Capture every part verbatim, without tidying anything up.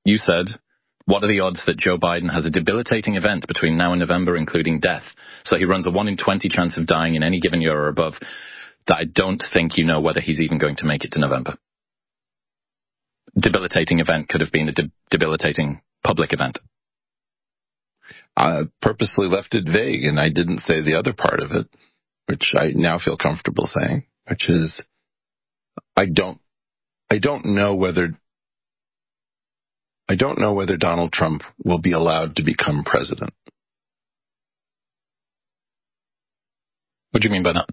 you said, what are the odds that Joe Biden has a debilitating event between now and November, including death? So he runs a one in twenty chance of dying in any given year or above, that I don't think you know whether he's even going to make it to November. Debilitating event could have been a de- debilitating public event. I purposely left it vague, and I didn't say the other part of it, which I now feel comfortable saying, which is I don't I don't know whether I don't know whether Donald Trump will be allowed to become president. What do you mean by that?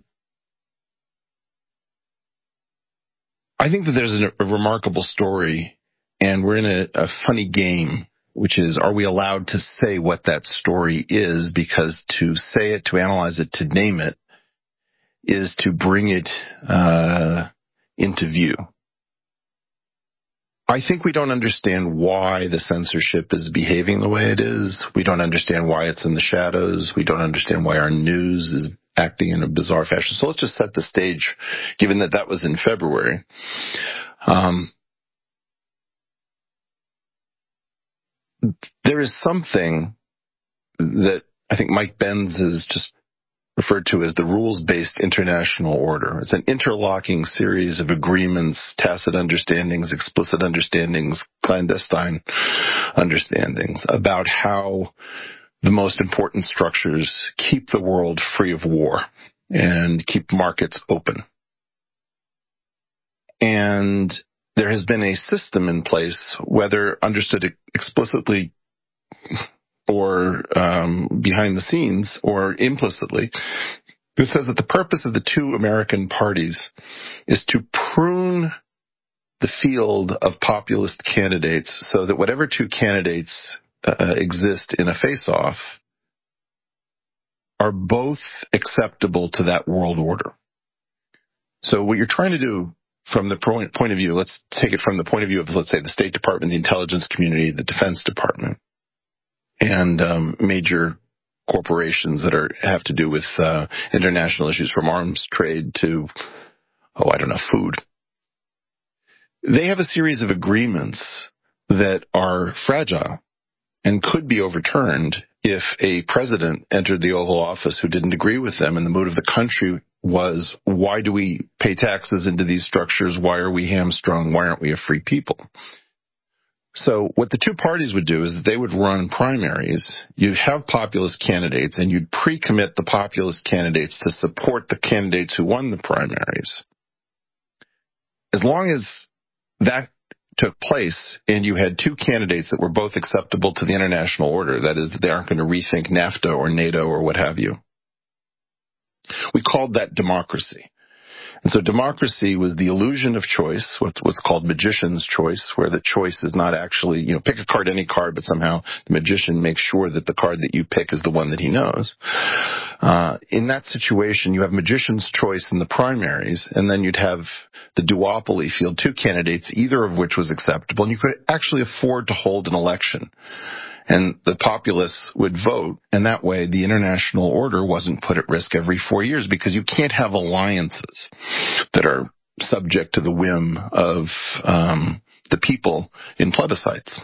I think that there's a, a remarkable story, and we're in a, a funny game, which is, are we allowed to say what that story is? Because to say it, to analyze it, to name it, is to bring it uh, into view. I think we don't understand why the censorship is behaving the way it is. We don't understand why it's in the shadows. We don't understand why our news is acting in a bizarre fashion. So let's just set the stage, given that that was in February. Um, there is something that I think Mike Benz has just referred to as the rules-based international order. It's an interlocking series of agreements, tacit understandings, explicit understandings, clandestine understandings about how the most important structures keep the world free of war and keep markets open. And there has been a system in place, whether understood explicitly or um, behind the scenes or implicitly, that says that the purpose of the two American parties is to prune the field of populist candidates so that whatever two candidates uh, exist in a face-off are both acceptable to that world order. So what you're trying to do from the point, point of view, let's take it from the point of view of, let's say, the State Department, the intelligence community, the Defense Department, and um, major corporations that are have to do with uh, international issues, from arms trade to, oh, I don't know, food. They have a series of agreements that are fragile and could be overturned if a president entered the Oval Office who didn't agree with them, and the mood of the country was, why do we pay taxes into these structures? Why are we hamstrung? Why aren't we a free people? So what the two parties would do is that they would run primaries. You'd have populist candidates, and you'd pre-commit the populist candidates to support the candidates who won the primaries. As long as that took place and you had two candidates that were both acceptable to the international order, that is, they aren't going to rethink NAFTA or NATO or what have you, we called that democracy. And so democracy was the illusion of choice, what's called magician's choice, where the choice is not actually, you know, pick a card, any card, but somehow the magician makes sure that the card that you pick is the one that he knows. Uh, in that situation, you have magician's choice in the primaries, and then you'd have the duopoly field, two candidates, either of which was acceptable, and you could actually afford to hold an election. And the populace would vote, and that way the international order wasn't put at risk every four years, because you can't have alliances that are subject to the whim of um, the people in plebiscites.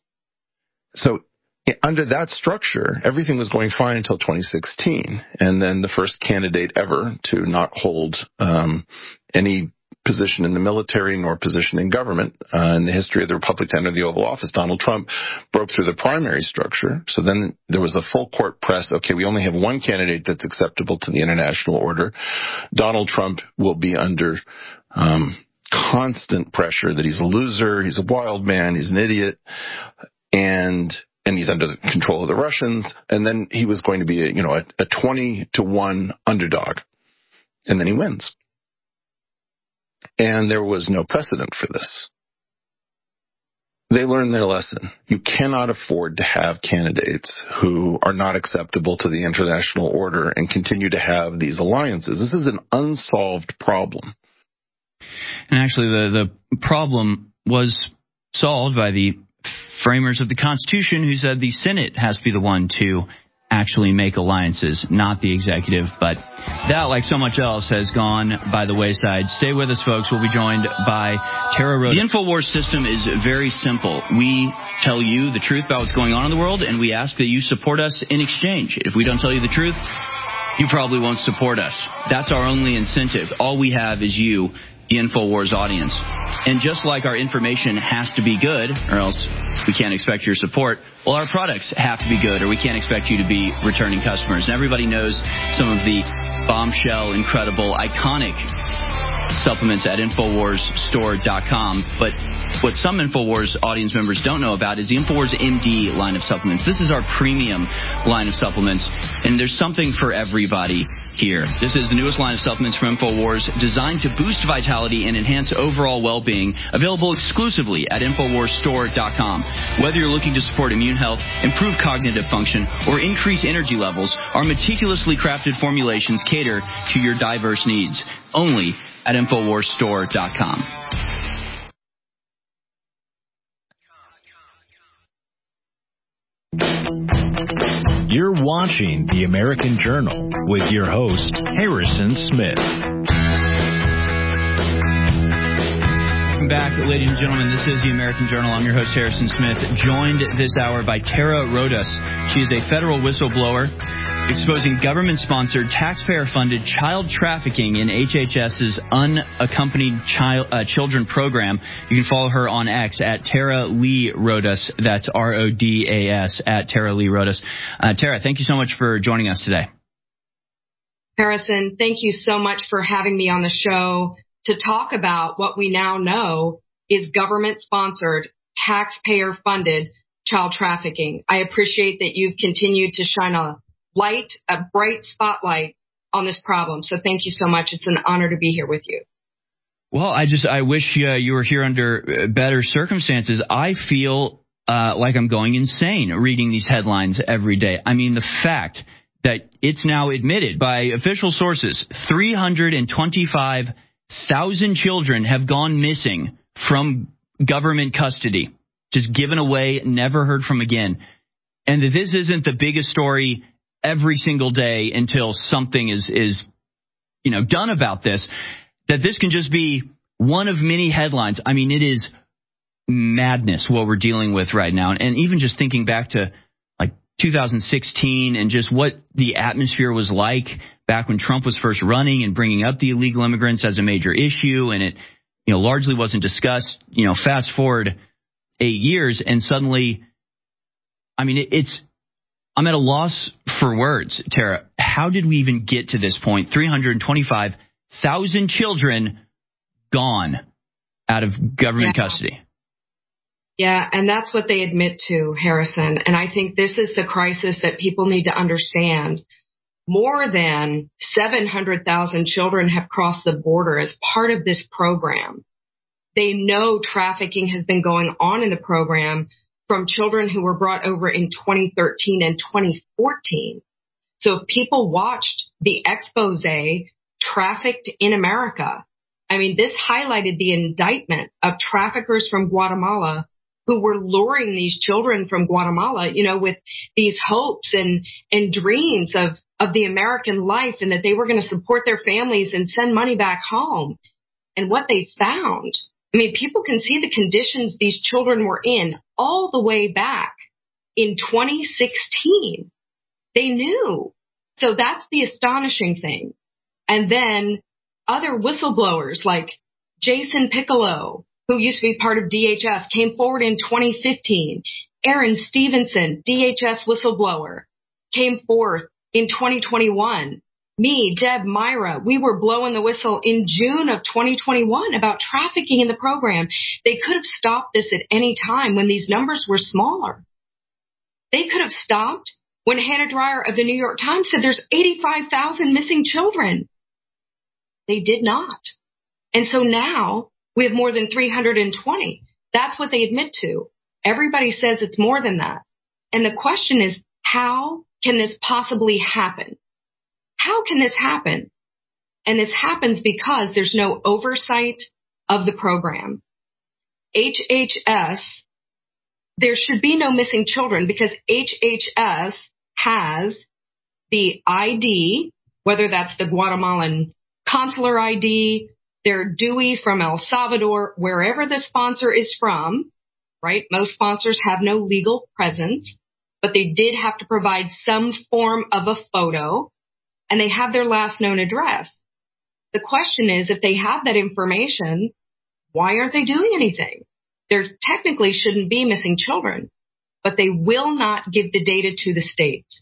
So under that structure, everything was going fine until twenty sixteen, and then the first candidate ever to not hold um, any position in the military nor position in government uh, in the history of the Republic to enter the Oval Office, Donald Trump, broke through the primary structure. So then there was a full court press. Okay, we only have one candidate that's acceptable to the international order. Donald Trump will be under um, constant pressure that he's a loser, he's a wild man, he's an idiot, and and he's under the control of the Russians. And then he was going to be a, you know, a, a twenty to one underdog, and then he wins. And there was no precedent for this. They learned their lesson. You cannot afford to have candidates who are not acceptable to the international order and continue to have these alliances. This is an unsolved problem. And actually, the, the problem was solved by the framers of the Constitution, who said the Senate has to be the one to actually make alliances, not the executive. But that, like so much else, has gone by the wayside. Stay with us, folks. We'll be joined by Tara Rhoda. The InfoWars system is very simple. We tell you the truth about what's going on in the world, and we ask that you support us in exchange. If we don't tell you the truth, you probably won't support us. That's our only incentive. All we have is you, the InfoWars audience. And just like our information has to be good, or else we can't expect your support, well, our products have to be good, or we can't expect you to be returning customers. And everybody knows some of the bombshell, incredible, iconic supplements at InfoWars Store dot com. But what some InfoWars audience members don't know about is the InfoWars M D line of supplements. This is our premium line of supplements, and there's something for everybody here. This is the newest line of supplements from InfoWars, designed to boost vitality and enhance overall well-being, available exclusively at InfoWars Store dot com. Whether you're looking to support immune health, improve cognitive function, or increase energy levels, our meticulously crafted formulations cater to your diverse needs. Only at InfoWars Store dot com. You're watching The American Journal with your host, Harrison Smith. Welcome back, ladies and gentlemen. This is The American Journal. I'm your host, Harrison Smith, joined this hour by Tara Rodas. She is a federal whistleblower exposing government-sponsored, taxpayer-funded child trafficking in H H S's unaccompanied child, uh, children program. You can follow her on X at Tara Lee Rodas. That's R O D A S, at Tara Lee Rodas. Uh, Tara, thank you so much for joining us today. Harrison, thank you so much for having me on the show to talk about what we now know is government-sponsored, taxpayer-funded child trafficking. I appreciate that you've continued to shine a light, a bright spotlight on this problem. So thank you so much. It's an honor to be here with you. Well, I just, I wish uh, you were here under better circumstances. I feel uh, like I'm going insane reading these headlines every day. I mean, the fact that it's now admitted by official sources, three hundred twenty-five thousand children have gone missing from government custody, just given away, never heard from again. And that this isn't the biggest story every single day until something is, is, you know, done about this, that this can just be one of many headlines. I mean, it is madness what we're dealing with right now. And even just thinking back to like two thousand sixteen and just what the atmosphere was like back when Trump was first running and bringing up the illegal immigrants as a major issue, and it, you know, largely wasn't discussed. You know, fast forward eight years and suddenly, I mean, it, it's, I'm at a loss for words, Tara. How did we even get to this point? three hundred twenty-five thousand children gone out of government yeah. custody. Yeah, and that's what they admit to, Harrison. And I think this is the crisis that people need to understand. More than seven hundred thousand children have crossed the border as part of this program. They know trafficking has been going on in the program from children who were brought over in twenty thirteen and twenty fourteen. So if people watched the expose, Trafficked in America, I mean, this highlighted the indictment of traffickers from Guatemala who were luring these children from Guatemala, you know, with these hopes and, and dreams of, of the American life and that they were going to support their families and send money back home. And what they found, I mean, people can see the conditions these children were in all the way back in twenty sixteen. They knew. So that's the astonishing thing. And then other whistleblowers like Jason Piccolo, who used to be part of D H S, came forward in twenty fifteen. Aaron Stevenson, D H S whistleblower, came forth in twenty twenty-one. Me, Deb, Myra, we were blowing the whistle in June of twenty twenty-one about trafficking in the program. They could have stopped this at any time when these numbers were smaller. They could have stopped when Hannah Dreier of the New York Times said there's eighty-five thousand missing children. They did not. And so now we have more than three hundred twenty. That's what they admit to. Everybody says it's more than that. And the question is, how can this possibly happen? How can this happen? And this happens because there's no oversight of the program. H H S, there should be no missing children because H H S has the I D, whether that's the Guatemalan consular I D, their D U I from El Salvador, wherever the sponsor is from, right? Most sponsors have no legal presence, but they did have to provide some form of a photo, and they have their last known address. The question is, if they have that information, why aren't they doing anything? There technically shouldn't be missing children, but they will not give the data to the states.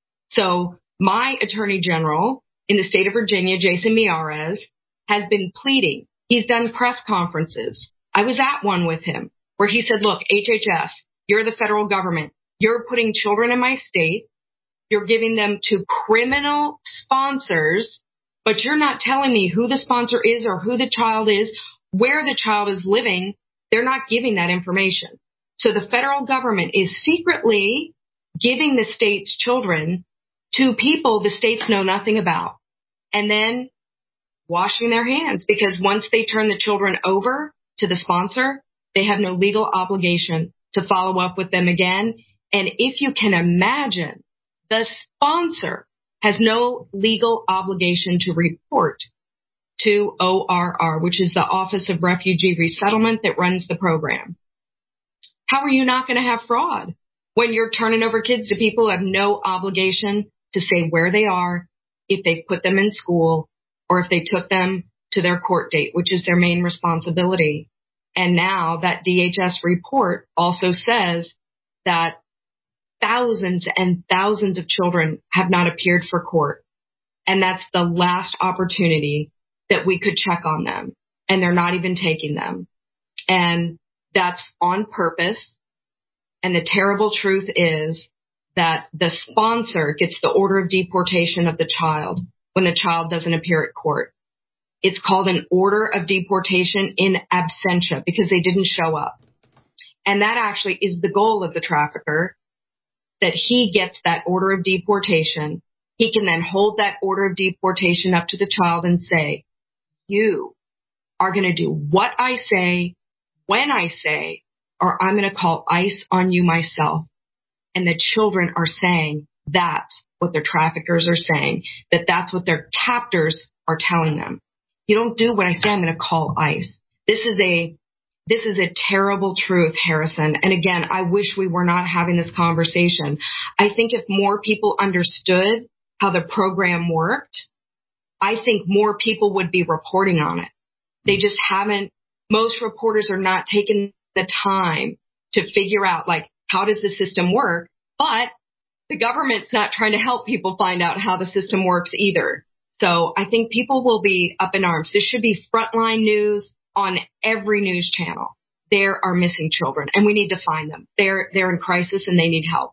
So my attorney general in the state of Virginia, Jason Miyares, has been pleading. He's done press conferences. I was at one with him where he said, look, H H S, you're the federal government. You're putting children in my state. You're giving them to criminal sponsors, but you're not telling me who the sponsor is or who the child is, where the child is living. They're not giving that information. So the federal government is secretly giving the state's children to people the states know nothing about, and then washing their hands, because once they turn the children over to the sponsor, they have no legal obligation to follow up with them again. And if you can imagine, the sponsor has no legal obligation to report to O R R, which is the Office of Refugee Resettlement that runs the program. How are you not going to have fraud when you're turning over kids to people who have no obligation to say where they are, if they put them in school, or if they took them to their court date, which is their main responsibility? And now that D H S report also says that thousands and thousands of children have not appeared for court. And that's the last opportunity that we could check on them. And they're not even taking them. And that's on purpose. And the terrible truth is that the sponsor gets the order of deportation of the child when the child doesn't appear at court. It's called an order of deportation in absentia because they didn't show up. And that actually is the goal of the trafficker, that he gets that order of deportation. He can then hold that order of deportation up to the child and say, you are going to do what I say, when I say, or I'm going to call ICE on you myself. And the children are saying that's what their traffickers are saying, that that's what their captors are telling them. You don't do what I say, I'm going to call ICE. This is a, this is a terrible truth, Harrison. And again, I wish we were not having this conversation. I think if more people understood how the program worked, I think more people would be reporting on it. They just haven't. Most reporters are not taking the time to figure out, like, how does the system work? But the government's not trying to help people find out how the system works either. So I think people will be up in arms. This should be frontline news on every news channel. There are missing children, and we need to find them. They're they're in crisis, and they need help.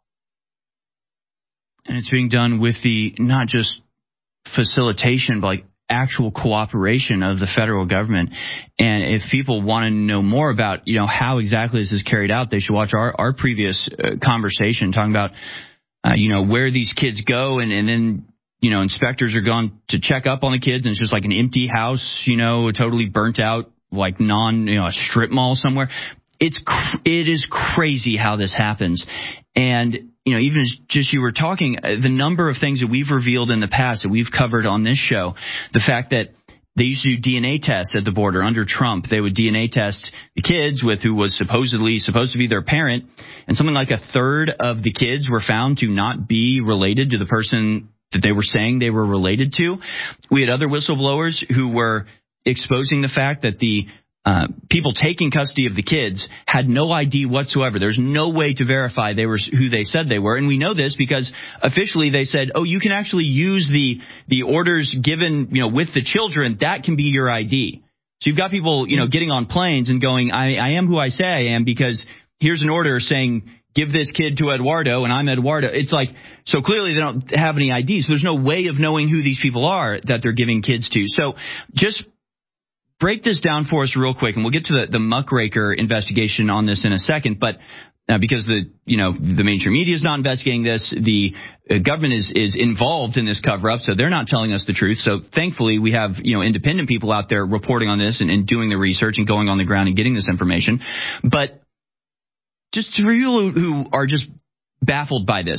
And it's being done with the not just facilitation, but like actual cooperation of the federal government. And if people want to know more about, you know, how exactly this is carried out, they should watch our, our previous uh, conversation talking about, uh, you know, where these kids go. And, and then, you know, inspectors are gone to check up on the kids, and it's just like an empty house, you know, totally burnt out, like non, you know, a strip mall somewhere. It's, cr- it is crazy how this happens. And, you know, even as just you were talking, the number of things that we've revealed in the past that we've covered on this show, the fact that they used to do D N A tests at the border under Trump. They would D N A test the kids with who was supposedly supposed to be their parent. And something like a third of the kids were found to not be related to the person that they were saying they were related to. We had other whistleblowers who were exposing the fact that the Uh, people taking custody of the kids had no I D whatsoever. There's no way to verify they were who they said they were. And we know this because officially they said, oh, you can actually use the the orders given, you know, with the children. That can be your I D. So you've got people, you know, getting on planes and going, I, I am who I say I am because here's an order saying give this kid to Eduardo and I'm Eduardo. It's like, so clearly they don't have any I Ds. So there's no way of knowing who these people are that they're giving kids to. So just break this down for us real quick, and we'll get to the, the muckraker investigation on this in a second. But uh, because the you know the mainstream media is not investigating this, the uh, government is is involved in this cover up, so they're not telling us the truth. So thankfully, we have you know independent people out there reporting on this and, and doing the research and going on the ground and getting this information. But just for you who are just baffled by this,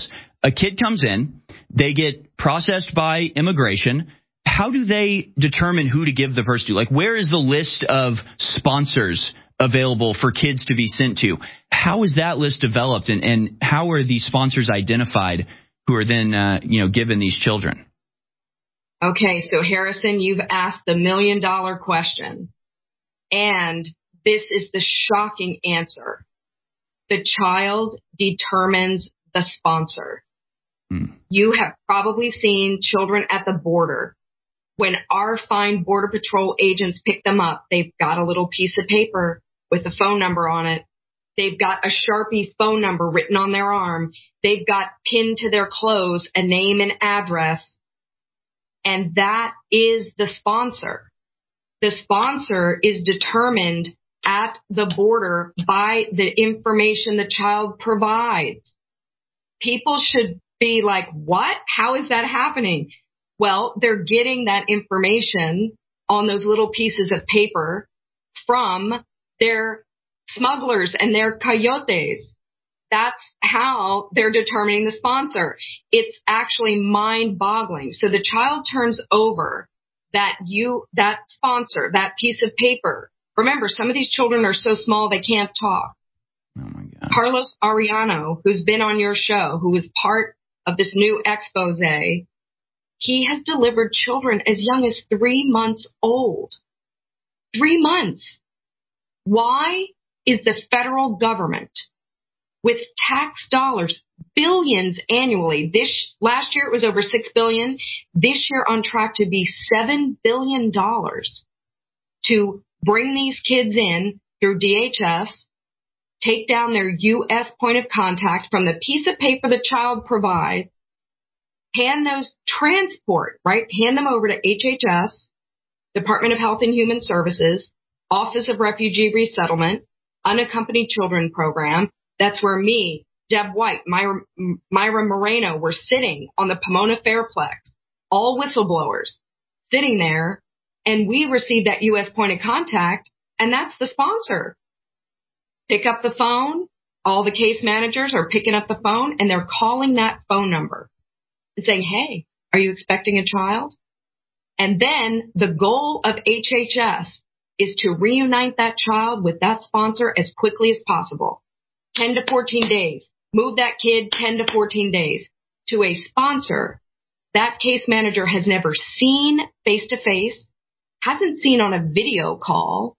a kid comes in, they get processed by immigration. How do they determine who to give the person to? Like, where is the list of sponsors available for kids to be sent to? How is that list developed, and, and how are these sponsors identified who are then, uh, you know, given these children? Okay, so Harrison, you've asked the million dollar question, and this is the shocking answer. The child determines the sponsor. Hmm. You have probably seen children at the border. When our fine Border Patrol agents pick them up, they've got a little piece of paper with a phone number on it. They've got a Sharpie phone number written on their arm. They've got pinned to their clothes a name and address. And that is the sponsor. The sponsor is determined at the border by the information the child provides. People should be like, what? How is that happening? Well, they're getting that information on those little pieces of paper from their smugglers and their coyotes. That's how they're determining the sponsor. It's actually mind-boggling. So the child turns over that you, that sponsor, that piece of paper. Remember, some of these children are so small they can't talk. Oh my God. Carlos Ariano, who's been on your show, who was part of this new expose, he has delivered children as young as three months old. Three months. Why is the federal government, with tax dollars, billions annually, this last year it was over six billion dollars, this year on track to be seven billion dollars, to bring these kids in through D H S, take down their U S point of contact from the piece of paper the child provides, hand those transport, right? Hand them over to H H S, Department of Health and Human Services, Office of Refugee Resettlement, Unaccompanied Children Program. That's where me, Deb White, Myra, Myra Moreno were sitting on the Pomona Fairplex, all whistleblowers, sitting there, and we received that U S point of contact, and that's the sponsor. Pick up the phone. All the case managers are picking up the phone, and they're calling that phone number and saying, hey, are you expecting a child? And then the goal of H H S is to reunite that child with that sponsor as quickly as possible. ten to fourteen days. Move that kid ten to fourteen days to a sponsor that case manager has never seen face to face, hasn't seen on a video call,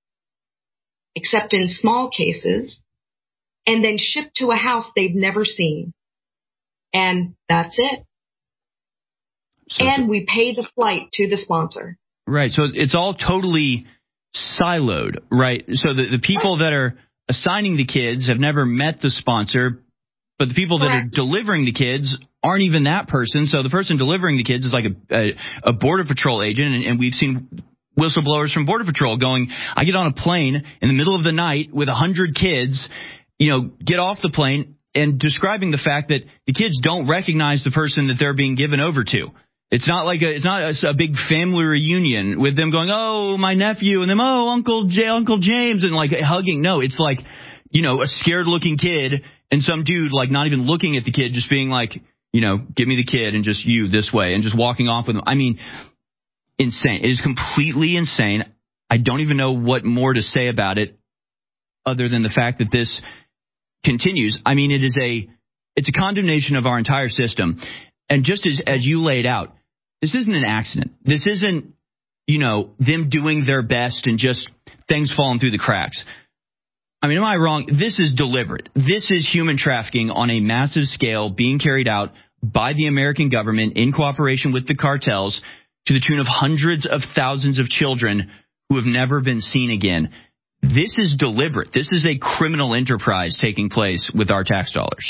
except in small cases, and then shipped to a house they've never seen. And that's it. So and we pay the flight to the sponsor. Right. So it's all totally siloed, right? So the, the people that are assigning the kids have never met the sponsor, but the people that Correct. Are delivering the kids aren't even that person. So the person delivering the kids is like a, a, a Border Patrol agent, and, and we've seen whistleblowers from Border Patrol going, I get on a plane in the middle of the night with a hundred kids, you know, get off the plane, and describing the fact that the kids don't recognize the person that they're being given over to. It's not like a, it's not a, a big family reunion with them going, oh, my nephew, and them, oh, Uncle J, Uncle James, and like hugging. No, it's like, you know, a scared looking kid and some dude like not even looking at the kid, just being like, you know, give me the kid and just you this way, and just walking off with them. I mean, insane. It is completely insane. I don't even know what more to say about it other than the fact that this continues. I mean, it is a, it's a condemnation of our entire system. And just as, as you laid out, this isn't an accident. This isn't, you know, them doing their best and just things falling through the cracks. I mean, am I wrong? This is deliberate. This is human trafficking on a massive scale being carried out by the American government in cooperation with the cartels to the tune of hundreds of thousands of children who have never been seen again. This is deliberate. This is a criminal enterprise taking place with our tax dollars.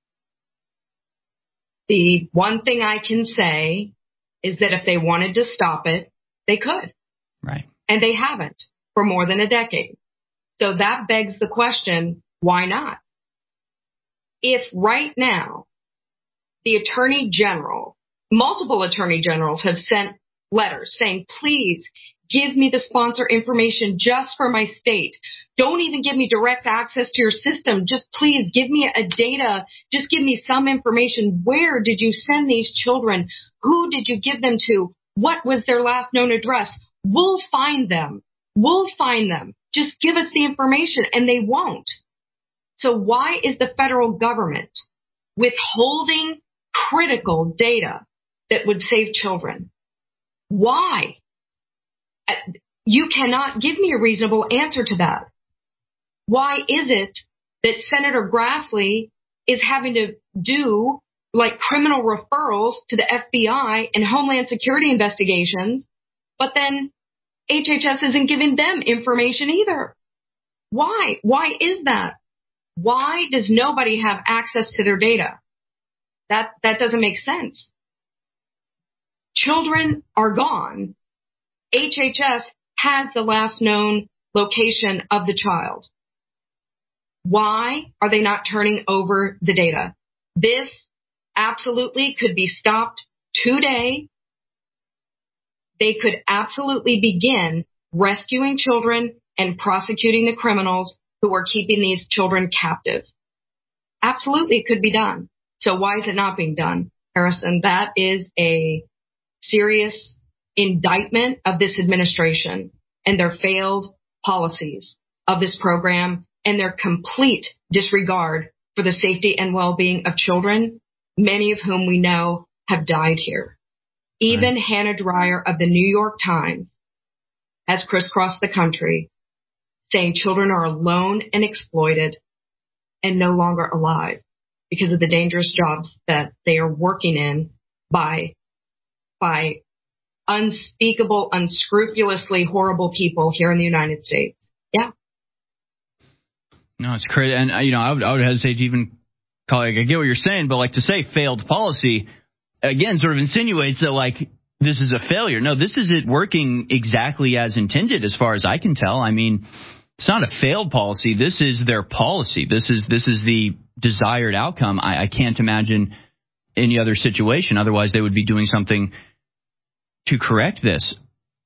The one thing I can say is that if they wanted to stop it, they could. Right. And they haven't for more than a decade. So that begs the question, why not? If right now the Attorney General, multiple Attorney Generals have sent letters saying, please give me the sponsor information just for my state. Don't even give me direct access to your system. Just please give me a data. Just give me some information. Where did you send these children? Who did you give them to? What was their last known address? We'll find them. We'll find them. Just give us the information, and they won't. So why is the federal government withholding critical data that would save children? Why? You cannot give me a reasonable answer to that. Why is it that Senator Grassley is having to do like criminal referrals to the F B I and Homeland Security investigations, but then H H S isn't giving them information either? Why? Why is that? Why does nobody have access to their data? That, that doesn't make sense. Children are gone. H H S has the last known location of the child. Why are they not turning over the data? This absolutely could be stopped today. They could absolutely begin rescuing children and prosecuting the criminals who are keeping these children captive. Absolutely, it could be done. So why is it not being done, Harrison? That is a serious indictment of this administration and their failed policies of this program and their complete disregard for the safety and well-being of children, many of whom we know have died here. Even right. Hannah Dreier of the New York Times has crisscrossed the country saying children are alone and exploited and no longer alive because of the dangerous jobs that they are working in by, by unspeakable, unscrupulously horrible people here in the United States. Yeah. No, it's crazy. And, you know, I would, I would hesitate to even call it, I get what you're saying, but like to say failed policy, again, sort of insinuates that like this is a failure. No, this is it working exactly as intended as far as I can tell. I mean, it's not a failed policy. This is their policy. This is this is the desired outcome. I, I can't imagine any other situation. Otherwise, they would be doing something to correct this.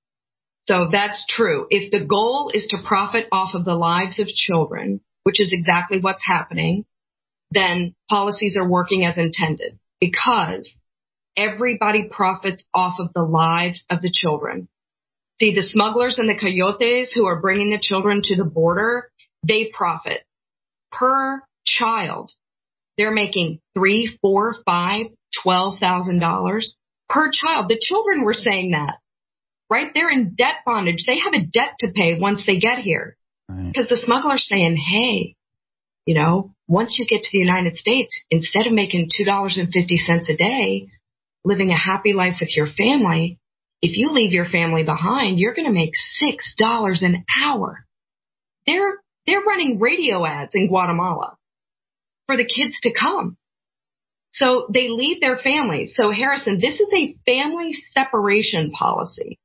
So that's true. If the goal is to profit off of the lives of children, which is exactly what's happening, then policies are working as intended because everybody profits off of the lives of the children. See, the smugglers and the coyotes who are bringing the children to the border, they profit per child. They're making three, four, five, twelve thousand dollars per child. The children were saying that, right? They're in debt bondage. They have a debt to pay once they get here because right. the smuggler's saying, hey, you know, once you get to the United States, instead of making two dollars and fifty cents a day, living a happy life with your family, if you leave your family behind, you're going to make six dollars an hour. They're, they're running radio ads in Guatemala for the kids to come. So they leave their families. So Harrison, this is a family separation policy.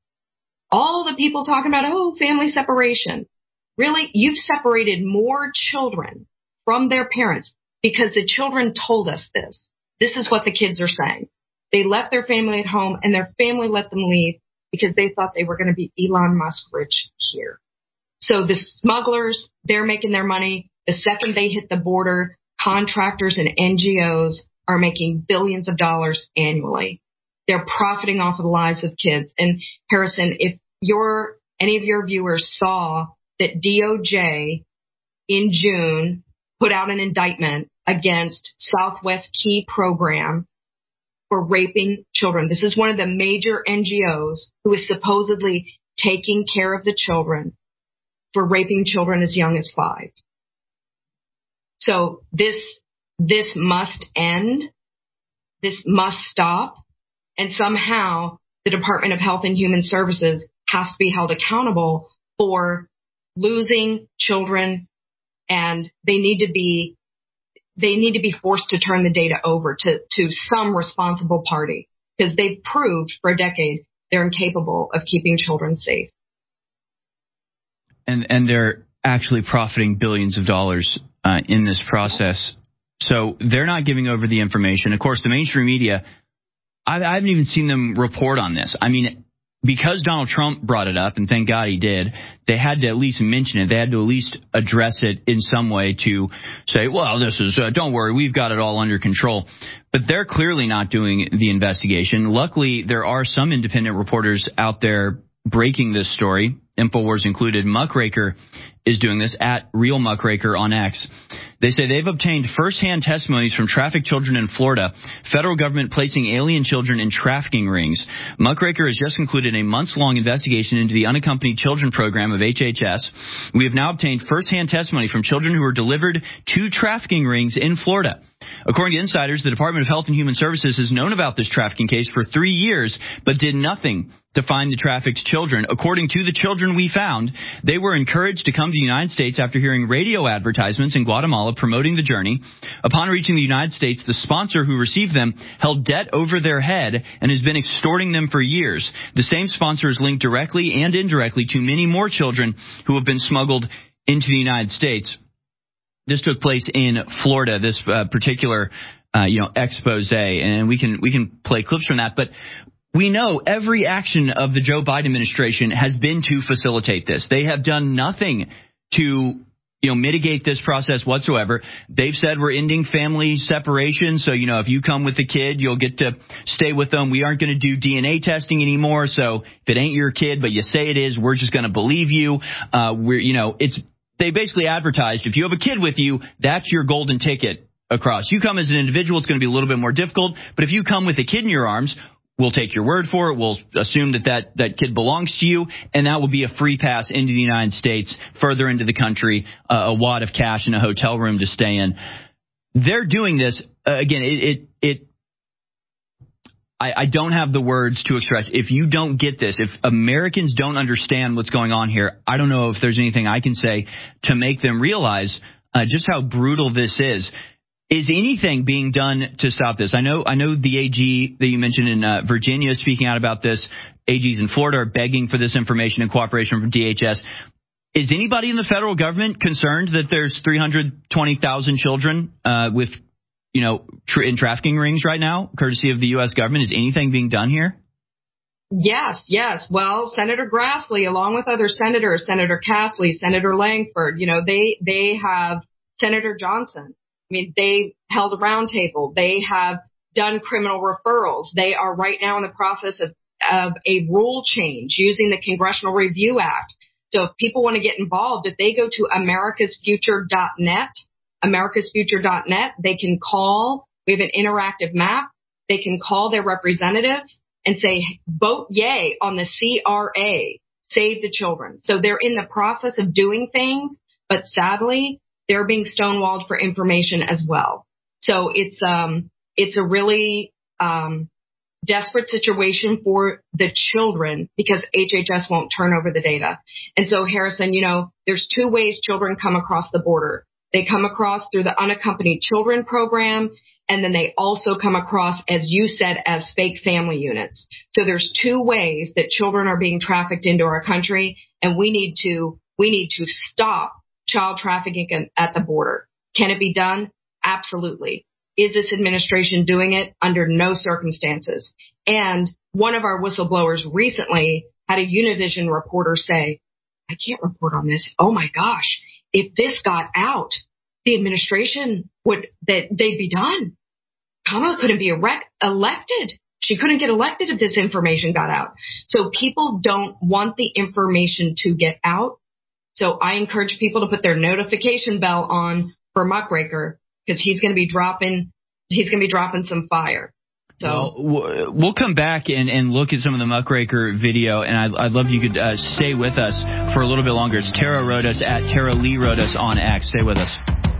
All the people talking about, oh, family separation. Really, you've separated more children from their parents because the children told us this. This is what the kids are saying. They left their family at home and their family let them leave because they thought they were going to be Elon Musk rich here. So the smugglers, they're making their money. The second they hit the border, contractors and N G Os are making billions of dollars annually. They're profiting off of the lives of kids. And Harrison, if your any of your viewers saw that D O J in June put out an indictment against Southwest Key Program for raping children. This is one of the major N G Os who is supposedly taking care of the children for raping children as young as five. So this, this must end. This must stop. And somehow the Department of Health and Human Services has to be held accountable for losing children, and they need to be They need to be forced to turn the data over to, to some responsible party because they've proved for a decade they're incapable of keeping children safe. And and they're actually profiting billions of dollars uh, in this process. So they're not giving over the information. Of course, the mainstream media, I, I haven't even seen them report on this. I mean, because Donald Trump brought it up, and thank God he did, they had to at least mention it. They had to at least address it in some way to say, well, this is, uh, don't worry, we've got it all under control. But they're clearly not doing the investigation. Luckily, there are some independent reporters out there breaking this story, InfoWars included. Muckraker is doing this at Real Muckraker on X. They say they've obtained firsthand testimonies from trafficked children in Florida, federal government placing alien children in trafficking rings. Muckraker has just concluded a months-long investigation into the unaccompanied children program of H H S. We have now obtained firsthand testimony from children who were delivered to trafficking rings in Florida. According to insiders, the Department of Health and Human Services has known about this trafficking case for three years, but did nothing to find the trafficked children. According to the children we found, they were encouraged to come to the United States after hearing radio advertisements in Guatemala promoting the journey. Upon reaching the United States, the sponsor who received them held debt over their head and has been extorting them for years. The same sponsor is linked directly and indirectly to many more children who have been smuggled into the United States. This took place in Florida, this uh, particular, uh, you know, expose, and we can we can play clips from that. But we know every action of the Joe Biden administration has been to facilitate this. They have done nothing to, you know, mitigate this process whatsoever. They've said we're ending family separation. So, you know, if you come with the kid, you'll get to stay with them. We aren't going to do D N A testing anymore. So if it ain't your kid, but you say it is, we're just going to believe you. Uh, we're, you know, it's they basically advertised if you have a kid with you, that's your golden ticket across. You come as an individual, it's going to be a little bit more difficult. But if you come with a kid in your arms, we'll take your word for it. We'll assume that, that that kid belongs to you, and that will be a free pass into the United States, further into the country, uh, a wad of cash and a hotel room to stay in. They're doing this, uh, again, it, it, it I, I don't have the words to express. If you don't get this, if Americans don't understand what's going on here, I don't know if there's anything I can say to make them realize uh, just how brutal this is. Is anything being done to stop this? I know I know the A G that you mentioned in uh, Virginia is speaking out about this. A Gs in Florida are begging for this information and cooperation from D H S. Is anybody in the federal government concerned that there's three hundred twenty thousand children uh, with, you know, tr- in trafficking rings right now, courtesy of the U S government? Is anything being done here? Yes, yes. Well, Senator Grassley, along with other senators, Senator Castley, Senator Langford, you know, they they have Senator Johnson. I mean, they held a roundtable. They have done criminal referrals. They are right now in the process of, of a rule change using the Congressional Review Act. So if people want to get involved, if they go to americas future dot net, americas future dot net, they can call. We have an interactive map. They can call their representatives and say, vote yay on the C R A, Save the Children. So they're in the process of doing things, but sadly, they're being stonewalled for information as well. So it's um it's a really um desperate situation for the children because H H S won't turn over the data. And so, Harrison, you know, there's two ways children come across the border. They come across through the unaccompanied children program, and then they also come across, as you said, as fake family units. So there's two ways that children are being trafficked into our country, and we need to we need to stop child trafficking at the border. Can it be done? Absolutely. Is this administration doing it? Under no circumstances. And one of our whistleblowers recently had a Univision reporter say, I can't report on this. Oh my gosh. If this got out, the administration would, that they'd be done. Kamala couldn't be erect, elected. She couldn't get elected if this information got out. So people don't want the information to get out. So I encourage people to put their notification bell on for Muckraker because he's going to be dropping, he's going to be dropping some fire. So well, we'll come back and, and look at some of the Muckraker video, and I'd, I'd love if you could uh, stay with us for a little bit longer. It's Tara Rodas at Tara Lee Rodas on X. Stay with us.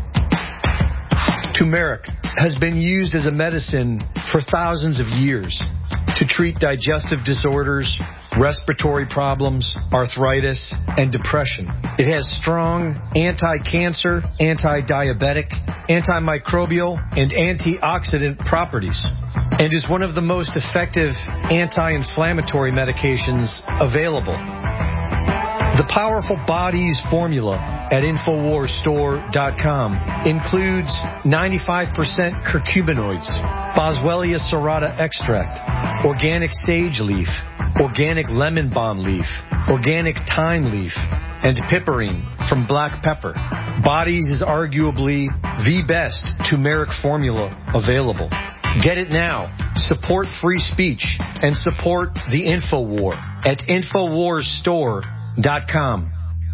Turmeric has been used as a medicine for thousands of years to treat digestive disorders, respiratory problems, arthritis, and depression. It has strong anti-cancer, anti-diabetic, antimicrobial, and antioxidant properties, and is one of the most effective anti-inflammatory medications available. The Powerful Bodies formula at Infowars Store dot com includes ninety-five percent curcuminoids, Boswellia serrata extract, organic sage leaf, organic lemon balm leaf, organic thyme leaf, and piperine from black pepper. Bodies is arguably the best turmeric formula available. Get it now. Support free speech and support the InfoWar at infowars store dot com.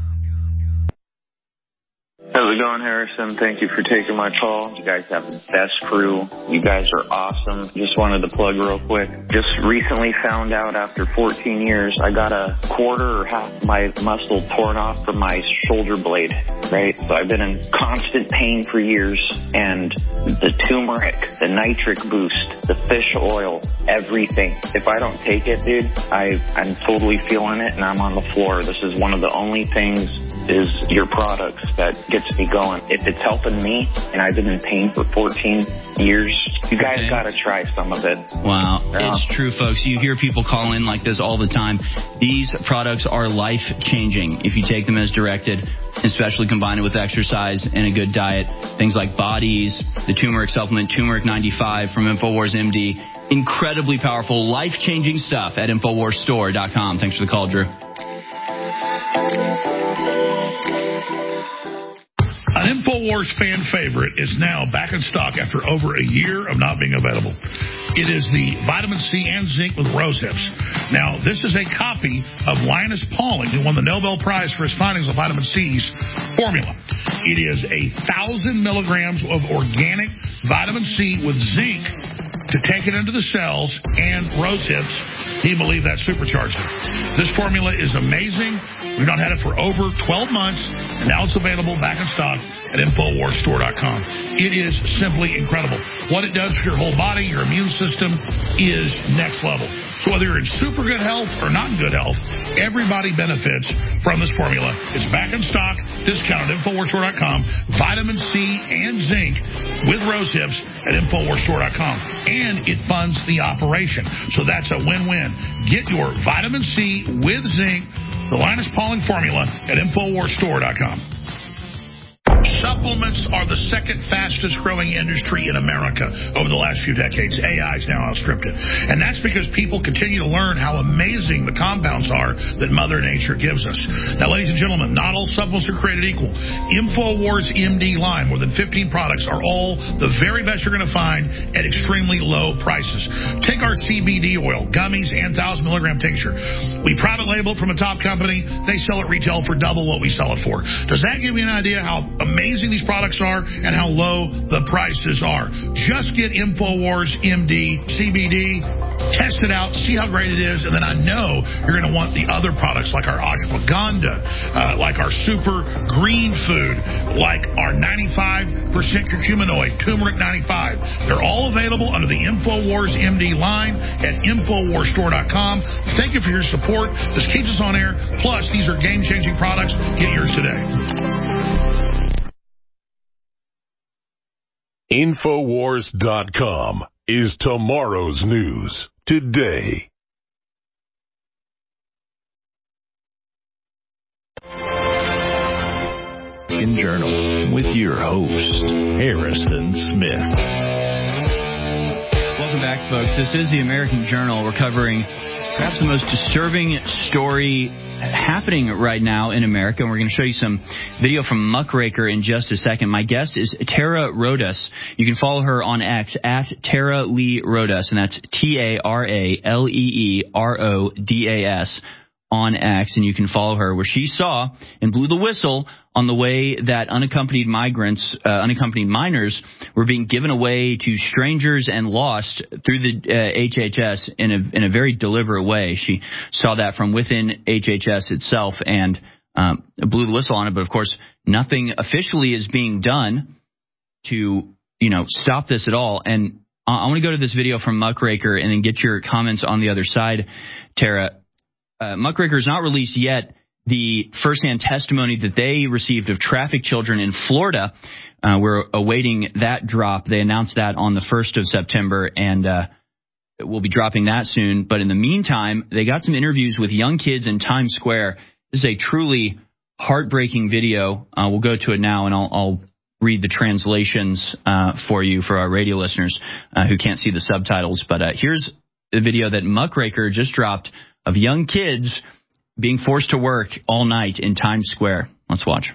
How's it going, Harrison? Thank you for taking my call. You guys have the best crew. You guys are awesome. Just wanted to plug real quick. Just recently found out after fourteen years, I got a quarter or half my muscle torn off from my shoulder blade, right? So I've been in constant pain for years, and the turmeric, the nitric boost, the fish oil, everything. If I don't take it, dude, I, I'm totally feeling it, and I'm on the floor. This is one of the only things is your products that gets me going. If it's helping me, and I've been in pain for fourteen years, you guys okay. got to try some of it. Wow. Yeah. It's true, folks. You hear people call in like this all the time. These products are life-changing if you take them as directed, especially combined with exercise and a good diet. Things like Bodies, the turmeric supplement, Turmeric ninety-five from InfoWars M D. Incredibly powerful, life-changing stuff at infowars store dot com. Thanks for the call, Drew. An InfoWars fan favorite is now back in stock after over a year of not being available. It is the vitamin C and zinc with rose hips. Now, this is a copy of Linus Pauling, who won the Nobel Prize for his findings of vitamin C's formula. It is a thousand milligrams of organic vitamin C with zinc to take it into the cells, and rose hips, he believed that supercharged it. This formula is amazing. We've not had it for over twelve months, and now it's available back in stock at infowars store dot com. It is simply incredible. What it does for your whole body, your immune system, is next level. So whether you're in super good health or not in good health, everybody benefits from this formula. It's back in stock, discounted at infowars store dot com. Vitamin C and zinc with rose hips at infowars store dot com. And it funds the operation. So that's a win-win. Get your vitamin C with zinc, the Linus Pauling formula, at infowars store dot com. Supplements are the second fastest growing industry in America over the last few decades. A I has now outstripped it. And that's because people continue to learn how amazing the compounds are that Mother Nature gives us. Now, ladies and gentlemen, not all supplements are created equal. InfoWars M D line, more than fifteen products, are all the very best you're going to find at extremely low prices. Take our C B D oil, gummies, and one thousand milligram tincture. We private label it from a top company. They sell it retail for double what we sell it for. Does that give you an idea how amazing these products are and how low the prices are? Just get InfoWars M D C B D, test it out, see how great it is, and then I know you're going to want the other products like our ashwagandha, uh, like our super green food, like our ninety-five percent curcuminoid, turmeric ninety-five. They're all available under the InfoWars M D line at infowars store dot com. Thank you for your support. This keeps us on air. Plus, these are game-changing products. Get yours today. infowars dot com is tomorrow's news today. In Journal with your host, Harrison Smith. Welcome back, folks. This is the American Journal. We're covering perhaps the most disturbing story happening right now in America, and we're going to show you some video from Muckraker in just a second. My guest is Tara Rodas. You can follow her on X at Tara Lee Rodas, and that's T A R A L E E R O D A S on X, and you can follow her where she saw and blew the whistle on the way that unaccompanied migrants, uh, unaccompanied minors were being given away to strangers and lost through the uh, H H S in a, in a very deliberate way. She saw that from within H H S itself and um, blew the whistle on it. But, of course, nothing officially is being done to, you know, stop this at all. And I want to go to this video from Muckraker and then get your comments on the other side, Tara. Uh, Muckraker is not released yet the firsthand testimony that they received of trafficked children in Florida. Uh, we're awaiting that drop. They announced that on the first of September, and uh, we'll be dropping that soon. But in the meantime, they got some interviews with young kids in Times Square. This is a truly heartbreaking video. Uh, we'll go to it now, and I'll, I'll read the translations uh, for you, for our radio listeners uh, who can't see the subtitles. But uh, here's the video that Muckraker just dropped of young kids being forced to work all night in Times Square. Let's watch.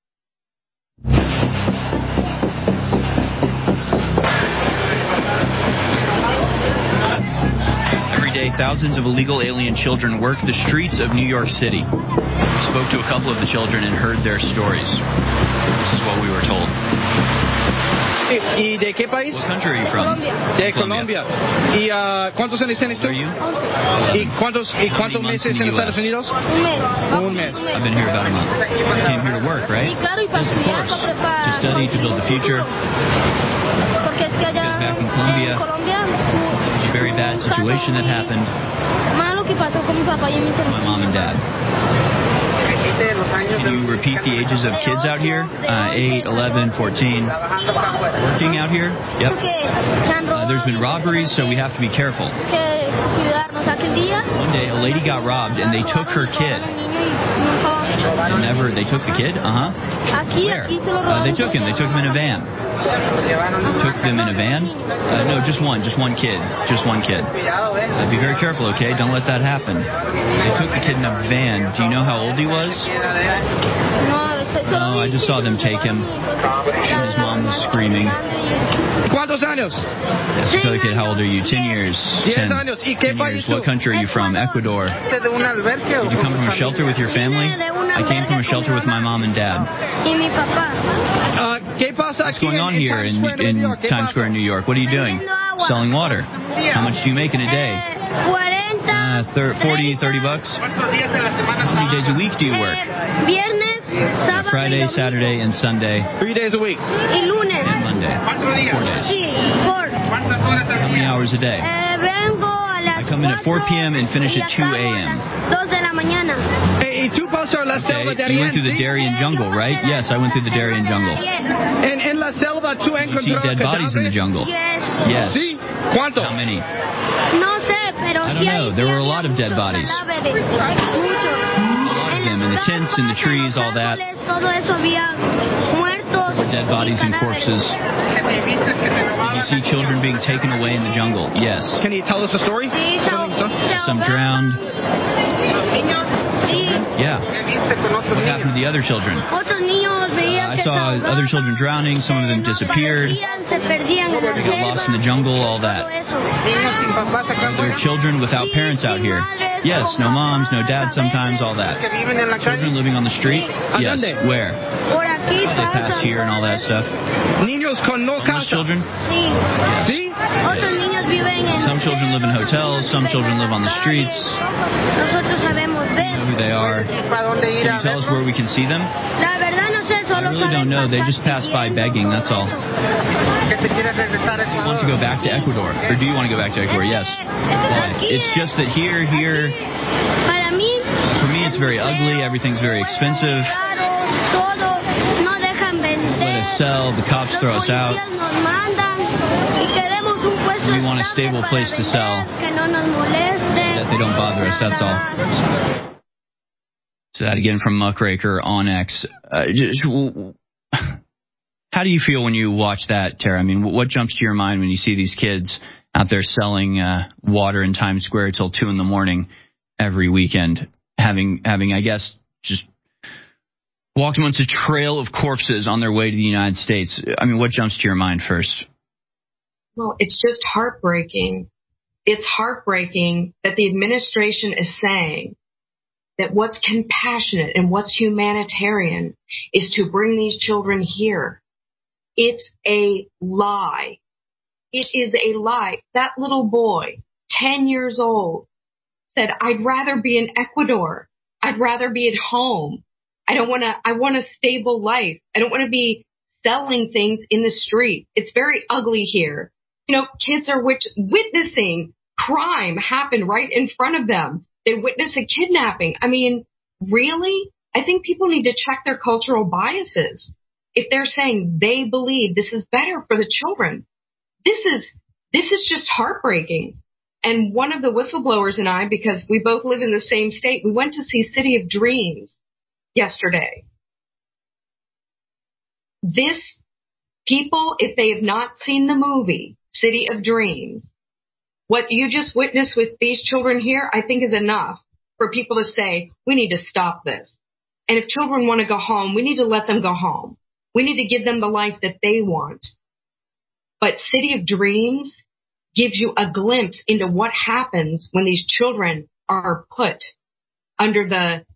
Every day, thousands of illegal alien children work the streets of New York City. We spoke to a couple of the children and heard their stories. This is what we were told. ¿Y de qué país? What country are you from? De Colombia. ¿Y uh, cuántos años tienes tú? ¿Y cuántos, y cuántos meses en Estados Unidos? Un mes. Un mes. I've been here about a month. I came here to work, right? Y claro, y para estudiar, para preparar. To study, to build the future. Porque es que allá back in Colombia, en Colombia, tú, a very bad situation that happened. Malo que pasó con mi papá y mis hermanos. My mom and dad. Can you repeat the ages of kids out here? Uh, eight, eleven, fourteen. Working out here? Yep. Uh, there's been robberies, so we have to be careful. One day, a lady got robbed, and they took her kid. They never, they took the kid? Uh-huh. Where? Uh, they took him. They took him in a van. Took them in a van? Uh, no, just one. Just one kid. Just one kid. Uh, be very careful, okay? Don't let that happen. They took the kid in a van. Do you know how old he was? No, I just saw them take him. And his mom was screaming. ¿Cuántos años? Yes, so the kid, how old are you? Ten years. Ten, ten years. What country are you from? Ecuador. Did you come from a shelter with your family? I came from a shelter with my mom and dad. What's going on here in, in Times Square in New York? What are you doing? Selling water. How much do you make in a day? Uh, forty, thirty bucks? How many days a week do you work? Uh, Friday, Saturday, and Sunday. Three days a week. And Monday. Four days. How many hours a day? I come in at four p.m. and finish at two a.m. Hey, tú pasas la selva Okay, you went through the Darien jungle, right? Yes, I went through the Darien jungle. En, en la selva tú You see dead bodies in the jungle? Yes. Sí. ¿Cuántos? How many? No sé, pero I don't know. There were a lot of dead bodies. A lot of them in the tents, in the trees, all that. Todo eso había muertos. Dead bodies and corpses. Did you see children being taken away in the jungle? Yes. Can you tell us a story? Some drowned. Yeah. What happened to the other children? Uh, I saw other children drowning. Some of them disappeared. They got lost in the jungle, all that. There are children without parents out here. Yes, no moms, no dads sometimes, all that. Children living on the street? Yes. Where? They pass here and all that stuff. Homeless children? Yes. Some children live in hotels. Some children live on the streets. We know who they are. Can you tell us where we can see them? I really don't know. They just pass by begging, that's all. Do you want to go back to Ecuador? Or do you want to go back to Ecuador? Yes. Why? It's just that here, here... For me, it's very ugly. Everything's very expensive. Let us sell. The cops throw us out. We want a stable place to sell. That they don't bother us, that's all. So that again from Muckraker on X. Uh, just, how do you feel when you watch that, Tara? I mean, what jumps to your mind when you see these kids out there selling uh, water in Times Square till two in the morning every weekend, having, having, I guess, just walked amongst a trail of corpses on their way to the United States? I mean, what jumps to your mind first? Well, it's just heartbreaking. It's heartbreaking that the administration is saying that what's compassionate and what's humanitarian is to bring these children here. It's a lie. It is a lie. That little boy, ten years old, said, I'd rather be in Ecuador. I'd rather be at home. I don't want to, I want a stable life. I don't want to be selling things in the street. It's very ugly here. You know, kids are wit- witnessing crime happen right in front of them. They witness a kidnapping. I mean, really? I think people need to check their cultural biases. If they're saying they believe this is better for the children, this is, this is just heartbreaking. And one of the whistleblowers and I, because we both live in the same state, we went to see City of Dreams yesterday. This, people, if they have not seen the movie City of Dreams, what you just witnessed with these children here, I think is enough for people to say, we need to stop this. And if children want to go home, we need to let them go home. We need to give them the life that they want. But City of Dreams gives you a glimpse into what happens when these children are put under the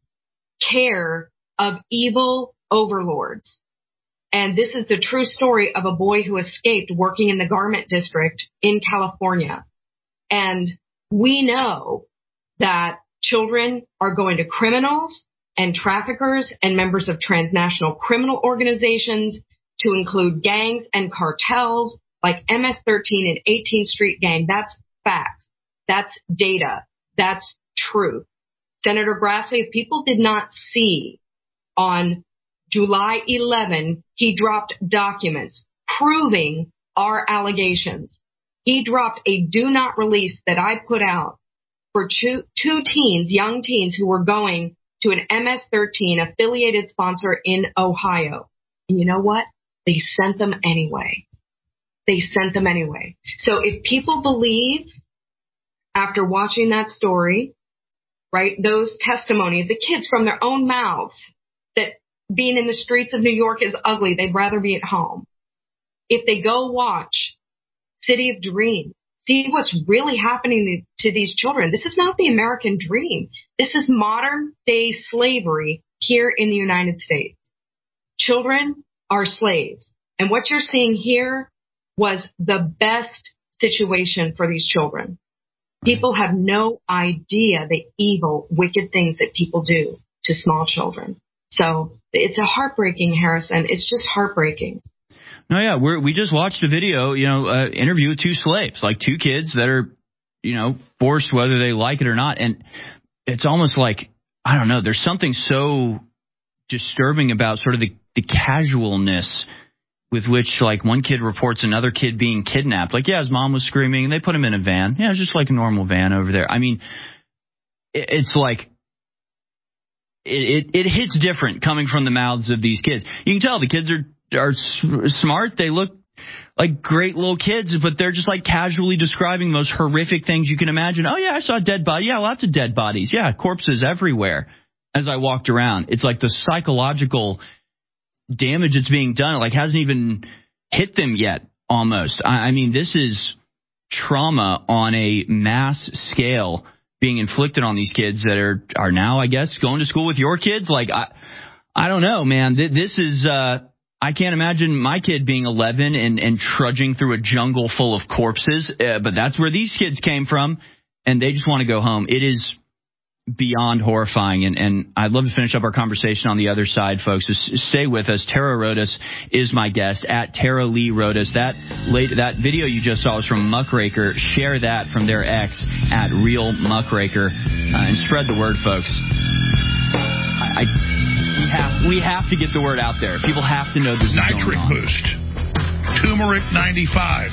care of evil overlords. And this is the true story of a boy who escaped working in the garment district in California. And we know that children are going to criminals and traffickers and members of transnational criminal organizations, to include gangs and cartels like M S thirteen and eighteenth Street Gang. That's facts. That's data. That's truth. Senator Grassley, if people did not see on July eleventh, he dropped documents proving our allegations. He dropped a do not release that I put out for two, two teens, young teens who were going to an M S thirteen affiliated sponsor in Ohio. And you know what? They sent them anyway. They sent them anyway. So if people believe, after watching that story, right, those testimonies, the kids from their own mouths, that being in the streets of New York is ugly, they'd rather be at home. If they go watch City of Dreams, see what's really happening to these children. This is not the American dream. This is modern day slavery here in the United States. Children are slaves. And what you're seeing here was the best situation for these children. People have no idea the evil, wicked things that people do to small children. So it's a heartbreaking, Harrison. It's just heartbreaking. No, yeah, we're, we just watched a video, you know, uh, interview with two slaves, like two kids that are, you know, forced whether they like it or not. And it's almost like, I don't know, there's something so disturbing about sort of the, the casualness with which, like, one kid reports another kid being kidnapped. Like, yeah, his mom was screaming, and they put him in a van. Yeah, it's just like a normal van over there. I mean, it, it's like, it, it, it hits different coming from the mouths of these kids. You can tell the kids are, are smart. They look like great little kids, but they're just like casually describing the most horrific things you can imagine. Oh, yeah, I saw a dead body. Yeah, lots of dead bodies. Yeah, corpses everywhere. As I walked around, it's like the psychological damage that's being done, like, hasn't even hit them yet, almost. I, I mean, this is trauma on a mass scale being inflicted on these kids that are, are now, I guess, going to school with your kids. Like, I, I don't know, man. This is, uh, I can't imagine my kid being eleven and, and trudging through a jungle full of corpses, uh, but that's where these kids came from, and they just want to go home. It is beyond horrifying, and, and I'd love to finish up our conversation on the other side, folks. So stay with us. Tara Rodas is my guest, at Tara Lee Rodas. That late, that video you just saw was from Muckraker. Share that from their ex, at Real Muckraker, uh, and spread the word, folks. I, I we have, we have to get the word out there. People have to know this is going on. Nitric Boost, Turmeric ninety-five,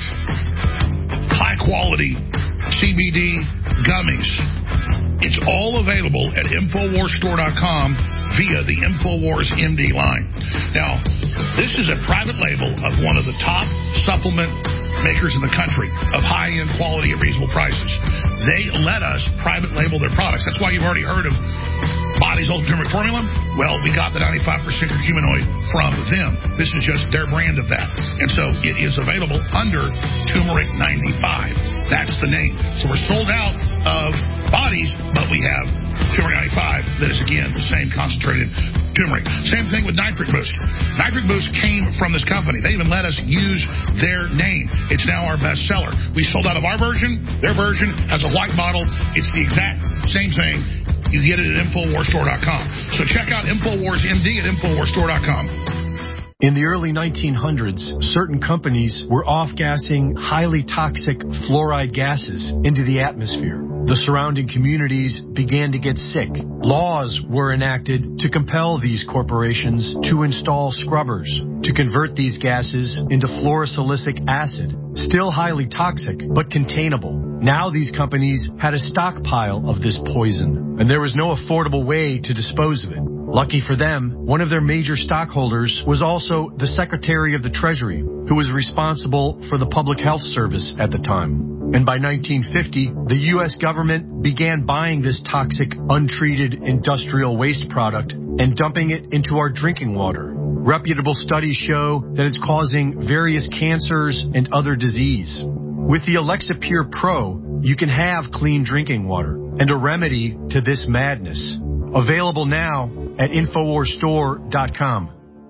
high quality C B D gummies. It's all available at Infowars Store dot com via the Infowars M D line. Now, this is a private label of one of the top supplement makers in the country of high-end quality at reasonable prices. They let us private label their products. That's why you've already heard of Body's Ultimate Turmeric Formula. Well, we got the ninety-five percent curcuminoid from them. This is just their brand of that. And so it is available under Turmeric ninety-five. That's the name. So we're sold out of Bodies, but we have Turmeric ninety-five that is, again, the same concentrated turmeric. Same thing with Nitric Boost. Nitric Boost came from this company. They even let us use their name. It's now our best seller. We sold out of our version. Their version has a white bottle. It's the exact same thing. You get it at Infowars Store dot com. So check out Infowars M D at Infowars Store dot com. In the early nineteen hundreds, certain companies were off-gassing highly toxic fluoride gases into the atmosphere. The surrounding communities began to get sick. Laws were enacted to compel these corporations to install scrubbers to convert these gases into fluorosilicic acid, still highly toxic, but containable. Now these companies had a stockpile of this poison, and there was no affordable way to dispose of it. Lucky for them, one of their major stockholders was also the Secretary of the Treasury, who was responsible for the Public Health Service at the time. And by nineteen fifty, the U S government began buying this toxic, untreated industrial waste product and dumping it into our drinking water. Reputable studies show that it's causing various cancers and other disease. With the Alexa Pure Pro, you can have clean drinking water and a remedy to this madness. Available now at Infowars Store dot com.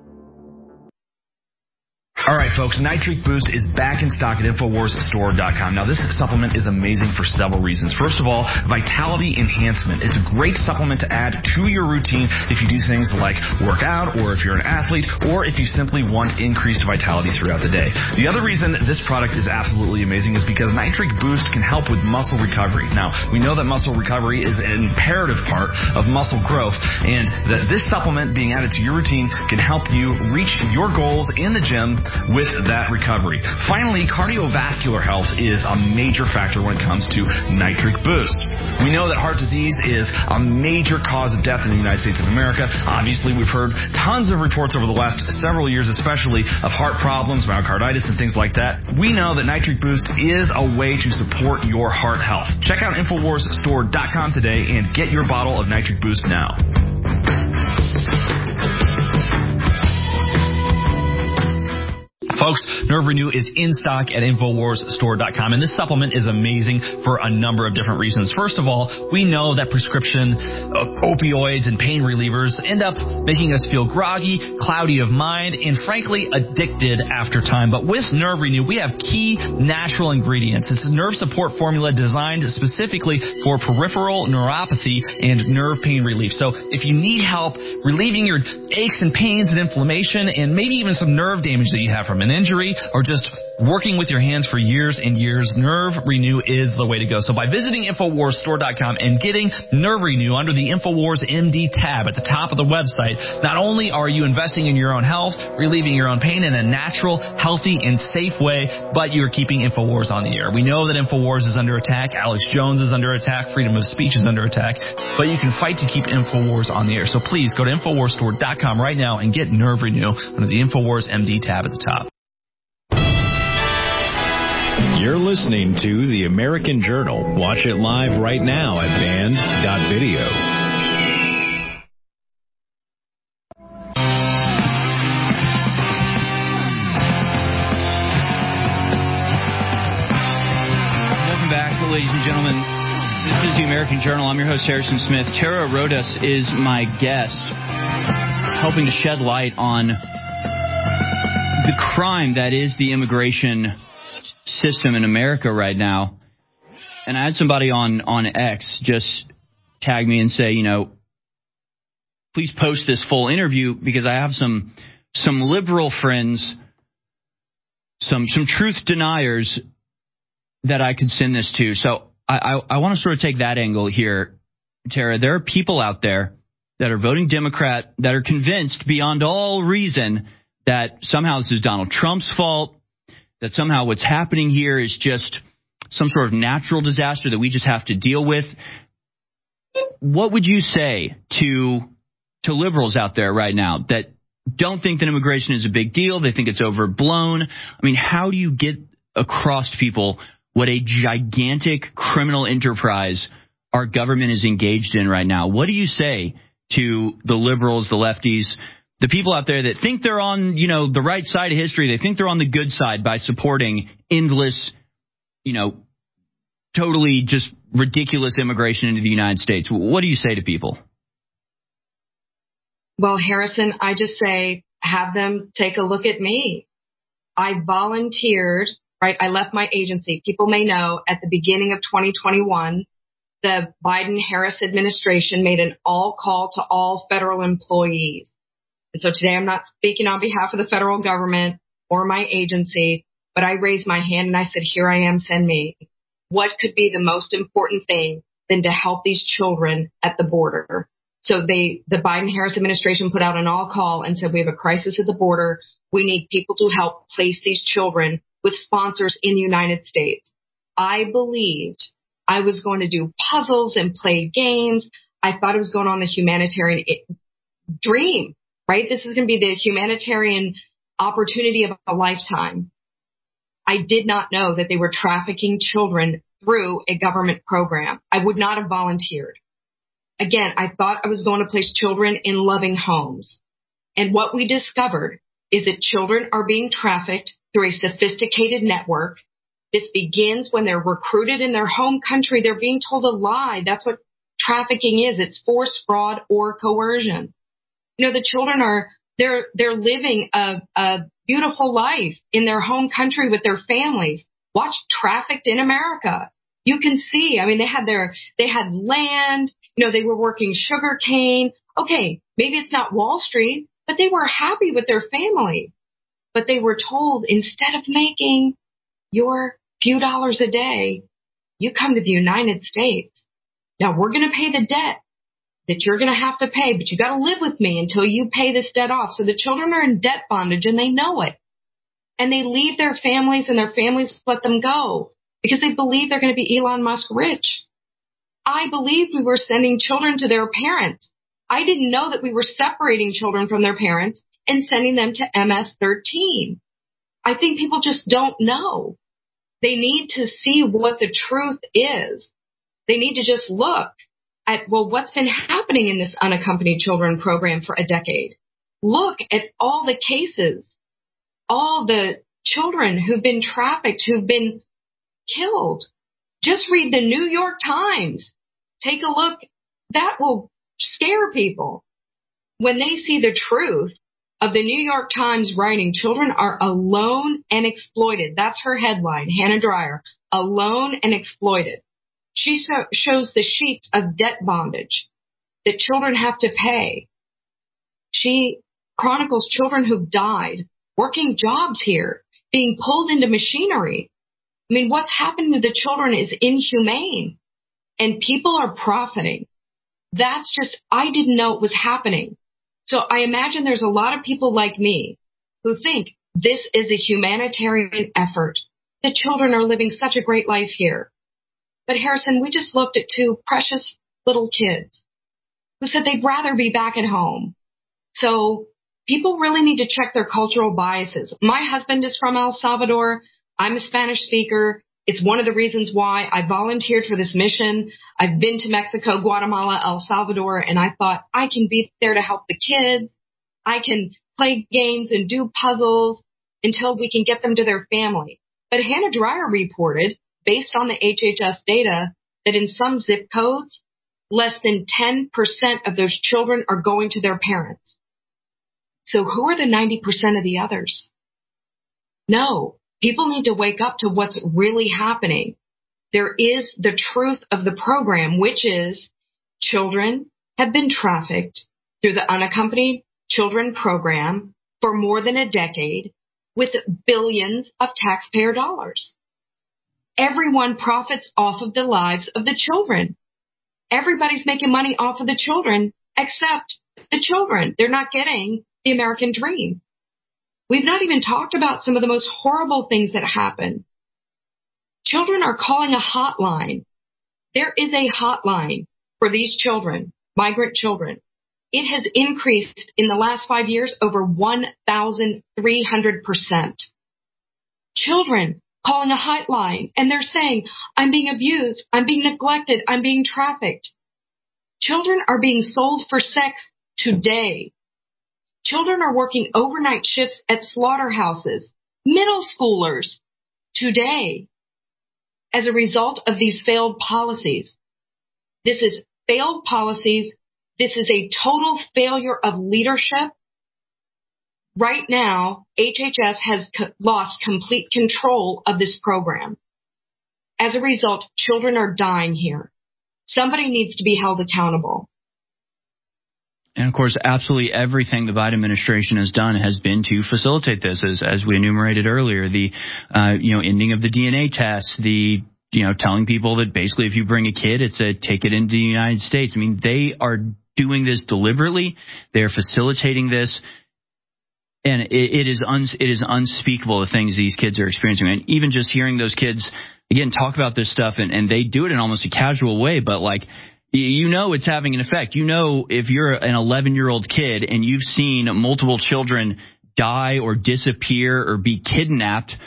All right, folks, Nitric Boost is back in stock at Infowars Store dot com. Now, this supplement is amazing for several reasons. First of all, vitality enhancement. It's a great supplement to add to your routine if you do things like work out, or if you're an athlete, or if you simply want increased vitality throughout the day. The other reason this product is absolutely amazing is because Nitric Boost can help with muscle recovery. Now, we know that muscle recovery is an imperative part of muscle growth, and that this supplement being added to your routine can help you reach your goals in the gym with that recovery. Finally, cardiovascular health is a major factor when it comes to Nitric Boost. We know that heart disease is a major cause of death in the United States of America. Obviously, we've heard tons of reports over the last several years, especially of heart problems, myocarditis, and things like that. We know that Nitric Boost is a way to support your heart health. Check out Infowars Store dot com today and get your bottle of Nitric Boost now. Folks, Nerve Renew is in stock at Infowars Store dot com, and this supplement is amazing for a number of different reasons. First of all, we know that prescription uh, opioids and pain relievers end up making us feel groggy, cloudy of mind, and frankly, addicted after time. But with Nerve Renew, we have key natural ingredients. It's a nerve support formula designed specifically for peripheral neuropathy and nerve pain relief. So if you need help relieving your aches and pains and inflammation, and maybe even some nerve damage that you have from an injury, or just working with your hands for years and years, Nerve Renew is the way to go. So by visiting Infowars Store dot com and getting Nerve Renew under the Infowars M D tab at the top of the website, not only are you investing in your own health, relieving your own pain in a natural, healthy, and safe way, but you're keeping Infowars on the air. We know that Infowars is under attack, Alex Jones is under attack, freedom of speech is under attack, but you can fight to keep Infowars on the air. So please go to Infowars Store dot com right now and get Nerve Renew under the Infowars M D tab at the top. You're listening to The American Journal. Watch it live right now at band dot video. Welcome back, ladies and gentlemen. This is The American Journal. I'm your host, Harrison Smith. Tara Rodas is my guest, helping to shed light on the crime that is the immigration system in America right now. And I had somebody on, on X just tag me and say, you know, please post this full interview because I have some some liberal friends, some some truth deniers that I could send this to. So I, I, I want to sort of take that angle here, Tara. There are people out there that are voting Democrat that are convinced beyond all reason that somehow this is Donald Trump's fault, that somehow what's happening here is just some sort of natural disaster that we just have to deal with. What would you say to to liberals out there right now that don't think that immigration is a big deal? They think it's overblown. I mean, how do you get across to people what a gigantic criminal enterprise our government is engaged in right now? What do you say to the liberals, the lefties, the people out there that think they're on, you know, the right side of history? They think they're on the good side by supporting endless, you know, totally just ridiculous immigration into the United States. What do you say to people? Well, Harrison, I just say have them take a look at me. I volunteered, right? I left my agency. People may know at the beginning of twenty twenty-one, the Biden-Harris administration made an all call to all federal employees. And so today I'm not speaking on behalf of the federal government or my agency, but I raised my hand and I said, here I am, send me. What could be the most important thing than to help these children at the border? So they, the Biden-Harris administration put out an all call and said, we have a crisis at the border. We need people to help place these children with sponsors in the United States. I believed I was going to do puzzles and play games. I thought it was going on the humanitarian dream, right? This is going to be the humanitarian opportunity of a lifetime. I did not know that they were trafficking children through a government program. I would not have volunteered. Again, I thought I was going to place children in loving homes. And what we discovered is that children are being trafficked through a sophisticated network. This begins when they're recruited in their home country. They're being told a lie. That's what trafficking is. It's force, fraud, or coercion. You know, the children are, they're, they're living a, a beautiful life in their home country with their families. Watch Trafficked in America. You can see, I mean, they had their, they had land, you know, they were working sugar cane. Okay, maybe it's not Wall Street, but they were happy with their family. But they were told, instead of making your few dollars a day, you come to the United States. Now we're going to pay the debt that you're going to have to pay, but you got to live with me until you pay this debt off. So the children are in debt bondage and they know it. And they leave their families and their families let them go because they believe they're going to be Elon Musk rich. I believed we were sending children to their parents. I didn't know that we were separating children from their parents and sending them to M S thirteen. I think people just don't know. They need to see what the truth is. They need to just look at, well, what's been happening in this unaccompanied children program for a decade. Look at all the cases, all the children who've been trafficked, who've been killed. Just read the New York Times. Take a look. That will scare people when they see the truth of the New York Times writing, children are alone and exploited. That's her headline, Hannah Dreier, alone and exploited. She so, shows the sheets of debt bondage that children have to pay. She chronicles children who've died, working jobs here, being pulled into machinery. I mean, what's happened to the children is inhumane, and people are profiting. That's just, I didn't know it was happening. So I imagine there's a lot of people like me who think this is a humanitarian effort. The children are living such a great life here. But Harrison, we just looked at two precious little kids who said they'd rather be back at home. So people really need to check their cultural biases. My husband is from El Salvador. I'm a Spanish speaker. It's one of the reasons why I volunteered for this mission. I've been to Mexico, Guatemala, El Salvador, and I thought I can be there to help the kids. I can play games and do puzzles until we can get them to their family. But Hannah Dreier reported, based on the H H S data, that in some zip codes, less than ten percent of those children are going to their parents. So who are the ninety percent of the others? No. People need to wake up to what's really happening. There is the truth of the program, which is children have been trafficked through the unaccompanied children program for more than a decade with billions of taxpayer dollars. Everyone profits off of the lives of the children. Everybody's making money off of the children except the children. They're not getting the American dream. We've not even talked about some of the most horrible things that happen. Children are calling a hotline. There is a hotline for these children, migrant children. It has increased in the last five years over one thousand three hundred percent. Children calling a hotline, and they're saying, I'm being abused, I'm being neglected, I'm being trafficked. Children are being sold for sex today. Children are working overnight shifts at slaughterhouses, middle schoolers, today, as a result of these failed policies. This is failed policies. This is a total failure of leadership. Right now, H H S has co- lost complete control of this program. As a result, children are dying here. Somebody needs to be held accountable. And, of course, absolutely everything the Biden administration has done has been to facilitate this, as, as we enumerated earlier, the, uh, you know, ending of the D N A test, the, you know, telling people that basically if you bring a kid, it's a ticket into the United States. I mean, they are doing this deliberately. They're facilitating this. And it, it is un, it is unspeakable, the things these kids are experiencing. And even just hearing those kids, again, talk about this stuff, and, and they do it in almost a casual way, but like, you know it's having an effect. You know if you're an eleven-year-old kid and you've seen multiple children die or disappear or be kidnapped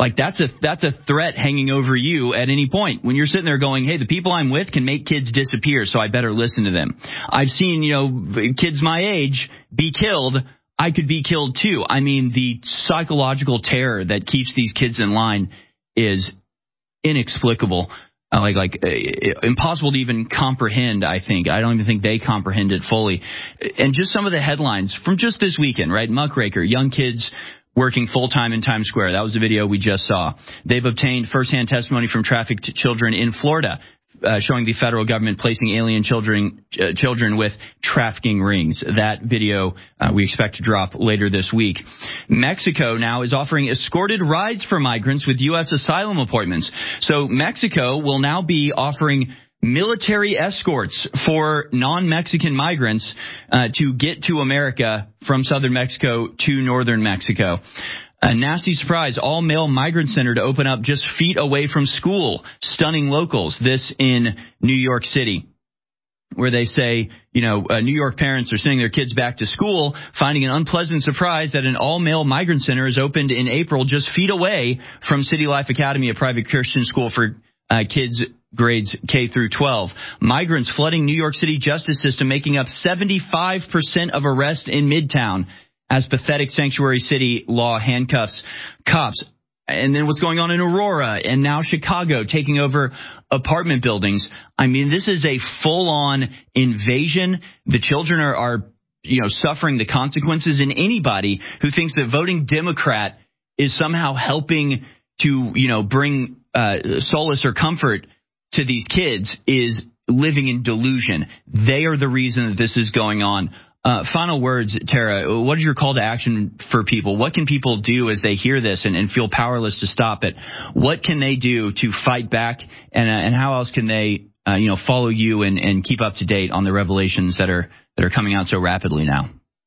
Like, that's a that's a threat hanging over you at any point. When you're sitting there going, hey, the people I'm with can make kids disappear, so I better listen to them. I've seen, you know, kids my age be killed. I could be killed too. I mean, the psychological terror that keeps these kids in line is inexplicable. Uh, like, like uh, impossible to even comprehend, I think. I don't even think they comprehend it fully. And just some of the headlines from just this weekend, right? Muckraker, young kids working full-time in Times Square. That was the video we just saw. They've obtained firsthand testimony from trafficked children in Florida, uh, showing the federal government placing alien children uh, children with trafficking rings. That video uh, we expect to drop later this week. Mexico now is offering escorted rides for migrants with U S asylum appointments. So Mexico will now be offering military escorts for non-Mexican migrants uh, to get to America from southern Mexico to northern Mexico. A nasty surprise, all-male migrant center to open up just feet away from school, stunning locals. This in New York City, where they say, you know, uh, New York parents are sending their kids back to school, finding an unpleasant surprise that an all-male migrant center is opened in April just feet away from City Life Academy, a private Christian school for uh, kids grades K through twelve. Migrants flooding New York City justice system, making up seventy-five percent of arrests in Midtown as pathetic sanctuary city law handcuffs cops. And then what's going on in Aurora and now Chicago taking over apartment buildings. I mean, this is a full-on invasion. The children are, are, you know, suffering the consequences. And anybody who thinks that voting Democrat is somehow helping to, you know, bring uh, solace or comfort to these kids is living in delusion. They are the reason that this is going on. Uh, final words, Tara, what is your call to action for people? What can people do as they hear this and, and feel powerless to stop it? What can they do to fight back? And, uh, and how else can they, uh, you know, follow you and, and keep up to date on the revelations that are, that are coming out so rapidly now?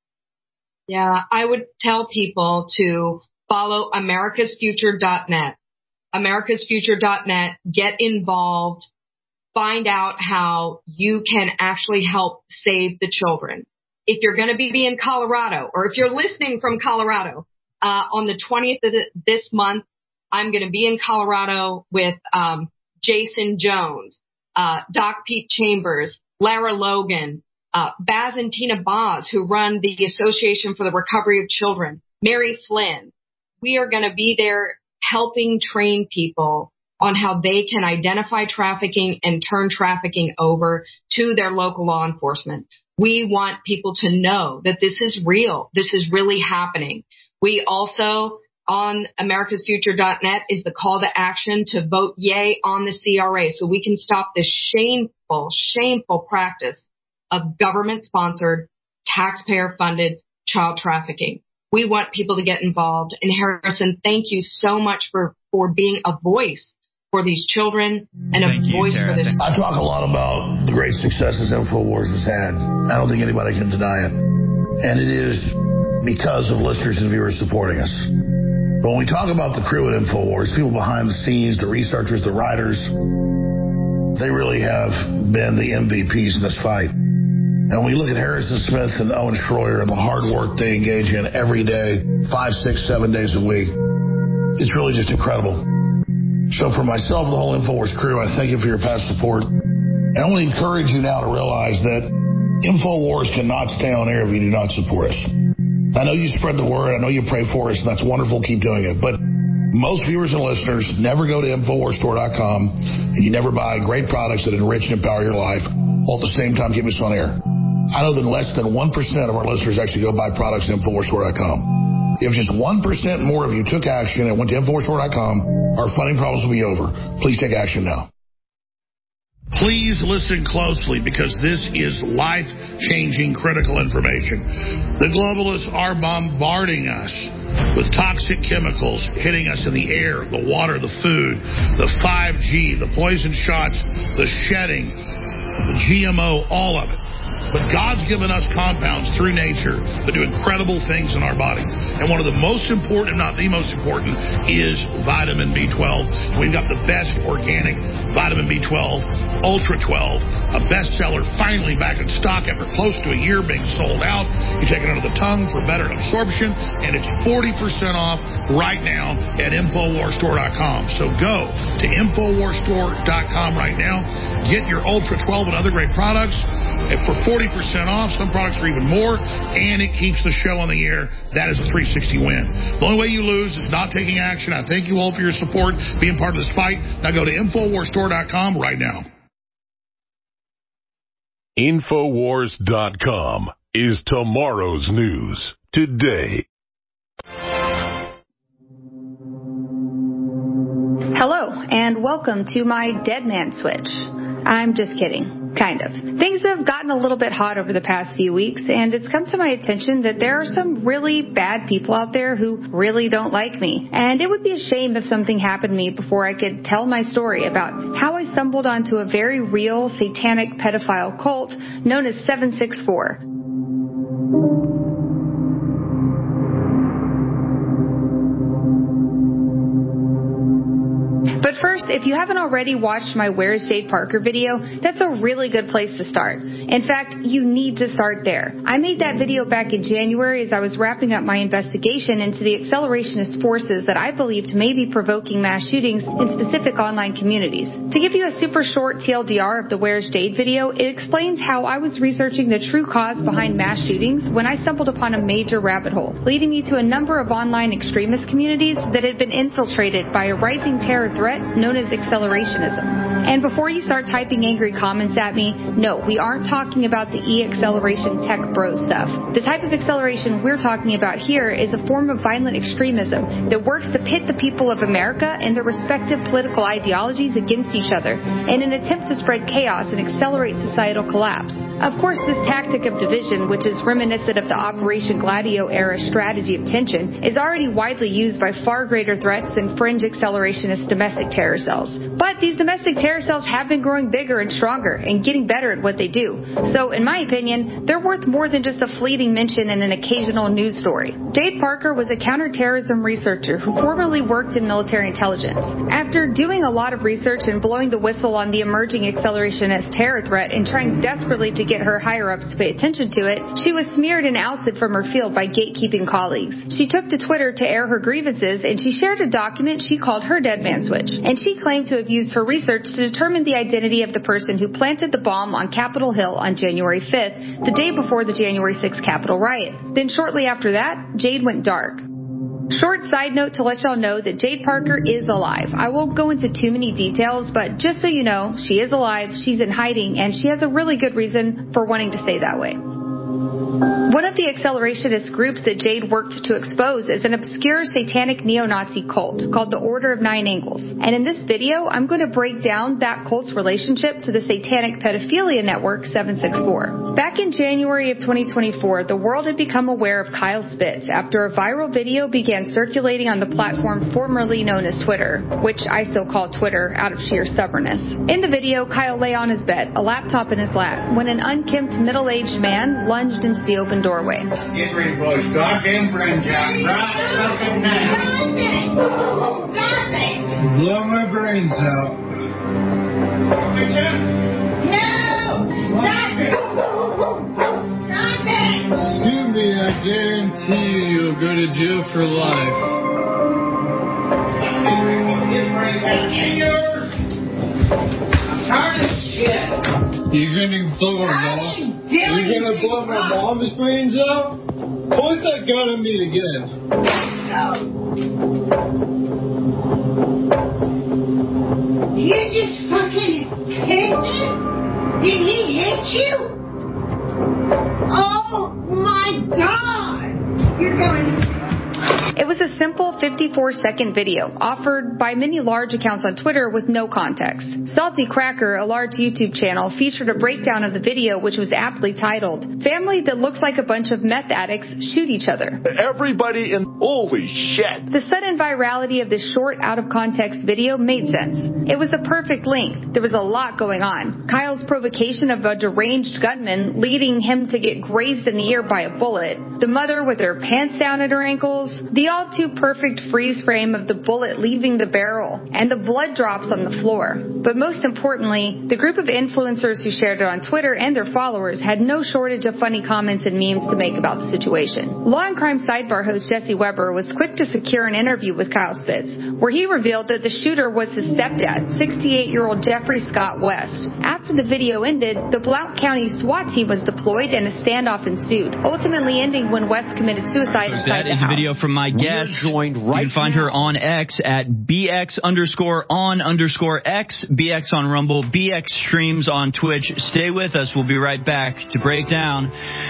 Yeah, I would tell people to follow americas future dot net. americas future dot net, get involved, find out how you can actually help save the children. If you're going to be in Colorado, or if you're listening from Colorado, uh, on the twentieth of the, this month, I'm going to be in Colorado with um, Jason Jones, uh, Doc Pete Chambers, Lara Logan, uh, Baz and Tina Boz, who run the Association for the Recovery of Children, Mary Flynn. We are going to be there helping train people on how they can identify trafficking and turn trafficking over to their local law enforcement. We want people to know that this is real. This is really happening. We also, on americas future dot net, is the call to action to vote yay on the C R A so we can stop this shameful, shameful practice of government-sponsored, taxpayer-funded child trafficking. We want people to get involved. And Harrison, thank you so much for, for being a voice for these children and a Thank voice you, for this. I talk a lot about the great successes InfoWars has had. I don't think anybody can deny it. And it is because of listeners and viewers supporting us. But when we talk about the crew at InfoWars, people behind the scenes, the researchers, the writers, they really have been the M V Ps in this fight. And when we look at Harrison Smith and Owen Schroyer and the hard work they engage in every day, five, six, seven days a week, it's really just incredible. So for myself and the whole InfoWars crew, I thank you for your past support. And I want to encourage you now to realize that InfoWars cannot stay on air if you do not support us. I know you spread the word. I know you pray for us, and that's wonderful. Keep doing it. But most viewers and listeners never go to infowars store dot com, and you never buy great products that enrich and empower your life, while at the same time keep us on air. I know that less than one percent of our listeners actually go buy products at infowars store dot com. If just one percent more of you took action and went to infowars store dot com, our funding problems will be over. Please take action now. Please listen closely, because this is life-changing, critical information. The globalists are bombarding us with toxic chemicals hitting us in the air, the water, the food, the five G, the poison shots, the shedding, the G M O, all of it. But God's given us compounds through nature that do incredible things in our body. And one of the most important, if not the most important, is vitamin B twelve. We've got the best organic vitamin B twelve, Ultra twelve, a bestseller, finally back in stock after close to a year being sold out. You take it under the tongue for better absorption, and it's forty percent off right now at Infowars Store dot com. So go to Infowars Store dot com right now. Get your Ultra twelve and other great products for forty percent off. Some products are even more, and it keeps the show on the air. That is a three sixty win. The only way you lose is not taking action. I thank you all for your support, being part of this fight. Now go to Infowars Store dot com right now. Infowars dot com is tomorrow's news today. Hello, and welcome to my Dead Man Switch. I'm just kidding. Kind of. Things have gotten a little bit hot over the past few weeks, and it's come to my attention that there are some really bad people out there who really don't like me. And it would be a shame if something happened to me before I could tell my story about how I stumbled onto a very real satanic pedophile cult known as seven six four. But first, if you haven't already watched my Where's Jade Parker video, that's a really good place to start. In fact, you need to start there. I made that video back in January as I was wrapping up my investigation into the accelerationist forces that I believed may be provoking mass shootings in specific online communities. To give you a super short T L D R of the Where's Jade video, it explains how I was researching the true cause behind mass shootings when I stumbled upon a major rabbit hole, leading me to a number of online extremist communities that had been infiltrated by a rising terror threat known as accelerationism. And before you start typing angry comments at me, no, we aren't talking about the e-acceleration tech bro stuff. The type of acceleration we're talking about here is a form of violent extremism that works to pit the people of America and their respective political ideologies against each other in an attempt to spread chaos and accelerate societal collapse. Of course, this tactic of division, which is reminiscent of the Operation Gladio era strategy of tension, is already widely used by far greater threats than fringe accelerationist domestic terror cells. But these domestic terror cells have been growing bigger and stronger and getting better at what they do. So, in my opinion, they're worth more than just a fleeting mention in an occasional news story. Jade Parker was a counterterrorism researcher who formerly worked in military intelligence. After doing a lot of research and blowing the whistle on the emerging accelerationist terror threat and trying desperately to get her higher-ups to pay attention to it, she was smeared and ousted from her field by gatekeeping colleagues. She took to Twitter to air her grievances, and she shared a document she called her Dead Man Switch. And she claimed to have used her research to determine the identity of the person who planted the bomb on Capitol Hill on January fifth, the day before the January sixth Capitol riot. Then shortly after that, Jade went dark. Short side note to let y'all know that Jade Parker is alive. I won't go into too many details, but just so you know, she is alive, she's in hiding, and she has a really good reason for wanting to stay that way. One of the accelerationist groups that Jade worked to expose is an obscure satanic neo-Nazi cult called the Order of Nine Angles. And in this video, I'm going to break down that cult's relationship to the satanic pedophilia network seven six four. Back in January of twenty twenty-four, the world had become aware of Kyle Spitz after a viral video began circulating on the platform formerly known as Twitter, which I still call Twitter out of sheer stubbornness. In the video, Kyle lay on his bed, a laptop in his lap, when an unkempt middle-aged man lunged into the open doorway. Get ready for a goddamn brain job right fucking now. Stop it! Blow my brains out. No! Stop it! Stop it! Sue me, I guarantee you you'll go to jail for life. Get brains out. And yours! I'm tired of shit. You're gonna blow my mom? You're gonna blow my mom's brains out? Point that gun at me again. You just fucking hit me? Did he hit you? Oh my God! You're going. It was a simple fifty-four second video offered by many large accounts on Twitter with no context. Salty Cracker, a large YouTube channel, featured a breakdown of the video which was aptly titled, "Family that looks like a bunch of meth addicts shoot each other." Everybody in... Holy shit! The sudden virality of this short, out-of-context video made sense. It was a perfect link. There was a lot going on. Kyle's provocation of a deranged gunman leading him to get grazed in the ear by a bullet. The mother with her pants down at her ankles. The all-too-perfect freeze frame of the bullet leaving the barrel. And the blood drops on the floor. But most importantly, the group of influencers who shared it on Twitter and their followers had no shortage of funny comments and memes to make about the situation. Law and Crime Sidebar host Jesse Weber was quick to secure an interview with Kyle Spitz, where he revealed that the shooter was his stepdad, sixty-eight-year-old Jeffrey Scott West. After the video ended, the Blount County SWAT team was deployed and a standoff ensued, ultimately ending when West committed suicide So inside that the is house. a video from my guest. Joined right you can find now. her on X at bx underscore on underscore x, bx on Rumble, bx streams on Twitch. Stay with us. We'll be right back to break down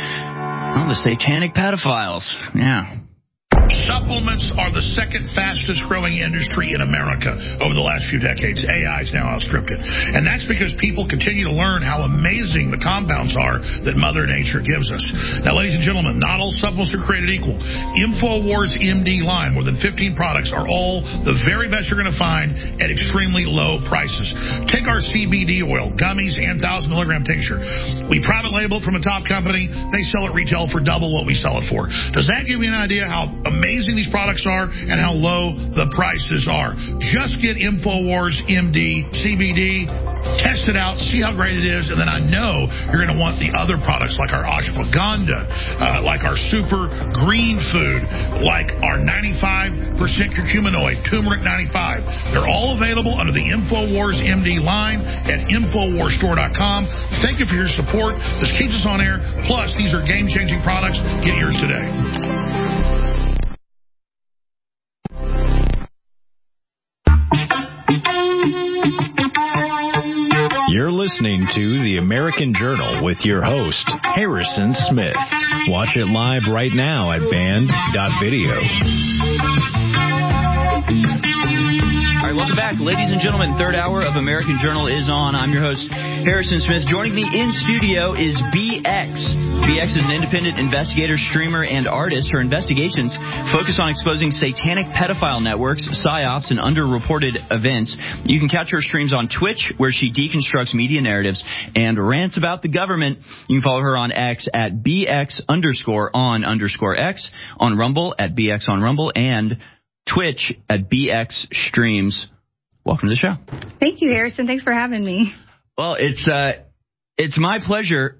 all the satanic pedophiles. Yeah. Supplements are the second fastest growing industry in America over the last few decades. A I has now outstripped it. And that's because people continue to learn how amazing the compounds are that Mother Nature gives us. Now, ladies and gentlemen, not all supplements are created equal. InfoWars M D line, more than fifteen products, are all the very best you're going to find at extremely low prices. Take our C B D oil, gummies, and one thousand milligram tincture. We private label it from a top company. They sell it retail for double what we sell it for. Does that give you an idea how amazing these products are and how low the prices are? Just get InfoWars M D C B D, test it out, see how great it is, and then I know you're going to want the other products like our ashwagandha, uh, like our super green food, like our ninety-five percent curcuminoid, turmeric ninety-five. They're all available under the InfoWars M D line at infowars store dot com. Thank you for your support. This keeps us on air. Plus, these are game-changing products. Get yours today. You're listening to The American Journal with your host, Harrison Smith. Watch it live right now at band dot video. All right, welcome back. Ladies and gentlemen, third hour of American Journal is on. I'm your host, Harrison Smith. Joining me in studio is B X. B X is an independent investigator, streamer, and artist. Her investigations focus on exposing satanic pedophile networks, psyops, and underreported events. You can catch her streams on Twitch, where she deconstructs media narratives and rants about the government. You can follow her on X at BX underscore on underscore X, on Rumble at BX on Rumble, and Twitch at B X Streams. Welcome to the show. Thank you, Harrison. Thanks for having me. Well, it's uh, it's my pleasure.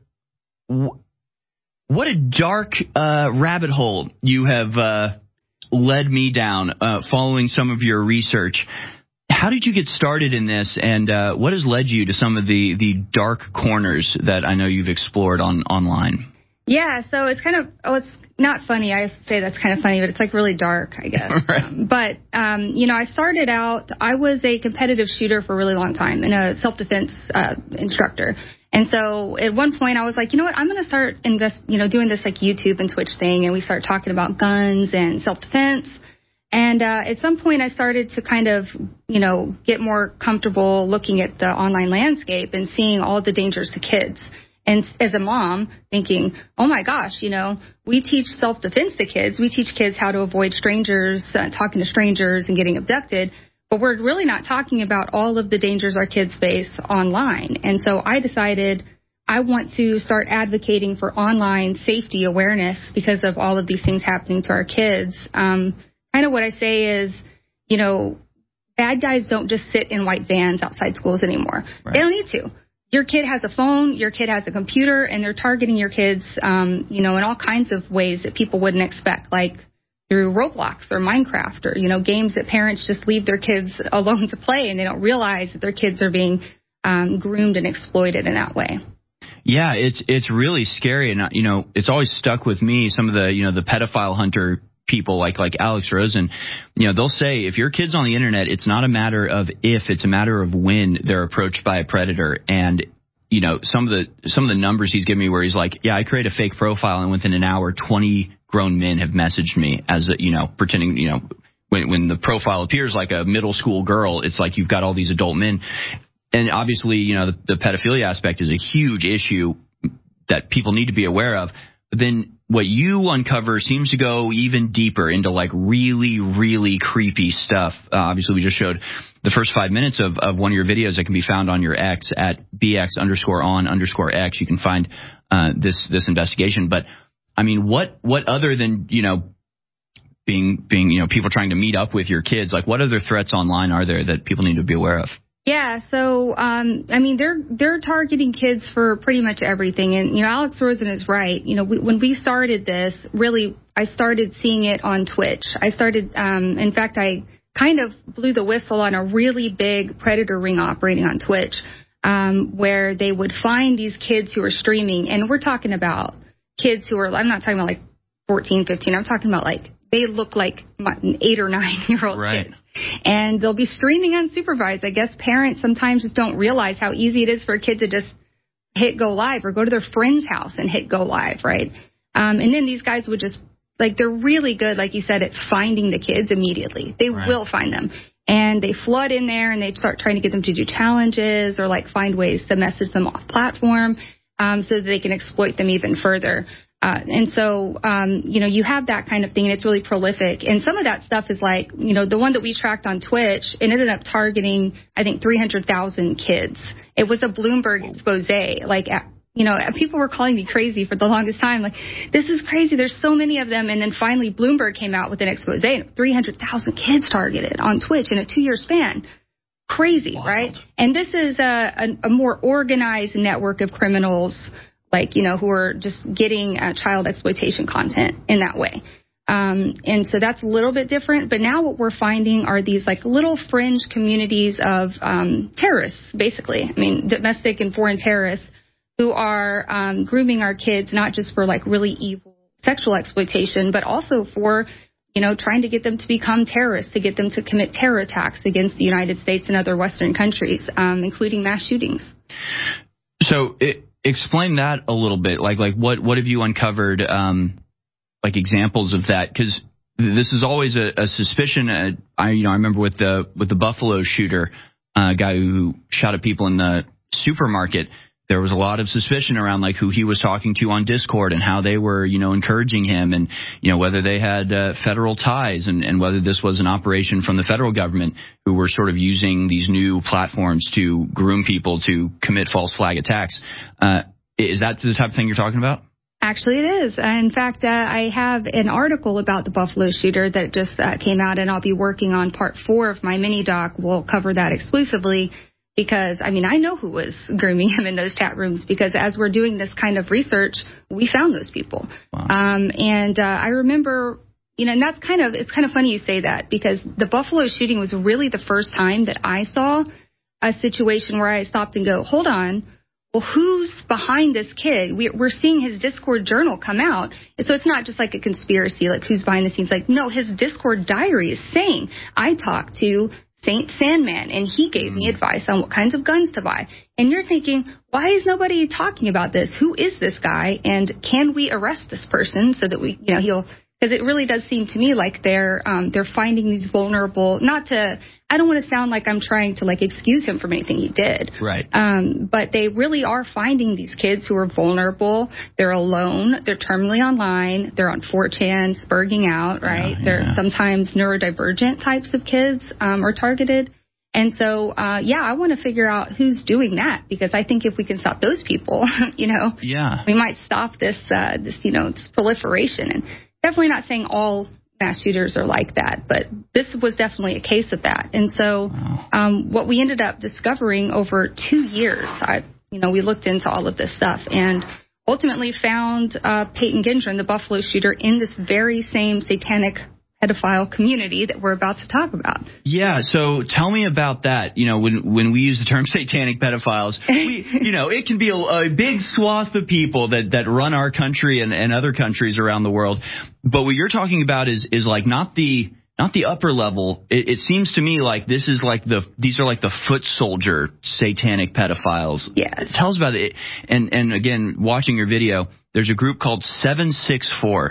What a dark uh, rabbit hole you have uh, led me down uh, following some of your research. How did you get started in this, and uh, what has led you to some of the, the dark corners that I know you've explored on online? Yeah, so it's kind of, oh, it's not funny. I say that's kind of funny, but it's like really dark, I guess. Right. Um, but, um, you know, I started out, I was a competitive shooter for a really long time and a self-defense uh, instructor. And so at one point I was like, you know what, I'm going to start invest, you know, doing this like YouTube and Twitch thing. And we start talking about guns and self-defense. And uh, at some point I started to kind of, you know, get more comfortable looking at the online landscape and seeing all the dangers to kids. And as a mom, thinking, oh, my gosh, you know, we teach self-defense to kids. We teach kids how to avoid strangers, uh, talking to strangers and getting abducted. But we're really not talking about all of the dangers our kids face online. And so I decided I want to start advocating for online safety awareness because of all of these things happening to our kids. Um, kind of what I say is, you know, bad guys don't just sit in white vans outside schools anymore. Right. They don't need to. Your kid has a phone, your kid has a computer, and they're targeting your kids, um, you know, in all kinds of ways that people wouldn't expect, like through Roblox or Minecraft or, you know, games that parents just leave their kids alone to play and they don't realize that their kids are being um, groomed and exploited in that way. Yeah, it's it's really scary. And, you know, it's always stuck with me, some of the, you know, the pedophile hunter people like like Alex Rosen, you know, they'll say if your kid's on the internet, it's not a matter of if, it's a matter of when they're approached by a predator. And, you know, some of the some of the numbers he's given me where he's like, yeah, I create a fake profile and within an hour, twenty grown men have messaged me as, a, you know, pretending, you know, when when the profile appears like a middle school girl, it's like you've got all these adult men. And obviously, you know, the, the pedophilia aspect is a huge issue that people need to be aware of. But then what you uncover seems to go even deeper into like really, really creepy stuff. Uh, obviously, we just showed the first five minutes of, of one of your videos that can be found on your X at bx underscore on underscore X. You can find uh, this this investigation. But I mean, what what other than, you know, being being, you know, people trying to meet up with your kids, like what other threats online are there that people need to be aware of? Yeah, so um, I mean, they're they're targeting kids for pretty much everything, and you know, Alex Rosen is right. You know, we, when we started this, really, I started seeing it on Twitch. I started, um, in fact, I kind of blew the whistle on a really big predator ring operating on Twitch, um, where they would find these kids who are streaming, and we're talking about kids who are, I'm not talking about like fourteen, fifteen. I'm talking about like they look like an eight or nine year old right. kids. And they'll be streaming unsupervised. I guess parents sometimes just don't realize how easy it is for a kid to just hit go live or go to their friend's house and hit go live, right? Um, and then these guys would just, like, they're really good, like you said, at finding the kids immediately. They right. will find them. And they flood in there and they start trying to get them to do challenges or, like, find ways to message them off platform um, so that they can exploit them even further. Uh, and so, um, you know, you have that kind of thing, and it's really prolific. And some of that stuff is like, you know, the one that we tracked on Twitch, it ended up targeting, I think, three hundred thousand kids. It was a Bloomberg expose. Like, you know, people were calling me crazy for the longest time. Like, this is crazy. There's so many of them. And then finally Bloomberg came out with an expose. three hundred thousand kids targeted on Twitch in a two-year span. Crazy, wow. Right? And this is a, a, a more organized network of criminals, like, you know, who are just getting uh, child exploitation content in that way. Um, and so that's a little bit different. But now what we're finding are these, like, little fringe communities of um, terrorists, basically. I mean, domestic and foreign terrorists who are um, grooming our kids, not just for, like, really evil sexual exploitation, but also for, you know, trying to get them to become terrorists, to get them to commit terror attacks against the United States and other Western countries, um, including mass shootings. So it... Explain that a little bit. Like, like what, what have you uncovered, um, like examples of that? Because this is always a, a suspicion. Uh, I, you know, I remember with the with the Buffalo shooter, uh, guy who shot at people in the supermarket. There was a lot of suspicion around like who he was talking to on Discord and how they were, you know, encouraging him, and you know whether they had uh, federal ties, and, and whether this was an operation from the federal government who were sort of using these new platforms to groom people to commit false flag attacks. Uh, is that the type of thing you're talking about? Actually, it is. In fact, uh, I have an article about the Buffalo shooter that just uh, came out, and I'll be working on part four of my mini doc. We'll cover that exclusively. Because, I mean, I know who was grooming him in those chat rooms, because as we're doing this kind of research, we found those people. Wow. Um, and uh, I remember, you know, and that's kind of, it's kind of funny you say that, because the Buffalo shooting was really the first time that I saw a situation where I stopped and go, hold on, well, who's behind this kid? We, we're seeing his Discord journal come out. So it's not just like a conspiracy, like who's behind the scenes. Like, no, his Discord diary is saying, I talked to Saint Sandman, and he gave me advice on what kinds of guns to buy. And you're thinking, why is nobody talking about this? Who is this guy? And can we arrest this person so that we, you know, he'll, because it really does seem to me like they're um, they're finding these vulnerable, not to, I don't want to sound like I'm trying to like excuse him from anything he did. Right. Um, but they really are finding these kids who are vulnerable. They're alone. They're terminally online. They're on four chan, spurging out, right? Yeah, they're yeah. sometimes neurodivergent types of kids um, are targeted. And so, uh, yeah, I want to figure out who's doing that, because I think if we can stop those people, you know, yeah. we might stop this, uh, this, you know, this proliferation. And definitely not saying all mass shooters are like that, but this was definitely a case of that. And so um, what we ended up discovering over two years, I, you know, we looked into all of this stuff and ultimately found uh, Peyton Gendron, the Buffalo shooter, in this very same satanic pedophile community that we're about to talk about. Yeah, so tell me about that. You know, when when we use the term satanic pedophiles, we, you know, it can be a, a big swath of people that, that run our country and, and other countries around the world. But what you're talking about is is like not the not the upper level. It, it seems to me like this is like the these are like the foot soldier satanic pedophiles. Yes. Tell us about it. And and again, watching your video, there's a group called seven six four.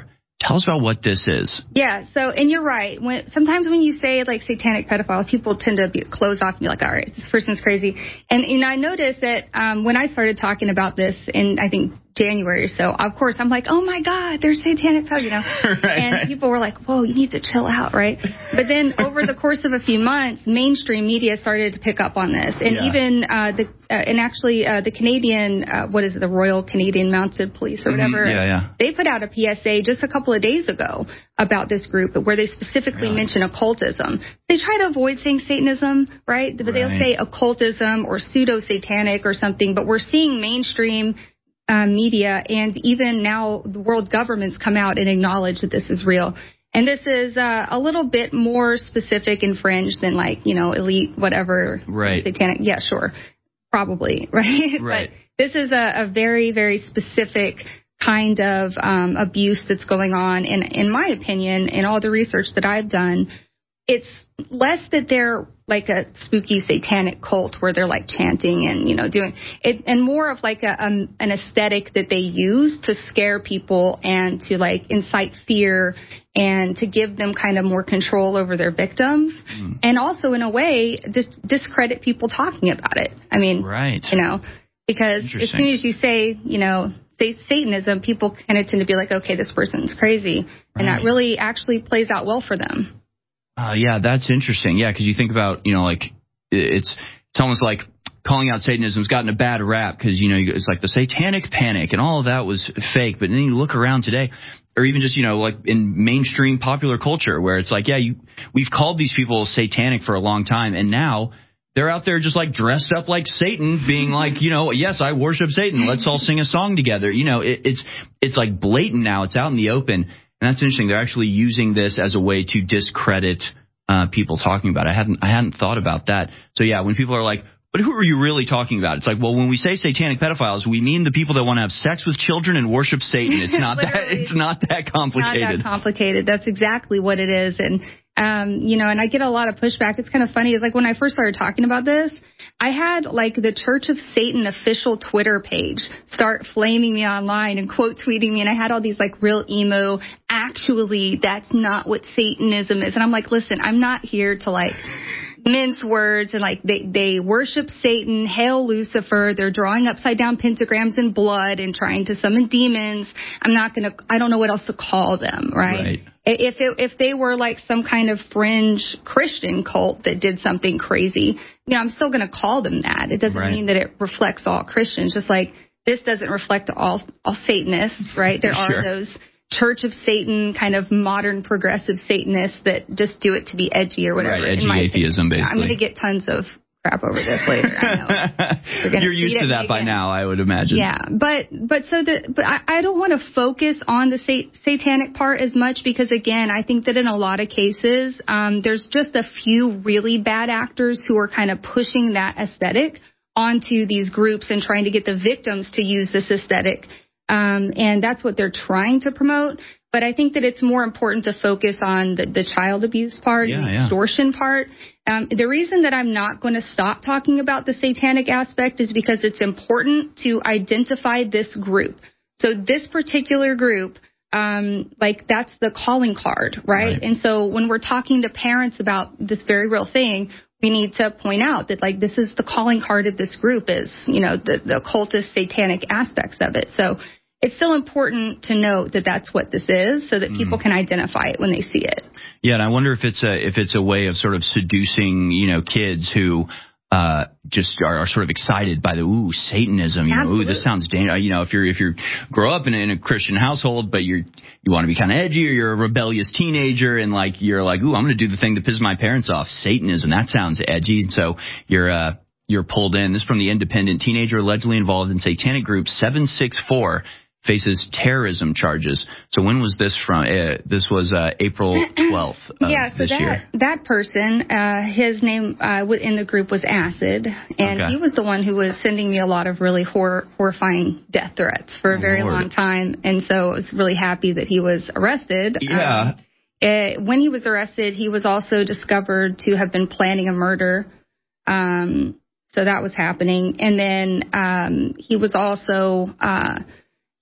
Tell us about what this is. Yeah, so, and you're right. When, sometimes when you say, like, satanic pedophile, people tend to be closed off and be like, all right, this person's crazy. And, you know, I noticed that um, when I started talking about this in, I think, January or so, of course, I'm like, oh, my God, there's satanic pedophiles, you know. right, and right. people were like, whoa, you need to chill out, right? But then over the course of a few months, mainstream media started to pick up on this. And yeah. even, uh, the uh, and actually, uh, the Canadian, uh, what is it, the Royal Canadian Mounted Police or whatever, mm-hmm. yeah, yeah. they put out a P S A just a couple of days ago about this group where they specifically really? mention occultism. They try to avoid saying Satanism, right? But right. they'll say occultism or pseudo-satanic or something. But we're seeing mainstream uh, media and even now the world governments come out and acknowledge that this is real. And this is uh, a little bit more specific and fringe than like, you know, elite, whatever. Right. Satanic. Yeah, sure. Probably. Right. Right. But this is a, a very, very specific kind of um, abuse that's going on. And in my opinion, in all the research that I've done, it's less that they're like a spooky satanic cult where they're like chanting and, you know, doing it, and more of like a, um, an aesthetic that they use to scare people and to like incite fear and to give them kind of more control over their victims. Mm. And also in a way dis- discredit people talking about it. I mean, right. you know, because as soon as you say, you know, say Satanism, people kind of tend to be like, okay, this person's crazy. Right. And that really actually plays out well for them. Uh, yeah, that's interesting. Yeah, because you think about, you know, like it's it's almost like calling out Satanism's gotten a bad rap because, you know, it's like the satanic panic and all of that was fake. But then you look around today, or even just, you know, like in mainstream popular culture where it's like, yeah, you we've called these people satanic for a long time. And now they're out there just like dressed up like Satan being like, you know, yes, I worship Satan. Let's all sing a song together. You know, it, it's it's like blatant now. It's out in the open. And that's interesting. They're actually using this as a way to discredit uh, people talking about it. I hadn't I hadn't thought about that. So, yeah, when people are like, but who are you really talking about? It's like, well, when we say satanic pedophiles, we mean the people that want to have sex with children and worship Satan. It's not that it's not that complicated. Not that complicated. That's exactly what it is. And, um, you know, and I get a lot of pushback. It's kind of funny. It's like when I first started talking about this, I had like the Church of Satan official Twitter page start flaming me online and quote tweeting me. And I had all these like real emo, actually, that's not what Satanism is. And I'm like, listen, I'm not here to like mince words and like they, they worship Satan, hail Lucifer. They're drawing upside down pentagrams in blood and trying to summon demons. I'm not going to, I don't know what else to call them, right? Right. If it, if they were like some kind of fringe Christian cult that did something crazy, you know, I'm still going to call them that. It doesn't right. mean that it reflects all Christians. Just like this doesn't reflect all all Satanists, right? There sure. are those Church of Satan kind of modern progressive Satanists that just do it to be edgy or whatever. Right, edgy atheism, basically. I'm going to get tons of crap over this later. I know. You're used to that by again. now, I would imagine. Yeah, but but so the but I, I don't want to focus on the sat- satanic part as much because again, I think that in a lot of cases, um, there's just a few really bad actors who are kind of pushing that aesthetic onto these groups and trying to get the victims to use this aesthetic. Um, and that's what they're trying to promote. But I think that it's more important to focus on the, the child abuse part yeah, and the yeah. extortion part. Um, the reason that I'm not going to stop talking about the satanic aspect is because it's important to identify this group. So this particular group, um, like that's the calling card, right? right? And so when we're talking to parents about this very real thing, we need to point out that, like, this is the calling card of this group is, you know, the, the occultist satanic aspects of it. So it's still important to note that that's what this is so that mm. people can identify it when they see it. Yeah, and I wonder if it's a if it's a way of sort of seducing, you know, kids who uh, just are, are sort of excited by the, ooh, Satanism, you Absolutely. know, ooh, this sounds dangerous. You know, if you're if you grow up in a, in a Christian household, but you're you want to be kind of edgy or you're a rebellious teenager and like you're like, ooh, I'm going to do the thing that pisses my parents off, Satanism. That sounds edgy. And so you're uh, you're pulled in. This is from the Independent. Teenager allegedly involved in satanic group seven six four faces terrorism charges. So when was this from? Uh, this was uh, April twelfth of yeah, so this that, year. that person, uh, his name uh, in the group was Acid, and okay. he was the one who was sending me a lot of really hor- horrifying death threats for a very Lord. long time. And so I was really happy that he was arrested. Yeah. Um, uh, when he was arrested, he was also discovered to have been planning a murder. Um, so that was happening. And then um, he was also... Uh,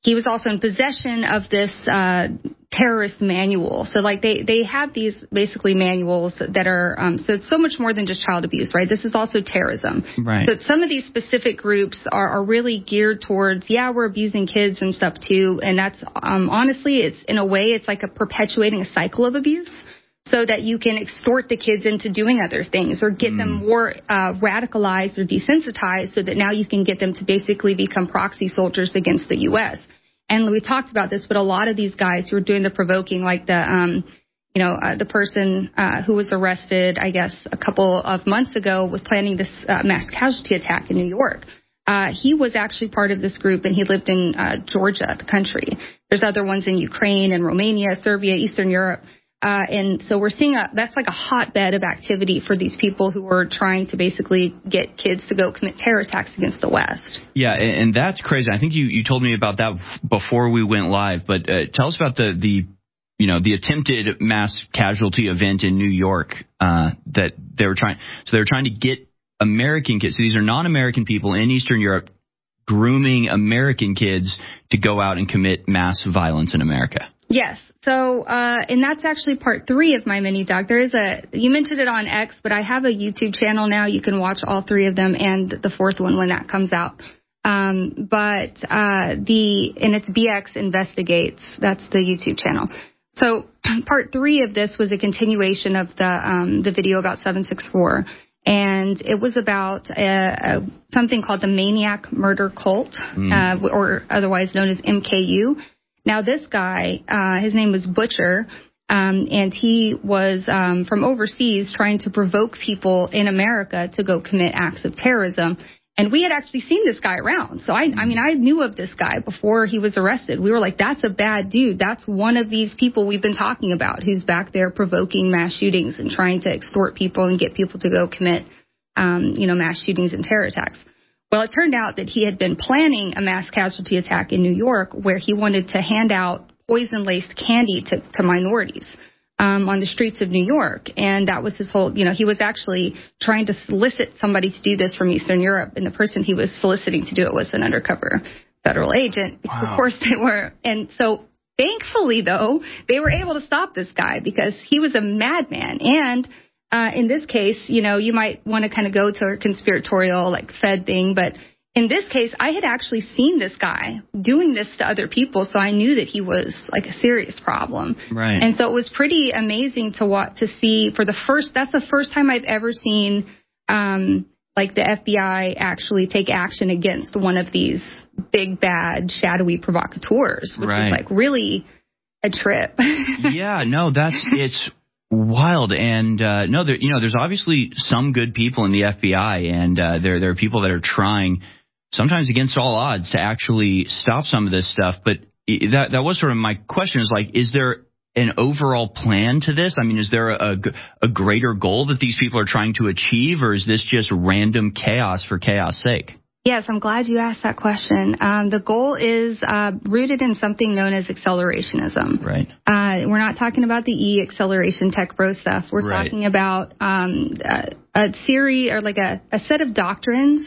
he was also in possession of this uh, terrorist manual. So, like, they, they have these basically manuals that are, um, so it's so much more than just child abuse, right? This is also terrorism. Right. But some of these specific groups are, are really geared towards, yeah, we're abusing kids and stuff too. And that's, um, honestly, it's in a way, it's like a perpetuating a cycle of abuse, so that you can extort the kids into doing other things or get mm. them more uh, radicalized or desensitized, so that now you can get them to basically become proxy soldiers against the U S. And we talked about this, but a lot of these guys who are doing the provoking, like the, um, you know, uh, the person uh, who was arrested, I guess, a couple of months ago with planning this uh, mass casualty attack in New York. Uh, he was actually part of this group, and he lived in uh, Georgia, the country. There's other ones in Ukraine and Romania, Serbia, Eastern Europe. Uh, and so we're seeing a, that's like a hotbed of activity for these people who are trying to basically get kids to go commit terror attacks against the West. Yeah, and, and that's crazy. I think you, you told me about that before we went live, but uh, tell us about the, the, you know, the attempted mass casualty event in New York uh, that they were trying. So they were trying to get American kids. So these are non-American people in Eastern Europe grooming American kids to go out and commit mass violence in America. Yes. So, uh, and that's actually part three of my mini doc. There is a, you mentioned it on X, but I have a YouTube channel now. You can watch all three of them and the fourth one when that comes out. Um, but, uh, the, and it's B X Investigates. That's the YouTube channel. So part three of this was a continuation of the, um, the video about seven six four. And it was about a, a, something called the Maniac Murder Cult, mm. uh, or otherwise known as M K U. Now, this guy, uh, his name was Butcher, um, and he was um, from overseas trying to provoke people in America to go commit acts of terrorism. And we had actually seen this guy around. So, I, I mean, I knew of this guy before he was arrested. We were like, that's a bad dude. That's one of these people we've been talking about who's back there provoking mass shootings and trying to extort people and get people to go commit, um, you know, mass shootings and terror attacks. Well, it turned out that he had been planning a mass casualty attack in New York where he wanted to hand out poison-laced candy to, to minorities um, on the streets of New York. And that was his whole, you know, he was actually trying to solicit somebody to do this from Eastern Europe. And the person he was soliciting to do it was an undercover federal agent. Wow. Of course they were. And so thankfully, though, they were able to stop this guy because he was a madman. And Uh, in this case, you know, you might want to kind of go to a conspiratorial, like, Fed thing. But in this case, I had actually seen this guy doing this to other people. So I knew that he was, like, a serious problem. Right. And so it was pretty amazing to watch, to see for the first, that's the first time I've ever seen, um, like, the F B I actually take action against one of these big, bad, shadowy provocateurs, which right. was, like, really a trip. Yeah, no, that's, it's wild. And uh, no, there, you know, there's obviously some good people in the F B I, and uh, there there are people that are trying, sometimes against all odds, to actually stop some of this stuff. But that that was sort of my question: is like, is there an overall plan to this? I mean, is there a, a greater goal that these people are trying to achieve, or is this just random chaos for chaos' sake? Yes, I'm glad you asked that question. Um, the goal is uh, rooted in something known as accelerationism. Right. Uh, we're not talking about the E acceleration tech bro stuff. We're right. talking about um, a, a theory or like a, a set of doctrines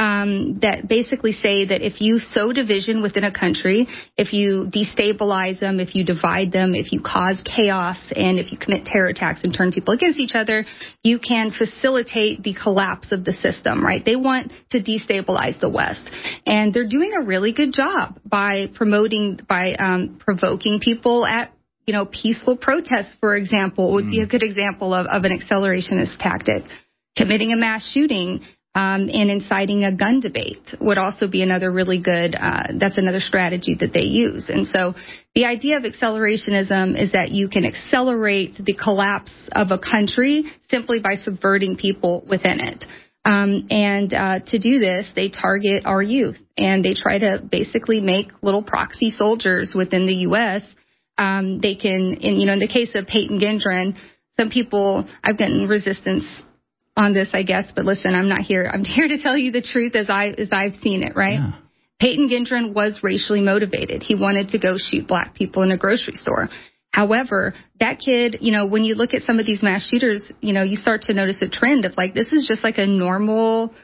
um, that basically say that if you sow division within a country, if you destabilize them, if you divide them, if you cause chaos, and if you commit terror attacks and turn people against each other, you can facilitate the collapse of the system, right? They want to destabilize the West. And they're doing a really good job by promoting, by um, provoking people at, you know, peaceful protests, for example, would mm. be a good example of, of an accelerationist tactic. Committing a mass shooting Um, and inciting a gun debate would also be another really good, uh, that's another strategy that they use. And so the idea of accelerationism is that you can accelerate the collapse of a country simply by subverting people within it. Um, and uh, to do this, they target our youth, and they try to basically make little proxy soldiers within the U S. Um, they can, in, you know, in the case of Peyton Gendron, some people, I've gotten resistance on this, I guess, but listen, I'm not here. I'm here to tell you the truth as I as I've seen it, right? Yeah. Peyton Gendron was racially motivated. He wanted to go shoot black people in a grocery store. However, that kid, you know, when you look at some of these mass shooters, you know, you start to notice a trend of like, this is just like a normal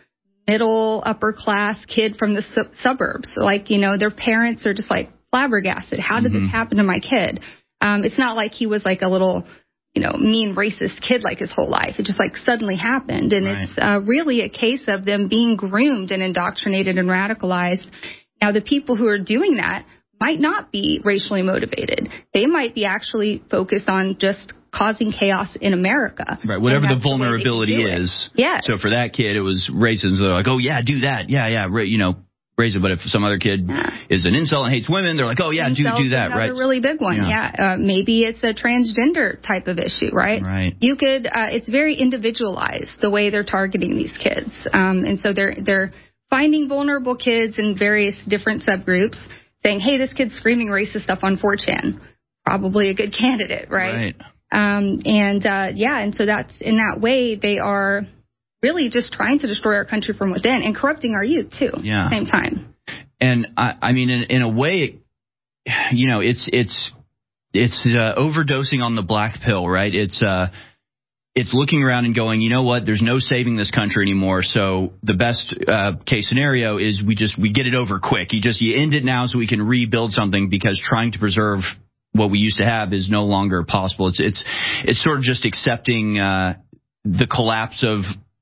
middle, upper class kid from the su- suburbs. Like, you know, their parents are just like flabbergasted. How did mm-hmm. this happen to my kid? Um, it's not like he was like a little, you know, mean racist kid like his whole life. It just like suddenly happened. And right. it's uh, really a case of them being groomed and indoctrinated and radicalized. Now, the people who are doing that might not be racially motivated. They might be actually focused on just causing chaos in America. Right, whatever the vulnerability the is. Yeah. So for that kid, it was racism. They're like, oh, yeah, do that. Yeah, yeah, ra- you know, raise it. But if some other kid yeah. is an incel and hates women, they're like, oh, yeah, do, do that, another right? Another really big one, yeah. yeah. Uh, maybe it's a transgender type of issue, right? Right. You could, uh, it's very individualized, the way they're targeting these kids. Um, and so they're they're finding vulnerable kids in various different subgroups, saying, hey, this kid's screaming racist stuff on four chan. Probably a good candidate, right? Right. Um, and, uh, yeah, and so that's, in that way, they are really just trying to destroy our country from within and corrupting our youth, too, yeah. at the same time. And, I, I mean, in, in a way, you know, it's it's it's uh, overdosing on the black pill, right? It's uh, it's looking around and going, you know what, there's no saving this country anymore, so the best uh, case scenario is we just we get it over quick. You just you end it now so we can rebuild something, because trying to preserve what we used to have is no longer possible. It's it's it's sort of just accepting uh, the collapse of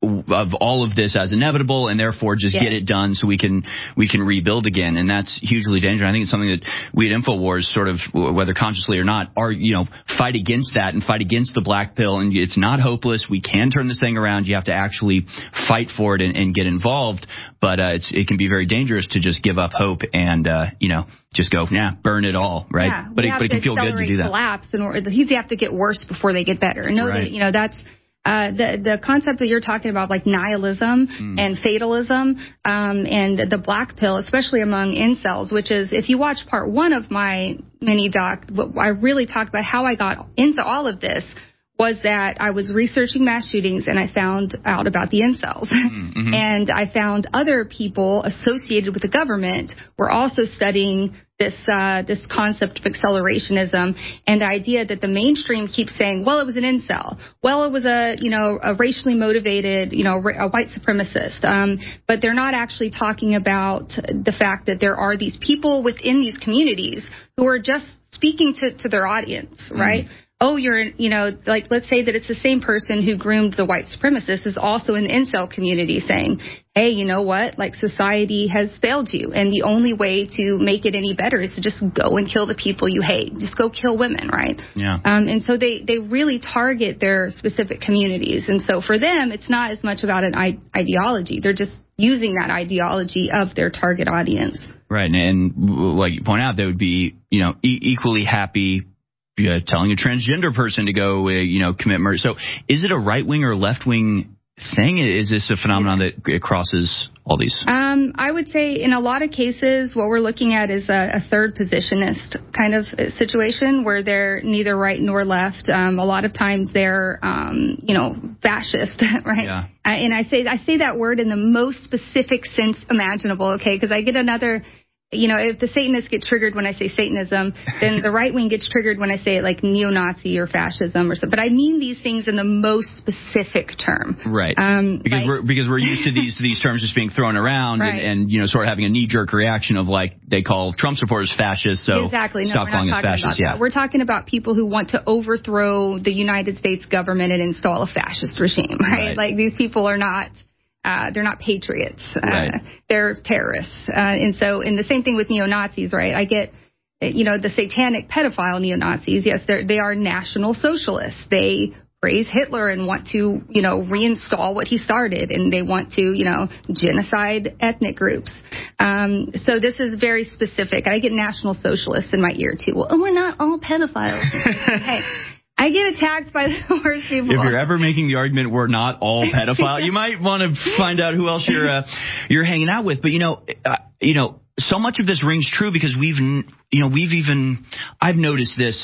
of all of this as inevitable, and therefore just yes. get it done so we can we can rebuild again. And that's hugely dangerous. I think it's something that we at InfoWars, sort of, whether consciously or not, are, you know, fight against that and fight against the black pill. And it's not hopeless. We can turn this thing around. You have to actually fight for it and, and get involved. But uh, it's, it can be very dangerous to just give up hope and, uh, you know, just go, nah, burn it all, right? Yeah, but, it, but it can feel good to do that. Collapse, and or you have to get worse before they get better. And know right. that, you know, that's uh, the the concept that you're talking about, like nihilism mm. and fatalism, um, and the black pill, especially among incels, which is, if you watch part one of my mini doc, I really talk about how I got into all of this. Was that I was researching mass shootings and I found out about the incels. Mm-hmm. And I found other people associated with the government were also studying this uh, this concept of accelerationism and the idea that the mainstream keeps saying, well, it was an incel. Well, it was a, you know, a racially motivated, you know, a white supremacist. Um, but they're not actually talking about the fact that there are these people within these communities who are just speaking to, to their audience, right? Mm-hmm. Oh, you're, you know, like, let's say that it's the same person who groomed the white supremacist is also in the incel community saying, hey, you know what, like, society has failed you, and the only way to make it any better is to just go and kill the people you hate. Just go kill women, right? Yeah. Um, and so they, they really target their specific communities. And so for them, it's not as much about an I- ideology. They're just using that ideology of their target audience. Right, and, and like you point out, they would be, you know, e- equally happy Uh, telling a transgender person to go, uh, you know, commit murder. So is it a right-wing or left-wing thing? Is this a phenomenon that crosses all these? Um, I would say in a lot of cases, what we're looking at is a, a third positionist kind of situation where they're neither right nor left. Um, a lot of times they're, um, you know, fascist, right? Yeah. I, and I say I say that word in the most specific sense imaginable, okay? Because I get another... You know, if the Satanists get triggered when I say Satanism, then the right wing gets triggered when I say it like neo-Nazi or fascism or something. But I mean these things in the most specific term. Right. Um, because like, we're because we're used to these to these terms just being thrown around right. and, and you know sort of having a knee-jerk reaction of like they call Trump supporters fascists. So exactly. No, stop we're calling not us talking fascists. about Yeah. that. We're talking about people who want to overthrow the United States government and install a fascist regime. Right. Right. Like these people are not. Uh, they're not patriots. Right. Uh, they're terrorists. Uh, and so, and the same thing with neo-Nazis, right? I get, you know, the satanic pedophile neo-Nazis. Yes, they're, they are national socialists. They praise Hitler and want to, you know, reinstall what he started. And they want to, you know, genocide ethnic groups. Um, so this is very specific. I get national socialists in my ear, too. Well, oh, we're not all pedophiles. Hey. I get attacked by the worst people. If you're ever making the argument we're not all pedophile, you might want to find out who else you're uh, you're hanging out with. But you know, uh, you know, so much of this rings true because we've, you know, we've even I've noticed this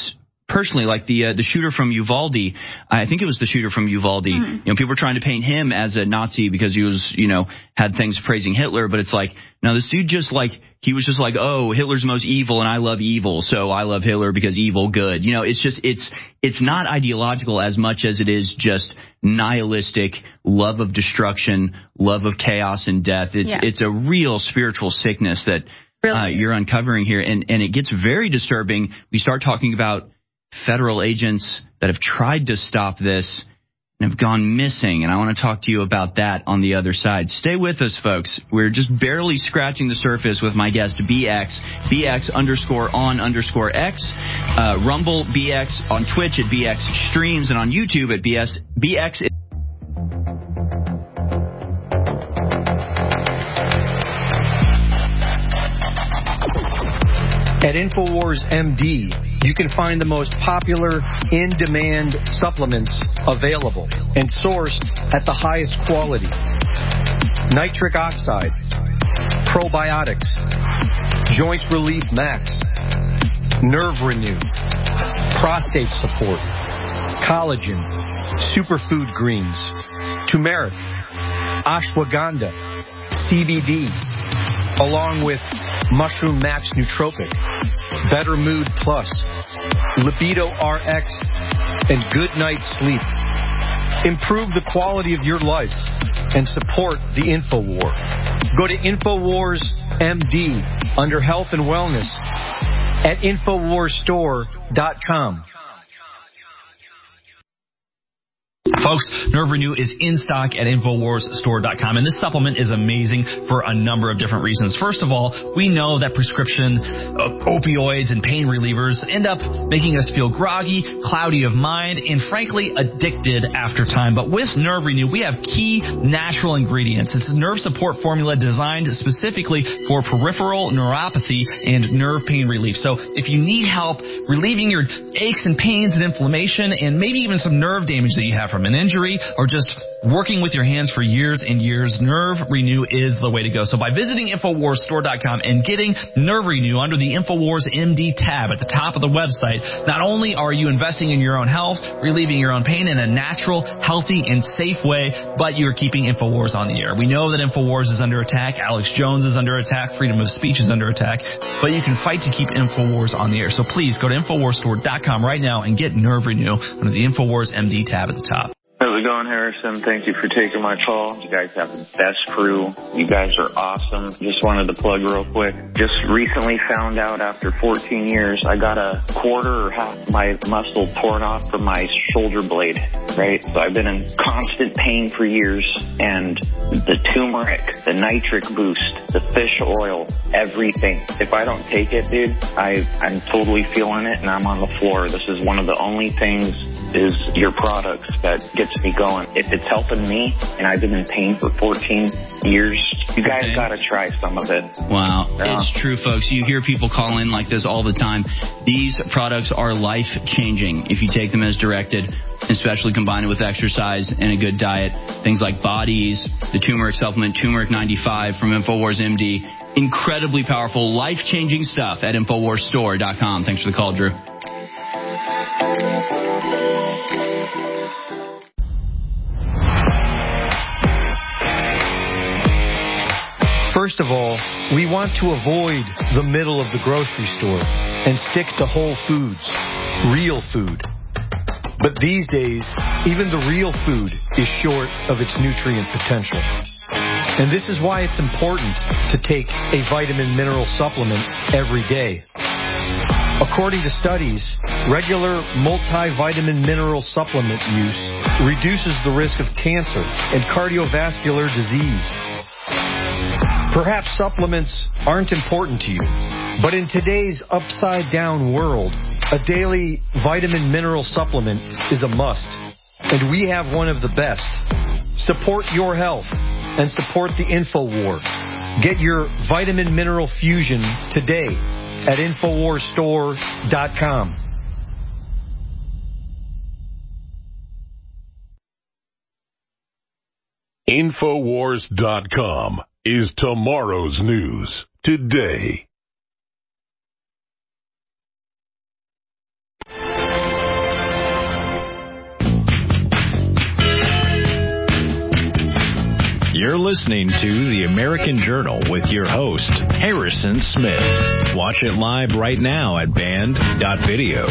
personally, like the uh, the shooter from Uvalde, I think it was the shooter from Uvalde. Mm-hmm. You know, people were trying to paint him as a Nazi because he was, you know, had things praising Hitler. But it's like, no, this dude just like, he was just like, oh, Hitler's most evil and I love evil, so I love Hitler because evil good. You know, it's just, it's it's not ideological as much as it is just nihilistic love of destruction, love of chaos and death. It's yeah. it's a real spiritual sickness that really? uh, you're uncovering here, and and it gets very disturbing. We start talking about federal agents that have tried to stop this and have gone missing, and I want to talk to you about that on the other side. Stay with us, folks. We're just barely scratching the surface with my guest, B X, B X underscore on underscore X, uh, Rumble B X, on Twitch at B X Streams, and on YouTube at B S, B X. At InfoWars M D, you can find the most popular in-demand supplements available and sourced at the highest quality. Nitric oxide, probiotics, Joint Relief Max, Nerve Renew, prostate support, collagen, superfood greens, turmeric, ashwagandha, C B D, along with Mushroom Max Nootropic, Better Mood Plus, Libido R X, and Good Night Sleep. Improve the quality of your life and support the InfoWar. Go to InfoWars M D under Health and Wellness at InfoWars Store dot com. Folks, Nerve Renew is in stock at InfoWars Store dot com, and this supplement is amazing for a number of different reasons. First of all, we know that prescription uh, opioids and pain relievers end up making us feel groggy, cloudy of mind, and frankly, addicted after time. But with Nerve Renew, we have key natural ingredients. It's a nerve support formula designed specifically for peripheral neuropathy and nerve pain relief. So if you need help relieving your aches and pains and inflammation, and maybe even some nerve damage that you have from an injury or just working with your hands for years and years, Nerve Renew is the way to go. So by visiting InfoWars Store dot com and getting Nerve Renew under the InfoWars M D tab at the top of the website, not only are you investing in your own health, relieving your own pain in a natural, healthy, and safe way, but you're keeping InfoWars on the air. We know that InfoWars is under attack. Alex Jones is under attack. Freedom of speech is under attack. But you can fight to keep InfoWars on the air. So please go to InfoWars Store dot com right now and get Nerve Renew under the InfoWars M D tab at the top. How's it going, Harrison? Thank you for taking my call. You guys have the best crew. You guys are awesome. Just wanted to plug real quick. Just recently found out after fourteen years, I got a quarter or half my muscle torn off from my shoulder blade, right? So I've been in constant pain for years, and the turmeric, the nitric boost, the fish oil, everything. If I don't take it, dude, I, I'm totally feeling it, and I'm on the floor. This is one of the only things is your products that gets me going. If it's helping me, and I've been in pain for fourteen years, you guys okay. got to try some of it. Wow. Yeah. It's true, folks. You hear people call in like this all the time. These products are life-changing if you take them as directed, especially combined with exercise and a good diet. Things like Bodies, the turmeric supplement, Turmeric ninety-five from InfoWars M D. Incredibly powerful, life-changing stuff at InfoWars Store dot com. Thanks for the call, Drew. First of all, we want to avoid the middle of the grocery store and stick to whole foods, real food. But these days, even the real food is short of its nutrient potential. And this is why it's important to take a vitamin mineral supplement every day. According to studies, regular multivitamin mineral supplement use reduces the risk of cancer and cardiovascular disease. Perhaps supplements aren't important to you, but in today's upside-down world, a daily vitamin mineral supplement is a must, and we have one of the best. Support your health and support the InfoWar. Get your vitamin mineral fusion today at InfoWars Store dot com. InfoWars dot com is tomorrow's news today. You're listening to The American Journal with your host, Harrison Smith. Watch it live right now at band dot video.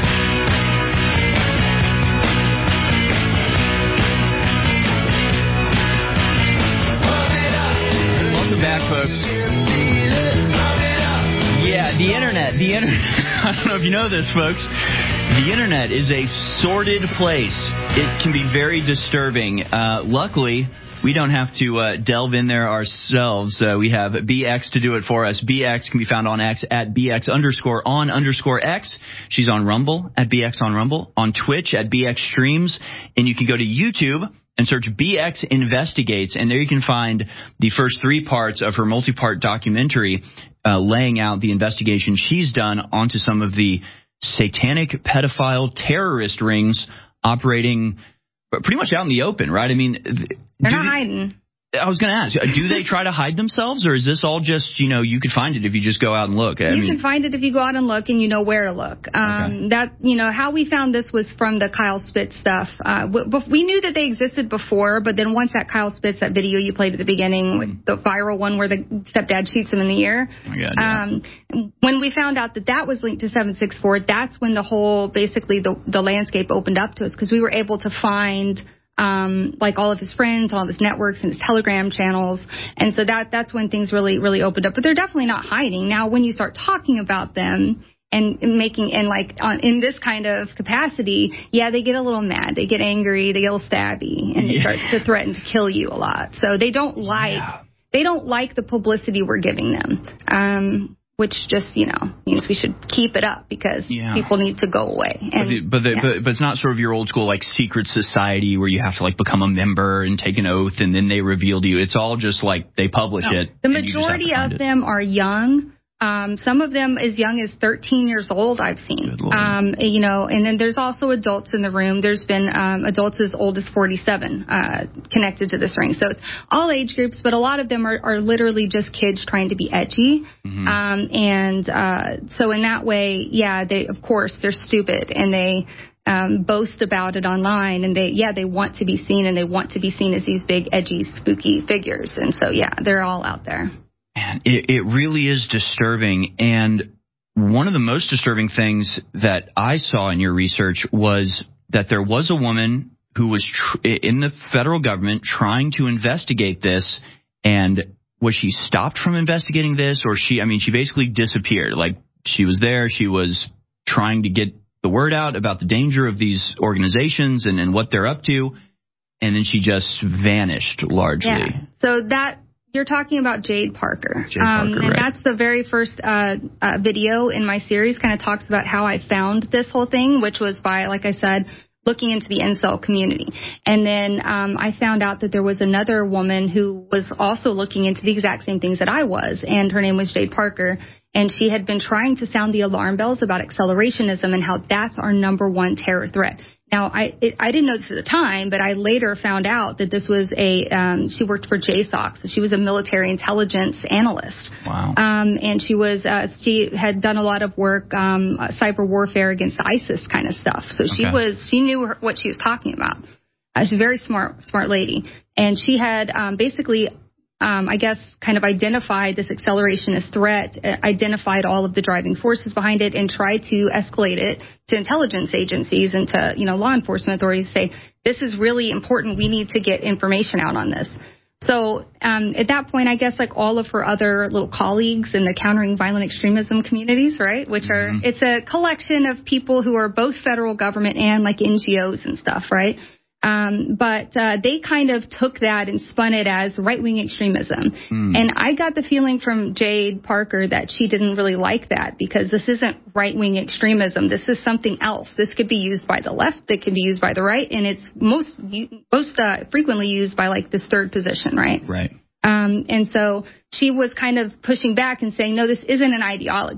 Welcome back, folks. Yeah, the internet, the internet, I don't know if you know this, folks. The internet is a sordid place. It can be very disturbing. Uh, luckily, we don't have to uh, delve in there ourselves. Uh, we have B X to do it for us. B X can be found on X at B X underscore on underscore X. She's on Rumble at B X on Rumble, on Twitch at B X Streams, and you can go to YouTube and search B X Investigates, and there you can find the first three parts of her multi-part documentary uh, laying out the investigation she's done onto some of the satanic pedophile terrorist rings operating pretty much out in the open, right? I mean, they're not they, hiding. I was going to ask, do they try to hide themselves, or is this all just, you know, you could find it if you just go out and look? I you mean, can find it if you go out and look, and you know where to look. Um, okay. That, you know, how we found this was from the Kyle Spitz stuff. Uh, we knew that they existed before, but then once that Kyle Spitz, that video you played at the beginning, with the viral one where the stepdad shoots him in the ear. Oh my God, yeah. um, when we found out that that was linked to seven six four, that's when the whole, basically the, the landscape opened up to us, because we were able to find Um, like all of his friends, all of his networks, and his Telegram channels, and so that that's when things really, really opened up. But they're definitely not hiding. Now, when you start talking about them and making and like on, in this kind of capacity, yeah, they get a little mad, they get angry, they get a little stabby, and they yeah. start to threaten to kill you a lot. So they don't like yeah. they don't like the publicity we're giving them. Um, Which just, you know, means we should keep it up, because yeah. people need to go away. And, but, the, but, the, yeah. but but it's not sort of your old school, like, secret society where you have to, like, become a member and take an oath and then they reveal to you. It's all just, like, they publish no. it. The majority of them are young. Um, some of them as young as thirteen years old, I've seen. Um, you know, and then there's also adults in the room. There's been um, adults as old as forty-seven uh, connected to this ring. So it's all age groups, but a lot of them are, are literally just kids trying to be edgy. Mm-hmm. Um, and uh, so in that way, yeah, they of course, they're stupid, and they um, boast about it online. And they, yeah, they want to be seen, and they want to be seen as these big, edgy, spooky figures. And so, yeah, they're all out there. Man, it, it really is disturbing. And one of the most disturbing things that I saw in your research was that there was a woman who was tr- in the federal government trying to investigate this. And was she stopped from investigating this, or she, I mean, she basically disappeared. Like, she was there. She was trying to get the word out about the danger of these organizations and, and what they're up to. And then she just vanished largely. Yeah. So that, you're talking about Jade Parker. Jade Parker, um, and right. that's the very first uh, uh, video in my series, kind of talks about how I found this whole thing, which was by, like I said, looking into the incel community. And then um, I found out that there was another woman who was also looking into the exact same things that I was, and her name was Jade Parker. And she had been trying to sound the alarm bells about accelerationism and how that's our number one terror threat. Now, I it, I didn't know this at the time, but I later found out that this was a, um, she worked for J SOC, so she was a military intelligence analyst. Wow. Um, and she was, uh, she had done a lot of work, um, uh, cyber warfare against ISIS kind of stuff. So she Okay. was, she knew her, what she was talking about. Uh, she's a very smart, smart lady. And she had um, basically Um, I guess, kind of identified this accelerationist threat, uh, identified all of the driving forces behind it, and tried to escalate it to intelligence agencies and to, you know, law enforcement authorities to say, this is really important. We need to get information out on this. So um, at that point, I guess, like all of her other little colleagues in the countering violent extremism communities, right, which are, mm-hmm. it's a collection of people who are both federal government and like N G Os and stuff, right? Um, but uh, they kind of took that and spun it as right-wing extremism. Mm. And I got the feeling from Jade Parker that she didn't really like that, because this isn't right-wing extremism. This is something else. This could be used by the left. It can be used by the right. And it's most most uh, frequently used by, like, this third position, right? Right. Um, and so she was kind of pushing back and saying, no, this isn't an ideology.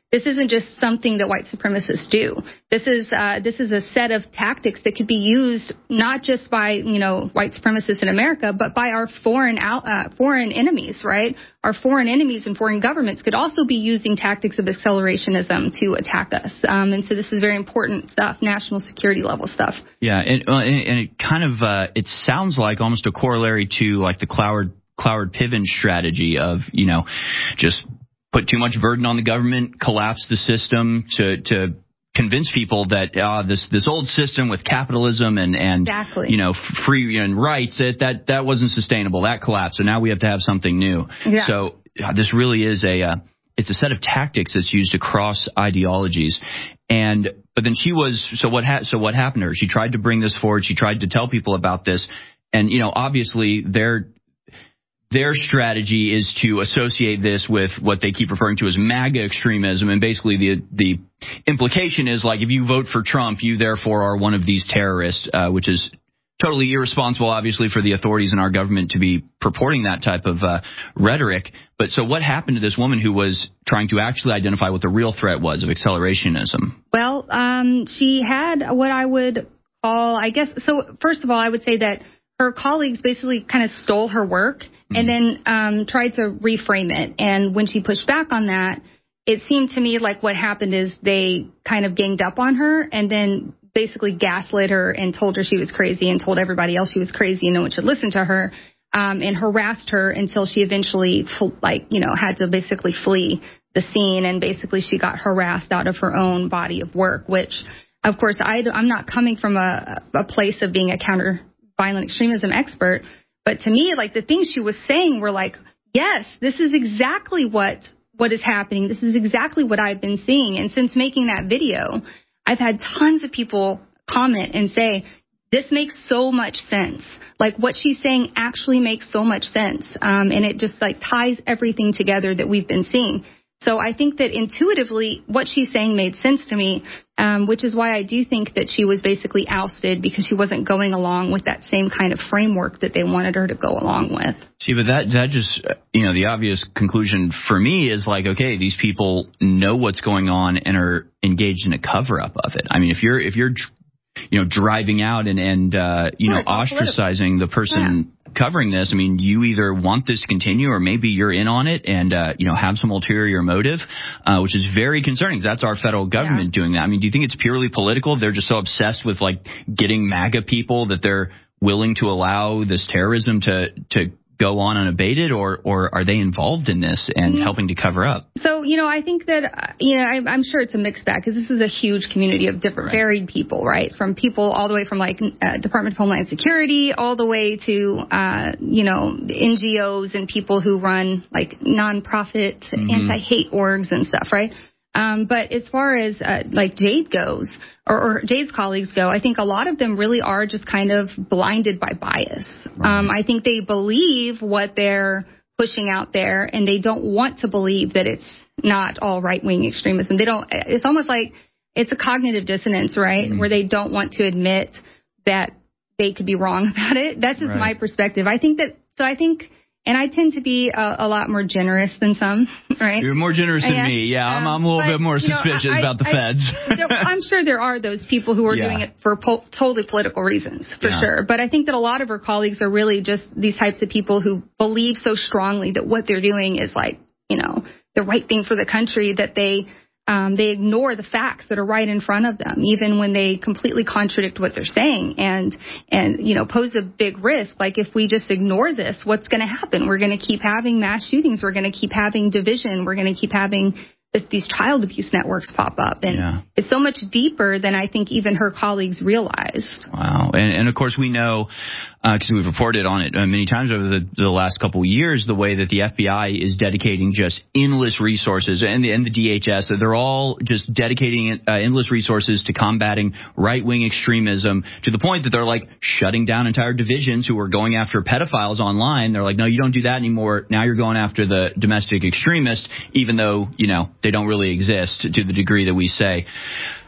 This isn't just something that white supremacists do. This is uh, this is a set of tactics that could be used not just by, you know, white supremacists in America, but by our foreign out, uh, foreign enemies, right? Our foreign enemies and foreign governments could also be using tactics of accelerationism to attack us. Um, and so this is very important stuff, national security level stuff. Yeah, and, and it kind of uh, it sounds like almost a corollary to like the Cloward Cloward Piven strategy of, you know, just put too much burden on the government, collapse the system to to convince people that uh, this this old system with capitalism and and exactly. you know free and rights that that that wasn't sustainable, that collapsed. So now we have to have something new. Yeah. So uh, this really is a uh, it's a set of tactics that's used across ideologies. And but then she was so what ha- so what happened to her? She tried to bring this forward. She tried to tell people about this, and you know obviously they're. Their strategy is to associate this with what they keep referring to as MAGA extremism. And basically the the implication is like if you vote for Trump, you therefore are one of these terrorists, uh, which is totally irresponsible, obviously, for the authorities in our government to be purporting that type of uh, rhetoric. But so what happened to this woman who was trying to actually identify what the real threat was of accelerationism? Well, um, she had what I would call, I guess, so first of all, I would say that her colleagues basically kind of stole her work and then um, tried to reframe it. And when she pushed back on that, it seemed to me like what happened is they kind of ganged up on her and then basically gaslit her and told her she was crazy and told everybody else she was crazy and no one should listen to her, um, and harassed her until she eventually, like, you know, had to basically flee the scene. And basically she got harassed out of her own body of work, which, of course, I, I'm not coming from a, a place of being a counter violent extremism expert. But to me, like the things she was saying were like, yes, this is exactly what what is happening. This is exactly what I've been seeing. And since making that video, I've had tons of people comment and say, this makes so much sense. Like what she's saying actually makes so much sense. Um, and it just like ties everything together that we've been seeing. So I think that intuitively what she's saying made sense to me, um, which is why I do think that she was basically ousted because she wasn't going along with that same kind of framework that they wanted her to go along with. See, but that that just, you know, the obvious conclusion for me is like, okay, these people know what's going on and are engaged in a cover-up of it. I mean, if you're if you're, you know, driving out and, and uh, you know, ostracizing the person yeah. covering this, I mean, you either want this to continue or maybe you're in on it and, uh, you know, have some ulterior motive, uh, which is very concerning. That's our federal government yeah. doing that. I mean, do you think it's purely political? They're just so obsessed with, like, getting MAGA people that they're willing to allow this terrorism to, to go on unabated, or or are they involved in this and mm-hmm. helping to cover up? So, you know, I think that, uh, you know, I, I'm sure it's a mixed bag because this is a huge community of different, right. varied people, right? From people all the way from like uh, Department of Homeland Security all the way to, uh, you know, N G Os and people who run like nonprofit mm-hmm. anti-hate orgs and stuff, right? Um, but as far as uh, like Jade goes, or, or Jade's colleagues go, I think a lot of them really are just kind of blinded by bias. Right. Um, I think they believe what they're pushing out there, and they don't want to believe that it's not all right-wing extremism. They don't. It's almost like it's a cognitive dissonance, right, mm-hmm. where they don't want to admit that they could be wrong about it. That's just right. my perspective. I think that. So I think. And I tend to be a, a lot more generous than some, right? You're more generous than yeah. me. Yeah, um, I'm, I'm a little but, bit more suspicious you know, I, about the I, feds. there, I'm sure there are those people who are yeah. doing it for po- totally political reasons, for yeah. sure. But I think that a lot of her colleagues are really just these types of people who believe so strongly that what they're doing is like, you know, the right thing for the country, that they um, they ignore the facts that are right in front of them, even when they completely contradict what they're saying and, and you know, pose a big risk. Like if we just ignore this, what's going to happen? We're going to keep having mass shootings. We're going to keep having division. We're going to keep having this, these child abuse networks pop up. And yeah. it's so much deeper than I think even her colleagues realized. Wow. And, and of course, we know, because uh, we've reported on it uh, many times over the, the last couple of years, the way that the F B I is dedicating just endless resources, and the, and the D H S, they're all just dedicating uh, endless resources to combating right-wing extremism, to the point that they're like shutting down entire divisions who are going after pedophiles online. They're like, no, you don't do that anymore. Now you're going after the domestic extremist, even though, you know, they don't really exist to the degree that we say.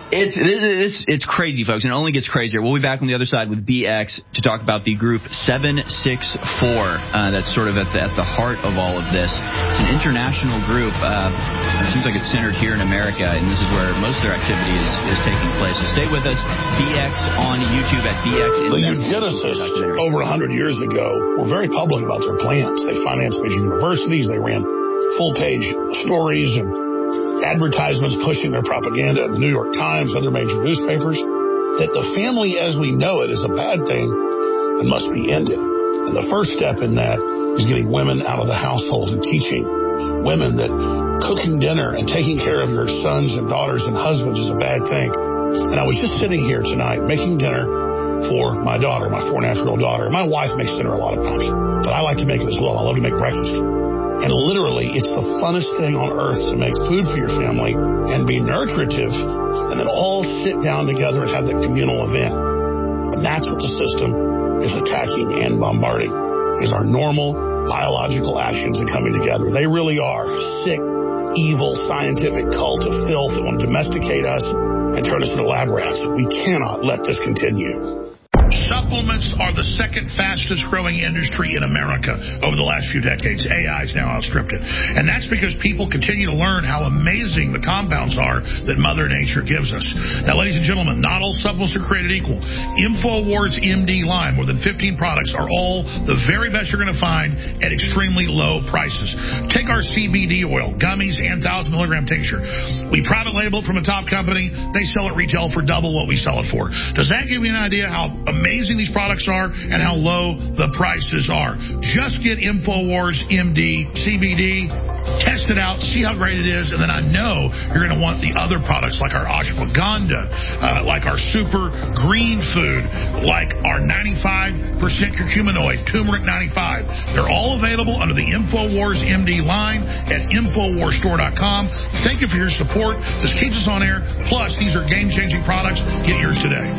It's, it's it's crazy, folks, and it only gets crazier. We'll be back on the other side with B X to talk about the group seven six four. Uh, that's sort of at the, at the heart of all of this. It's an international group. Uh, it seems like it's centered here in America, and this is where most of their activity is, is taking place. So stay with us. B X on YouTube at B X. The eugenicists over one hundred years ago were very public about their plans. They financed major universities. They ran full-page stories and advertisements pushing their propaganda in the New York Times, other major newspapers, that the family as we know it is a bad thing and must be ended. And the first step in that is getting women out of the household and teaching women that cooking dinner and taking care of your sons and daughters and husbands is a bad thing. And I was just sitting here tonight making dinner for my daughter, my four and a half year old daughter. My wife makes dinner a lot of times, but I like to make it as well. I love to make breakfast. And literally, it's the funnest thing on earth to make food for your family and be nurturative and then all sit down together and have that communal event. And that's what the system is attacking and bombarding, is our normal biological actions and coming together. They really are a sick, evil, scientific cult of filth that want to domesticate us and turn us into lab rats. We cannot let this continue. Supplements are the second fastest growing industry in America over the last few decades. A I has now outstripped it. And that's because people continue to learn how amazing the compounds are that Mother Nature gives us. Now, ladies and gentlemen, not all supplements are created equal. InfoWars M D Line, more than fifteen products, are all the very best you're going to find at extremely low prices. Take our C B D oil, gummies, and one thousand milligram tincture. We private label it from a top company. They sell it retail for double what we sell it for. Does that give you an idea how amazing these products are and how low the prices are? Just get InfoWars M D C B D, test it out, see how great it is, and then I know you're going to want the other products like our ashwagandha, uh, like our super green food, like our ninety-five percent curcuminoid, turmeric ninety-five. They're all available under the InfoWars M D line at Infowars Store dot com. Thank you for your support. This keeps us on air. Plus, these are game-changing products. Get yours today.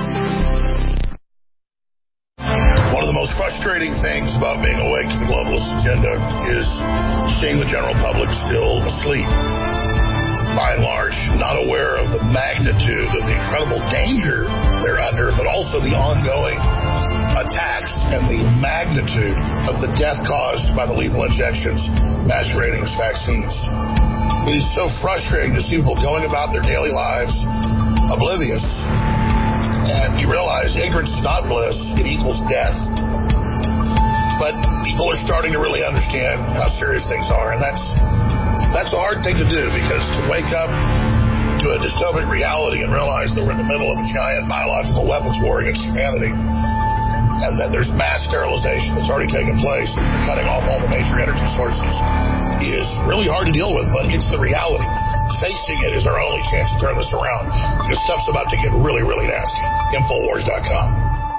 One of the most frustrating things about being awake to the globalist agenda is seeing the general public still asleep. By and large, not aware of the magnitude of the incredible danger they're under, but also the ongoing attacks and the magnitude of the death caused by the lethal injections masquerading as vaccines. It is so frustrating to see people going about their daily lives oblivious. And you realize ignorance is not bliss, it equals death. But people are starting to really understand how serious things are, and that's that's a hard thing to do, because to wake up to a dystopic reality and realize that we're in the middle of a giant biological weapons war against humanity, and that there's mass sterilization that's already taken place, and they're cutting off all the major energy sources, is really hard to deal with, but it's the reality. Facing it is our only chance to turn this around, because stuff's about to get really, really nasty. Infowars dot com.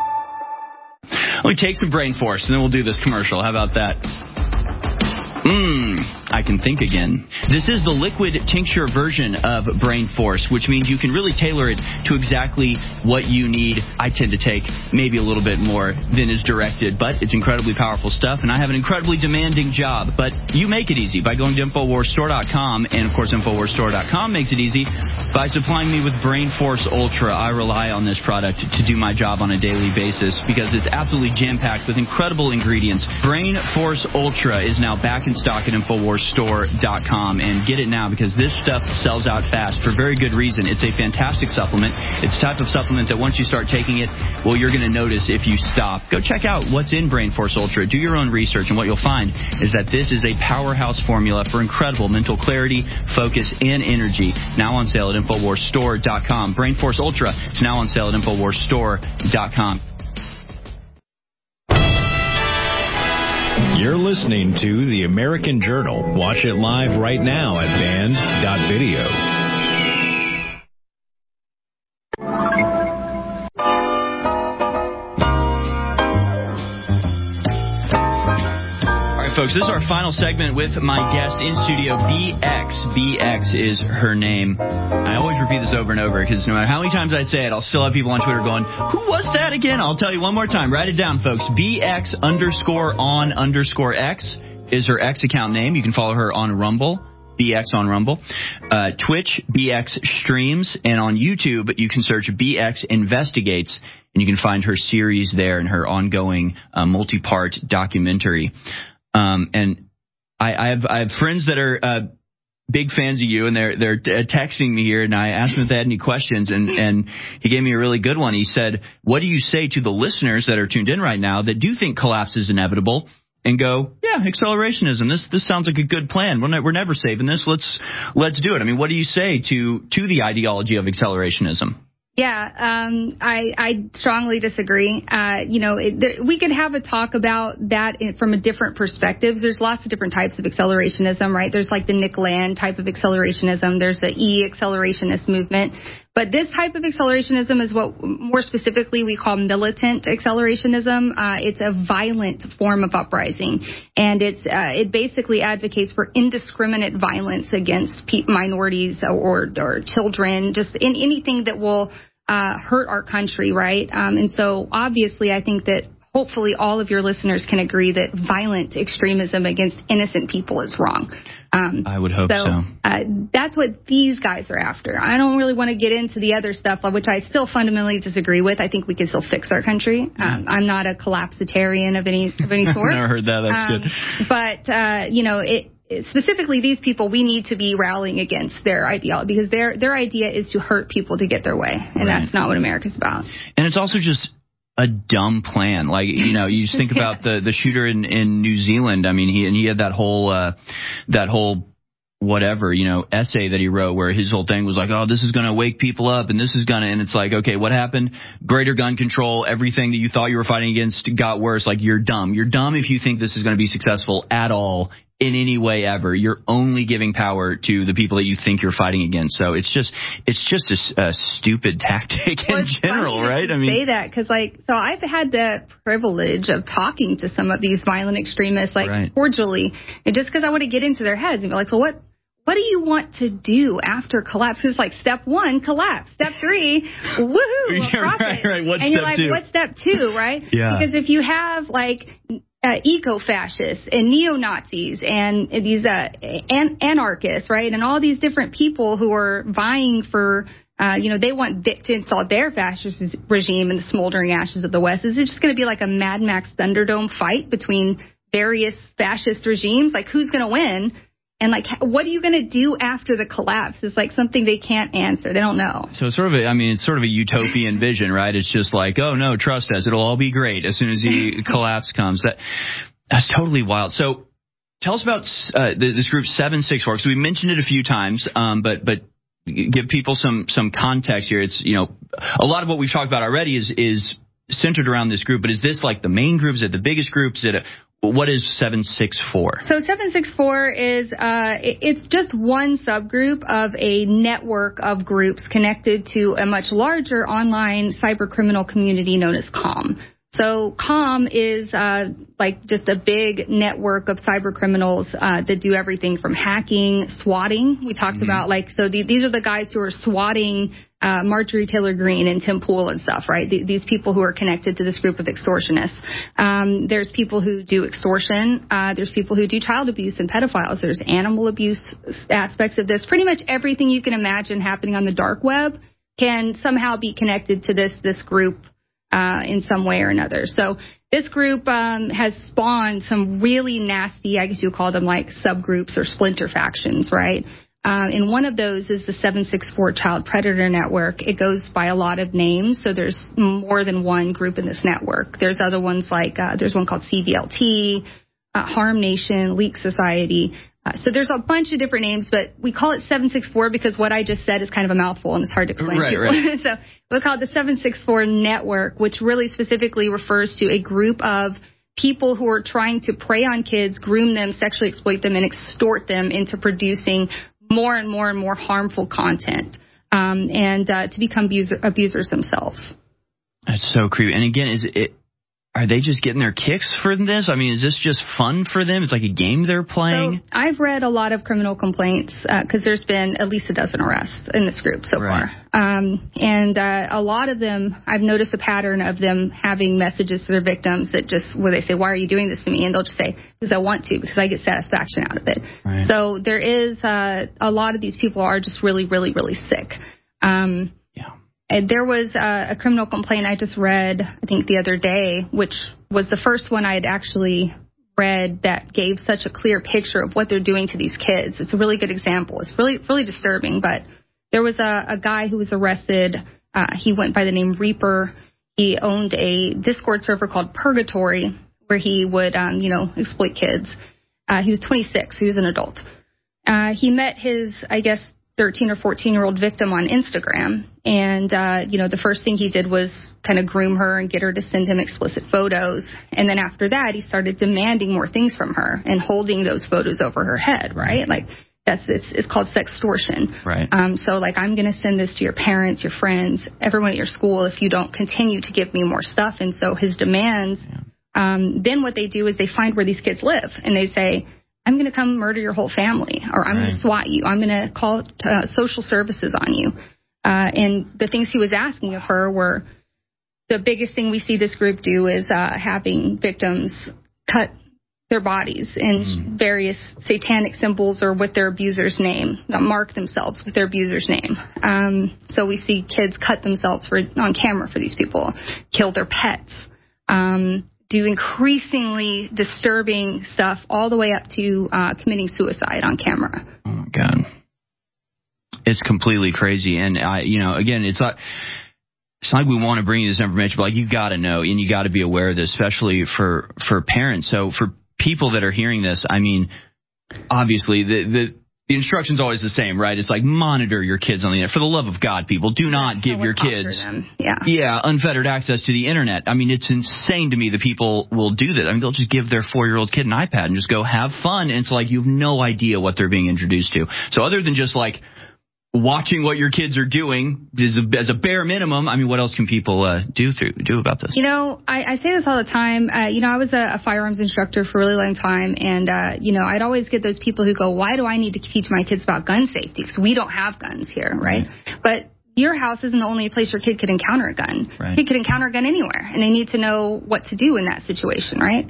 Let me take some brain force, and then we'll do this commercial. How about that? Mmm, I can think again. This is the liquid tincture version of Brain Force, which means you can really tailor it to exactly what you need. I tend to take maybe a little bit more than is directed, but it's incredibly powerful stuff, and I have an incredibly demanding job. But you make it easy by going to Infowars Store dot com, and of course Infowars Store dot com makes it easy by supplying me with Brain Force Ultra. I rely on this product to do my job on a daily basis because it's absolutely jam-packed with incredible ingredients. Brain Force Ultra is now back in stock at Infowars Store dot com, and get it now because this stuff sells out fast for very good reason. It's a fantastic supplement. It's the type of supplement that once you start taking it, well, you're going to notice if you stop. Go check out what's in Brain Force Ultra. Do your own research, and what you'll find is that this is a powerhouse formula for incredible mental clarity, focus, and energy. Now on sale at Infowars Store dot com. Brain Force Ultra is now on sale at Infowars Store dot com. You're listening to The American Journal. Watch it live right now at band dot video. Folks, this is our final segment with my guest in studio, B X. B X is her name. I always repeat this over and over because no matter how many times I say it, I'll still have people on Twitter going, who was that again? I'll tell you one more time. Write it down, folks. B X underscore on underscore X is her X account name. You can follow her on Rumble. B X on Rumble. Uh, Twitch, B X Streams. And on YouTube, you can search B X Investigates, and you can find her series there and her ongoing uh, multi-part documentary. Um, and I, I, have, I have friends that are uh, big fans of you, and they're they're texting me here, and I asked them if they had any questions, and, and he gave me a really good one. He said, what do you say to the listeners that are tuned in right now that do think collapse is inevitable and go, yeah, accelerationism, this this sounds like a good plan. We're, ne- we're never saving this. Let's let's do it. I mean, what do you say to to the ideology of accelerationism? Yeah, um, I, I strongly disagree. Uh, you know, it, there, we could have a talk about that in, from a different perspectives. There's lots of different types of accelerationism, right? There's like the Nick Land type of accelerationism. There's the E-accelerationist movement. But this type of accelerationism is what more specifically we call militant accelerationism. Uh, it's a violent form of uprising, and it's uh, it basically advocates for indiscriminate violence against pe- minorities or, or children, just in anything that will uh, hurt our country, right? Um, and so obviously I think that hopefully all of your listeners can agree that violent extremism against innocent people is wrong. Um, I would hope so. so. Uh, that's what these guys are after. I don't really want to get into the other stuff, which I still fundamentally disagree with. I think we can still fix our country. Um, I'm not a collapsitarian of any of any sort. Never heard that. That's um, good. But, uh, you know, it, it, specifically these people, we need to be rallying against their ideology because their their idea is to hurt people to get their way. And right. That's not what America's about. And it's also just a dumb plan. Like, you know, you just think about the, the shooter in, in New Zealand. I mean, he and he had that whole uh, that whole whatever, you know, essay that he wrote where his whole thing was like, oh, this is going to wake people up and this is going to, and it's like, okay, what happened? Greater gun control. Everything that you thought you were fighting against got worse. Like, you're dumb. You're dumb if you think this is going to be successful at all in any way ever. You're only giving power to the people that you think you're fighting against. So it's just it's just a, a stupid tactic well, in general, right? I mean, say that because, like, so I've had the privilege of talking to some of these violent extremists, like, right. cordially, and just because I want to get into their heads and be like, well, what what do you want to do after collapse? Because, like, step one, collapse. Step three, woohoo, yeah, profit. Right, right. What's and you're step like, two? what's step two, right? Yeah. Because if you have, like, Uh, eco-fascists and neo-Nazis and these uh, an- anarchists, right, and all these different people who are vying for, uh, you know, they want th- to install their fascist regime in the smoldering ashes of the West. Is it just going to be like a Mad Max Thunderdome fight between various fascist regimes? Like, who's going to win? And, like, what are you going to do after the collapse? It's like something they can't answer. They don't know. So it's sort of a, I mean, it's sort of a utopian vision, right? It's just like, oh, no, trust us. It'll all be great as soon as the collapse comes. That That's totally wild. So tell us about uh, this group seven six four, because we mentioned it a few times, um, but but give people some some context here. It's, you know, a lot of what we've talked about already is is centered around this group, but is this like the main group? Is it the biggest group? Is it a What is seven six four? So seven six four is, uh, it's just one subgroup of a network of groups connected to a much larger online cyber criminal community known as CALM. So CALM is uh, like just a big network of cyber criminals uh, that do everything from hacking, swatting. We talked mm-hmm. about, like, so the, these are the guys who are swatting uh, Marjorie Taylor Greene and Tim Pool and stuff, right? The, these people who are connected to this group of extortionists. Um, there's people who do extortion. Uh, there's people who do child abuse and pedophiles. There's animal abuse aspects of this. Pretty much everything you can imagine happening on the dark web can somehow be connected to this this group Uh, in some way or another. So this group um, has spawned some really nasty, I guess you would call them like subgroups or splinter factions, right? Uh, and one of those is the seven six four Child Predator Network. It goes by a lot of names, so there's more than one group in this network. There's other ones like, uh, there's one called C V L T, uh, Harm Nation, Leak Society. Uh, so there's a bunch of different names, but we call it seven six four because what I just said is kind of a mouthful and it's hard to explain right, to people. Right. So we call it the seven six four Network, which really specifically refers to a group of people who are trying to prey on kids, groom them, sexually exploit them, and extort them into producing more and more and more harmful content, um, and uh, to become abuser, abusers themselves. That's so creepy. And again, is it are they just getting their kicks for this? I mean, is this just fun for them? It's like a game they're playing? So I've read a lot of criminal complaints because uh, there's been at least a dozen arrests in this group so right. far. Um, and uh, a lot of them, I've noticed a pattern of them having messages to their victims that just, where they say, why are you doing this to me? And they'll just say, because I want to, because I get satisfaction out of it. Right. So there is, uh, a lot of these people are just really, really, really sick. Um, And there was uh, a criminal complaint I just read, I think, the other day, which was the first one I had actually read that gave such a clear picture of what they're doing to these kids. It's a really good example. It's really, really disturbing. But there was a, a guy who was arrested. Uh, he went by the name Reaper. He owned a Discord server called Purgatory, where he would, um, you know, exploit kids. Uh, he was twenty-six. He was an adult. Uh, he met his, I guess, thirteen or fourteen year old victim on Instagram. And, uh, you know, the first thing he did was kind of groom her and get her to send him explicit photos. And then after that, he started demanding more things from her and holding those photos over her head, right? Like that's, it's, it's called sextortion. Right. Um, so like, I'm going to send this to your parents, your friends, everyone at your school if you don't continue to give me more stuff. And so his demands, yeah. um, then what they do is they find where these kids live and they say, I'm going to come murder your whole family, or I'm right. going to SWAT you. I'm going to call uh, social services on you. Uh, and the things he was asking of her were, the biggest thing we see this group do is uh, having victims cut their bodies in mm. various satanic symbols or with their abuser's name, mark themselves with their abuser's name. Um, so we see kids cut themselves for, on camera for these people, kill their pets. Um, do increasingly disturbing stuff all the way up to uh, committing suicide on camera. Oh, my God. It's completely crazy. And, I, you know, again, it's not, it's not like we want to bring you this information, but like you got to know and you got to be aware of this, especially for, for parents. So for people that are hearing this, I mean, obviously the, the, The instruction's always the same, right? It's like monitor your kids on the internet. For the love of God, people, do not give your kids yeah. yeah, unfettered access to the internet. I mean, it's insane to me that people will do that. I mean, they'll just give their four-year-old kid an iPad and just go have fun. And it's like you have no idea what they're being introduced to. So other than just like watching what your kids are doing is a, as a bare minimum, I mean, what else can people uh, do through, do about this? You know, I, I say this all the time. Uh, you know, I was a, a firearms instructor for a really long time. And, uh, you know, I'd always get those people who go, why do I need to teach my kids about gun safety? Because we don't have guns here, right? right? But your house isn't the only place your kid could encounter a gun. Right. Kid could encounter a gun anywhere. And they need to know what to do in that situation, right?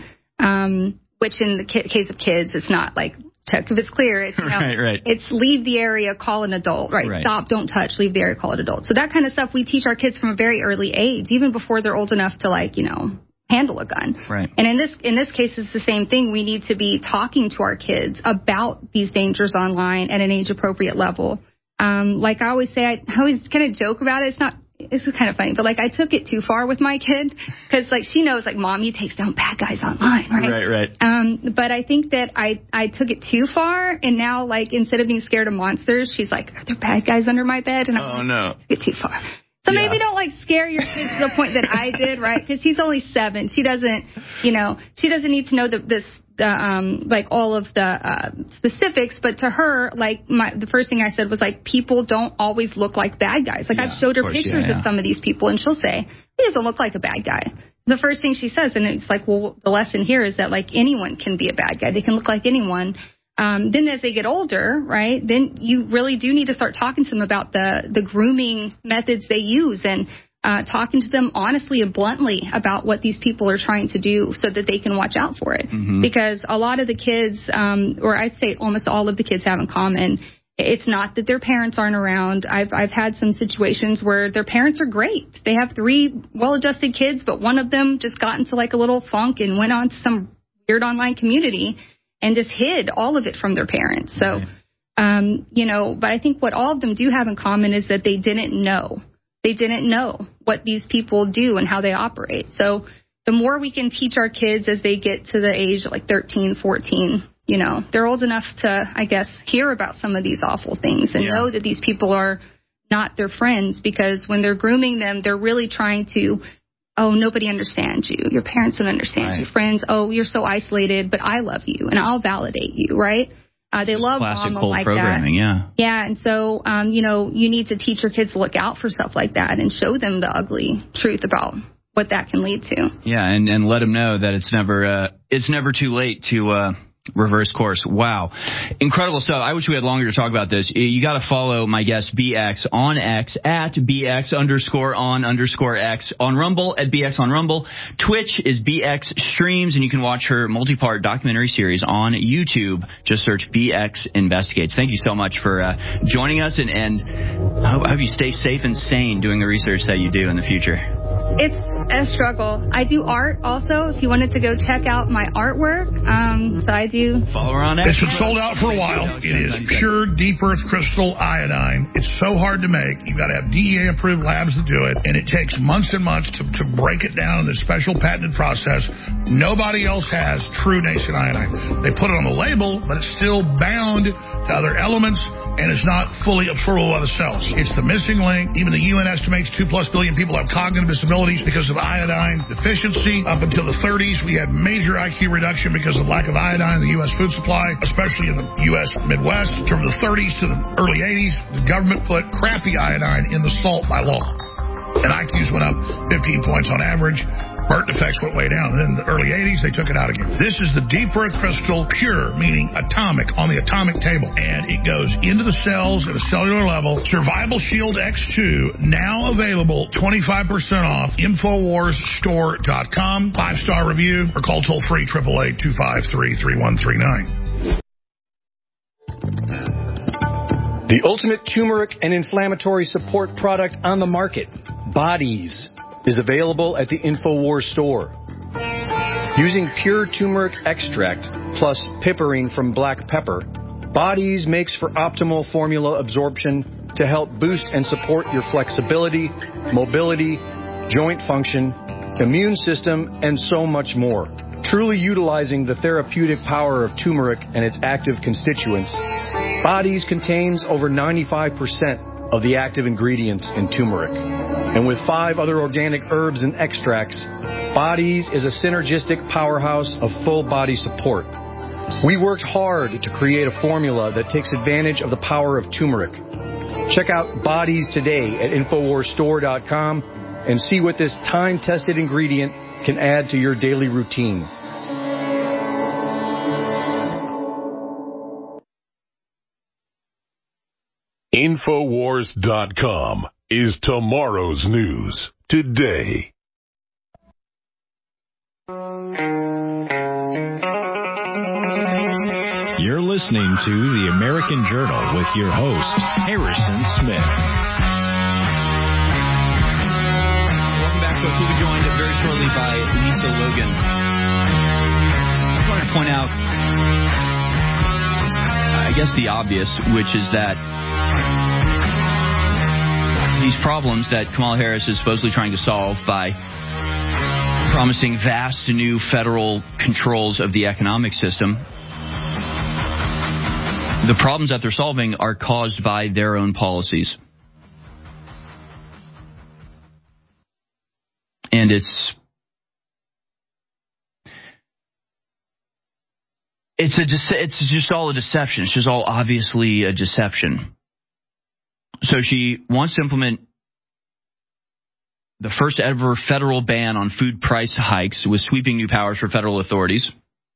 Um, which in the ki- case of kids, it's not like, if it's clear, it's, you know, right, right. it's leave the area, call an adult, right? right? Stop, don't touch, leave the area, call an adult. So that kind of stuff we teach our kids from a very early age, even before they're old enough to, like, you know, handle a gun. Right. And in this in this case, it's the same thing. We need to be talking to our kids about these dangers online at an age-appropriate level. Um, like I always say, I always kind of joke about it. It's not. This is kind of funny, but like I took it too far with my kid because like she knows like mommy takes down bad guys online, right? Right, right. Um, but I think that I I took it too far, and now like instead of being scared of monsters, she's like, are there bad guys under my bed? And I'm oh like, no, get too far. So yeah. maybe don't like scare your kids to the point that I did, right? Because he's only seven. She doesn't, you know, she doesn't need to know the, this, the, um, like all of the uh, specifics. But to her, like my, the first thing I said was like, people don't always look like bad guys. Like yeah, I've showed her course, pictures yeah, yeah. of some of these people, and she'll say he doesn't look like a bad guy. The first thing she says, and it's like, well, the lesson here is that like anyone can be a bad guy. They can look like anyone. Um, then as they get older, right, then you really do need to start talking to them about the, the grooming methods they use and uh, talking to them honestly and bluntly about what these people are trying to do so that they can watch out for it. Mm-hmm. Because a lot of the kids, um, or I'd say almost all of the kids have in common, it's not that their parents aren't around. I've I've had some situations where their parents are great. They have three well-adjusted kids, but one of them just got into like a little funk and went on to some weird online community and just hid all of it from their parents. So, um, you know, but I think what all of them do have in common is that they didn't know. They didn't know what these people do and how they operate. So the more we can teach our kids as they get to the age of like thirteen, fourteen, you know, they're old enough to, I guess, hear about some of these awful things and yeah. know that these people are not their friends, because when they're grooming them, they're really trying to, oh, nobody understands you. Your parents don't understand right. you. Friends, oh, you're so isolated, but I love you and I'll validate you, right? Uh, they love classic mama cold like programming, that. yeah. Yeah, and so, um, you know, you need to teach your kids to look out for stuff like that and show them the ugly truth about what that can lead to. Yeah, and, and let them know that it's never uh, it's never too late to uh, reverse course. Wow. Incredible stuff. I wish we had longer to talk about this. You got to follow my guest, B X, on X, at B X underscore on underscore X, on Rumble, at B X on Rumble. Twitch is B X Streams, and you can watch her multi-part documentary series on YouTube. Just search B X Investigates. Thank you so much for uh, joining us, and, and I hope, I hope you stay safe and sane doing the research that you do in the future. It's a struggle. I do art also. If you wanted to go check out my artwork, um, so I do. Follow her on X. It's been sold out for a while. It is pure deep earth crystal iodine. It's so hard to make. You've got to have D E A approved labs to do it, and it takes months and months to, to break it down in this special patented process. Nobody else has true nascent iodine. They put it on the label, but it's still bound to other elements, and it's not fully absorbable by the cells. It's the missing link. Even the U N estimates two plus billion people have cognitive disabilities because of iodine deficiency. Up until the thirties, we had major I Q reduction because of lack of iodine in the U S food supply, especially in the U S Midwest. From the thirties to the early eighties, the government put crappy iodine in the salt by law, and I Qs went up fifteen points on average. Burnt effects went way down. And then in the early eighties, they took it out again. This is the deep earth crystal, pure, meaning atomic, on the atomic table. And it goes into the cells at a cellular level. Survival Shield X two, now available, twenty-five percent off, Infowars Store dot com. Five-star review, or call toll-free, eight eight eight, two five three, three one three nine. The ultimate turmeric and inflammatory support product on the market, Bodies, is available at the InfoWars store. Using pure turmeric extract plus piperine from black pepper, Bodies makes for optimal formula absorption to help boost and support your flexibility, mobility, joint function, immune system, and so much more. Truly utilizing the therapeutic power of turmeric and its active constituents, Bodies contains over ninety-five percent of the active ingredients in turmeric. And with five other organic herbs and extracts, Bodies is a synergistic powerhouse of full body support. We worked hard to create a formula that takes advantage of the power of turmeric. Check out Bodies today at Infowars Store dot com and see what this time-tested ingredient can add to your daily routine. Infowars dot com is tomorrow's news today. You're listening to The American Journal with your host, Harrison Smith. Welcome back, folks. We'll be joined very shortly by Lisa Logan. I just wanted to point out, I guess, the obvious, which is that these problems that Kamala Harris is supposedly trying to solve by promising vast new federal controls of the economic system, the problems that they're solving are caused by their own policies. And it's it's a it's just all a deception. It's just all obviously a deception. So she wants to implement the first ever federal ban on food price hikes with sweeping new powers for federal authorities.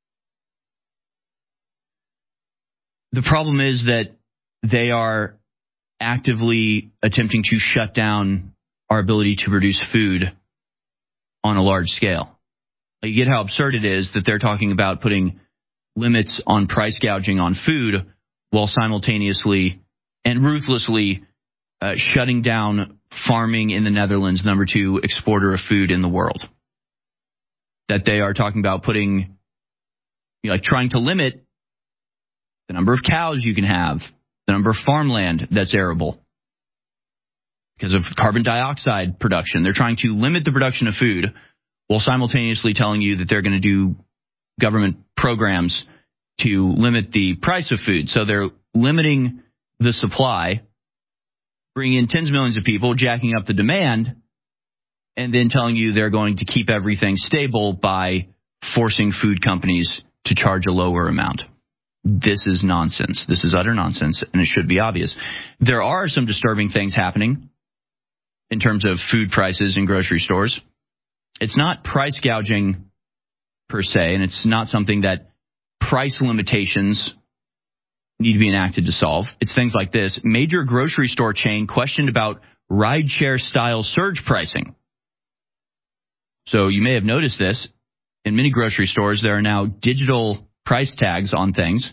The problem is that they are actively attempting to shut down our ability to produce food on a large scale. You get how absurd it is that they're talking about putting limits on price gouging on food while simultaneously and ruthlessly uh, shutting down farming in the Netherlands, number two exporter of food in the world. That they are talking about putting, you know, like trying to limit the number of cows you can have, the number of farmland that's arable because of carbon dioxide production. They're trying to limit the production of food while simultaneously telling you that they're going to do government programs to limit the price of food. So they're limiting the supply, bringing in tens of millions of people, jacking up the demand, and then telling you they're going to keep everything stable by forcing food companies to charge a lower amount. This is nonsense. This is utter nonsense, and it should be obvious. There are some disturbing things happening in terms of food prices in grocery stores. It's not price gouging per se, and it's not something that price limitations need to be enacted to solve. It's things like this. Major grocery store chain questioned about rideshare style surge pricing. So you may have noticed this. In many grocery stores, there are now digital price tags on things.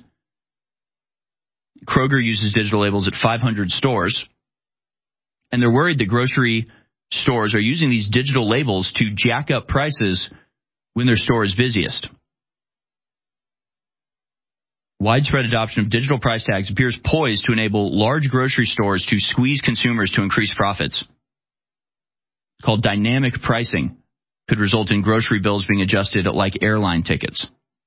Kroger uses digital labels at five hundred stores. And they're worried that grocery stores are using these digital labels to jack up prices when their store is busiest. Widespread adoption of digital price tags appears poised to enable large grocery stores to squeeze consumers to increase profits. It's called dynamic pricing. Could result in grocery bills being adjusted like airline tickets.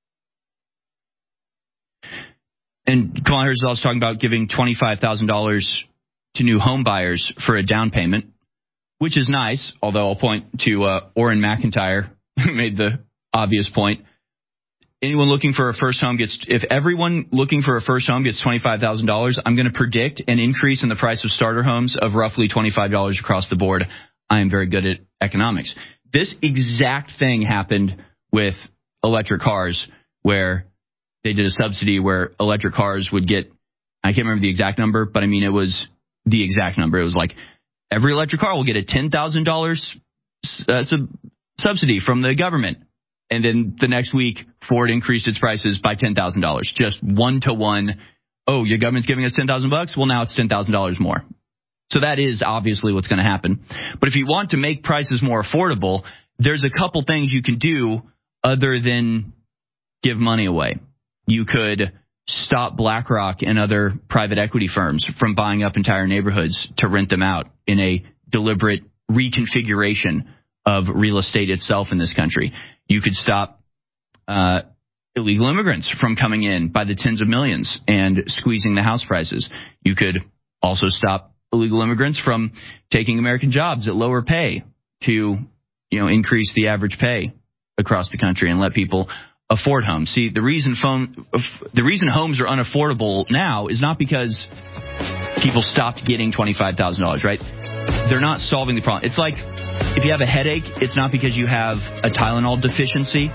And Kamala Harris is also talking about giving twenty-five thousand dollars to new home buyers for a down payment, which is nice, although I'll point to uh, Orrin McIntyre, who made the obvious point. Anyone looking for a first home gets, if everyone looking for a first home gets twenty-five thousand dollars, I'm going to predict an increase in the price of starter homes of roughly twenty-five dollars across the board. I am very good at economics. This exact thing happened with electric cars, where they did a subsidy where electric cars would get, I can't remember the exact number, but I mean, it was the exact number. It was like every electric car will get a ten thousand dollars uh, sub- subsidy from the government. And then the next week, Ford increased its prices by ten thousand dollars, just one to one. Oh, your government's giving us ten thousand bucks. Well, now it's ten thousand dollars more. So that is obviously what's going to happen. But if you want to make prices more affordable, there's a couple things you can do other than give money away. You could stop BlackRock and other private equity firms from buying up entire neighborhoods to rent them out in a deliberate reconfiguration of real estate itself in this country. You could stop uh, illegal immigrants from coming in by the tens of millions and squeezing the house prices. You could also stop illegal immigrants from taking American jobs at lower pay to, you know, increase the average pay across the country and let people afford homes. See, the reason phone, the reason homes are unaffordable now is not because people stopped getting twenty-five thousand dollars, right? They're not solving the problem. It's like if you have a headache, it's not because you have a Tylenol deficiency,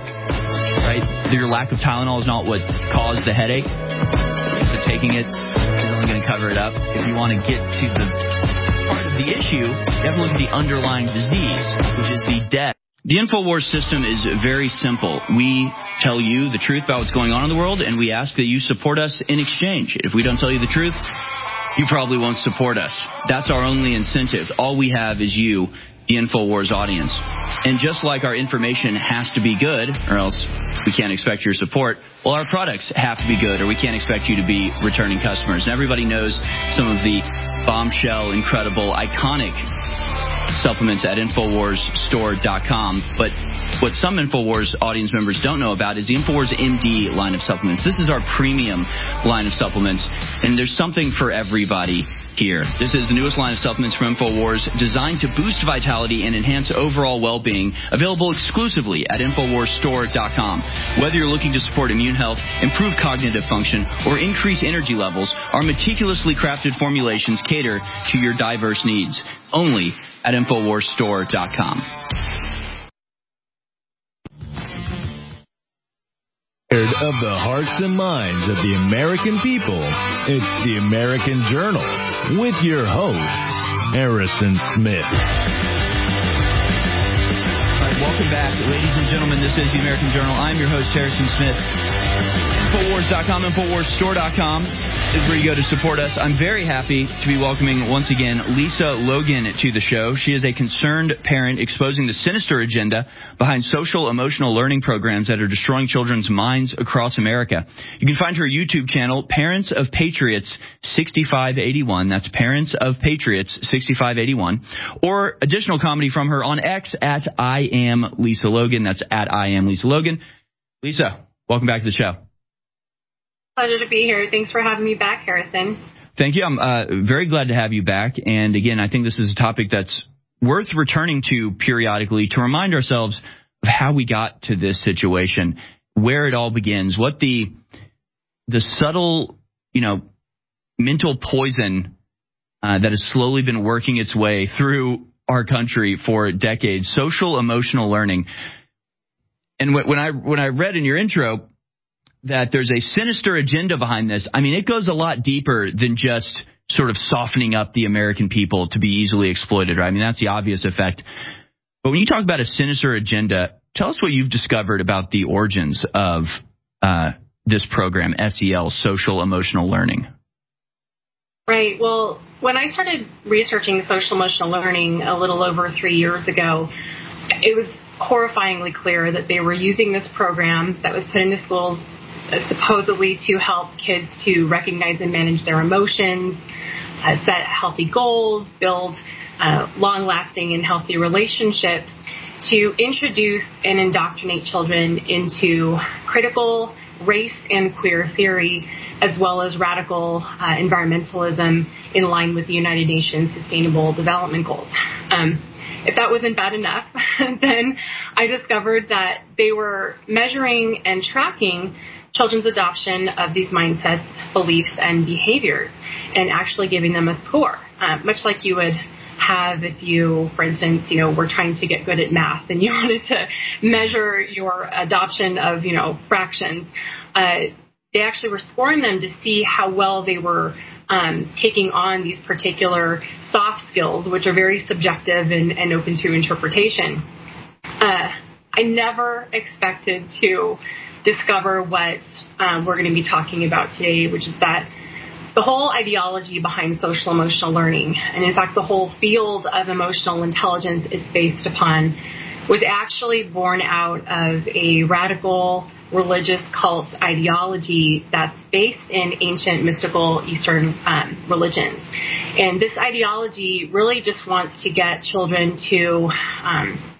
right? Your lack of Tylenol is not what caused the headache. So taking it is only going to cover it up. If you want to get to the part of the issue, you have to look at the underlying disease, which is the debt. The InfoWars system is very simple. We tell you the truth about what's going on in the world, and we ask that you support us in exchange. If we don't tell you the truth, you probably won't support us. That's our only incentive. All we have is you, the InfoWars audience. And just like our information has to be good, or else we can't expect your support, well, our products have to be good, or we can't expect you to be returning customers. And everybody knows some of the bombshell, incredible, iconic supplements at InfoWars Store dot com. But what some InfoWars audience members don't know about is the InfoWars M D line of supplements. This is our premium line of supplements, and there's something for everybody here. This is the newest line of supplements from InfoWars, designed to boost vitality and enhance overall well-being, available exclusively at InfoWars Store dot com. Whether you're looking to support immune health, improve cognitive function, or increase energy levels, our meticulously crafted formulations cater to your diverse needs. Only at InfoWars Store dot com. Of the hearts and minds of the American people, it's the American Journal with your host, Harrison Smith. All right, welcome back, ladies and gentlemen. This is the American Journal. I'm your host, Harrison Smith. InfoWars dot com, InfoWars Store dot com is where you go to support us. I'm very happy to be welcoming once again Lisa Logan to the show. She is a concerned parent exposing the sinister agenda behind social emotional learning programs that are destroying children's minds across America. You can find her YouTube channel, Parents of Patriots sixty-five eighty-one. That's Parents of Patriots sixty-five eighty-one. Or additional comedy from her on X at I am Lisa Logan. That's at I am Lisa Logan. Lisa, welcome back to the show. Pleasure to be here. Thanks for having me back, Harrison. Thank you. I'm uh, very glad to have you back. And again, I think this is a topic that's worth returning to periodically to remind ourselves of how we got to this situation, where it all begins, what the the subtle, you know, mental poison uh, that has slowly been working its way through our country for decades, social emotional learning. And when I when I read in your intro that there's a sinister agenda behind this, I mean, it goes a lot deeper than just sort of softening up the American people to be easily exploited, right? I mean, that's the obvious effect. But when you talk about a sinister agenda, tell us what you've discovered about the origins of uh, this program, S E L, Social Emotional Learning. Right. Well, when I started researching social emotional learning a little over three years ago, it was horrifyingly clear that they were using this program that was put into schools uh, supposedly to help kids to recognize and manage their emotions, uh, set healthy goals, build uh, long-lasting and healthy relationships, to introduce and indoctrinate children into critical race and queer theory, as well as radical uh, environmentalism in line with the United Nations Sustainable Development Goals. Um, if that wasn't bad enough, then I discovered that they were measuring and tracking children's adoption of these mindsets, beliefs, and behaviors, and actually giving them a score, uh, much like you would have if you, for instance, you know, were trying to get good at math and you wanted to measure your adoption of, you know, fractions. Uh, they actually were scoring them to see how well they were um, taking on these particular soft skills, which are very subjective and, and open to interpretation. Uh, I never expected to discover what um, we're going to be talking about today, which is that the whole ideology behind social emotional learning, and in fact the whole field of emotional intelligence it's based upon, was actually born out of a radical religious cult ideology that's based in ancient mystical Eastern um, religions. And this ideology really just wants to get children to um,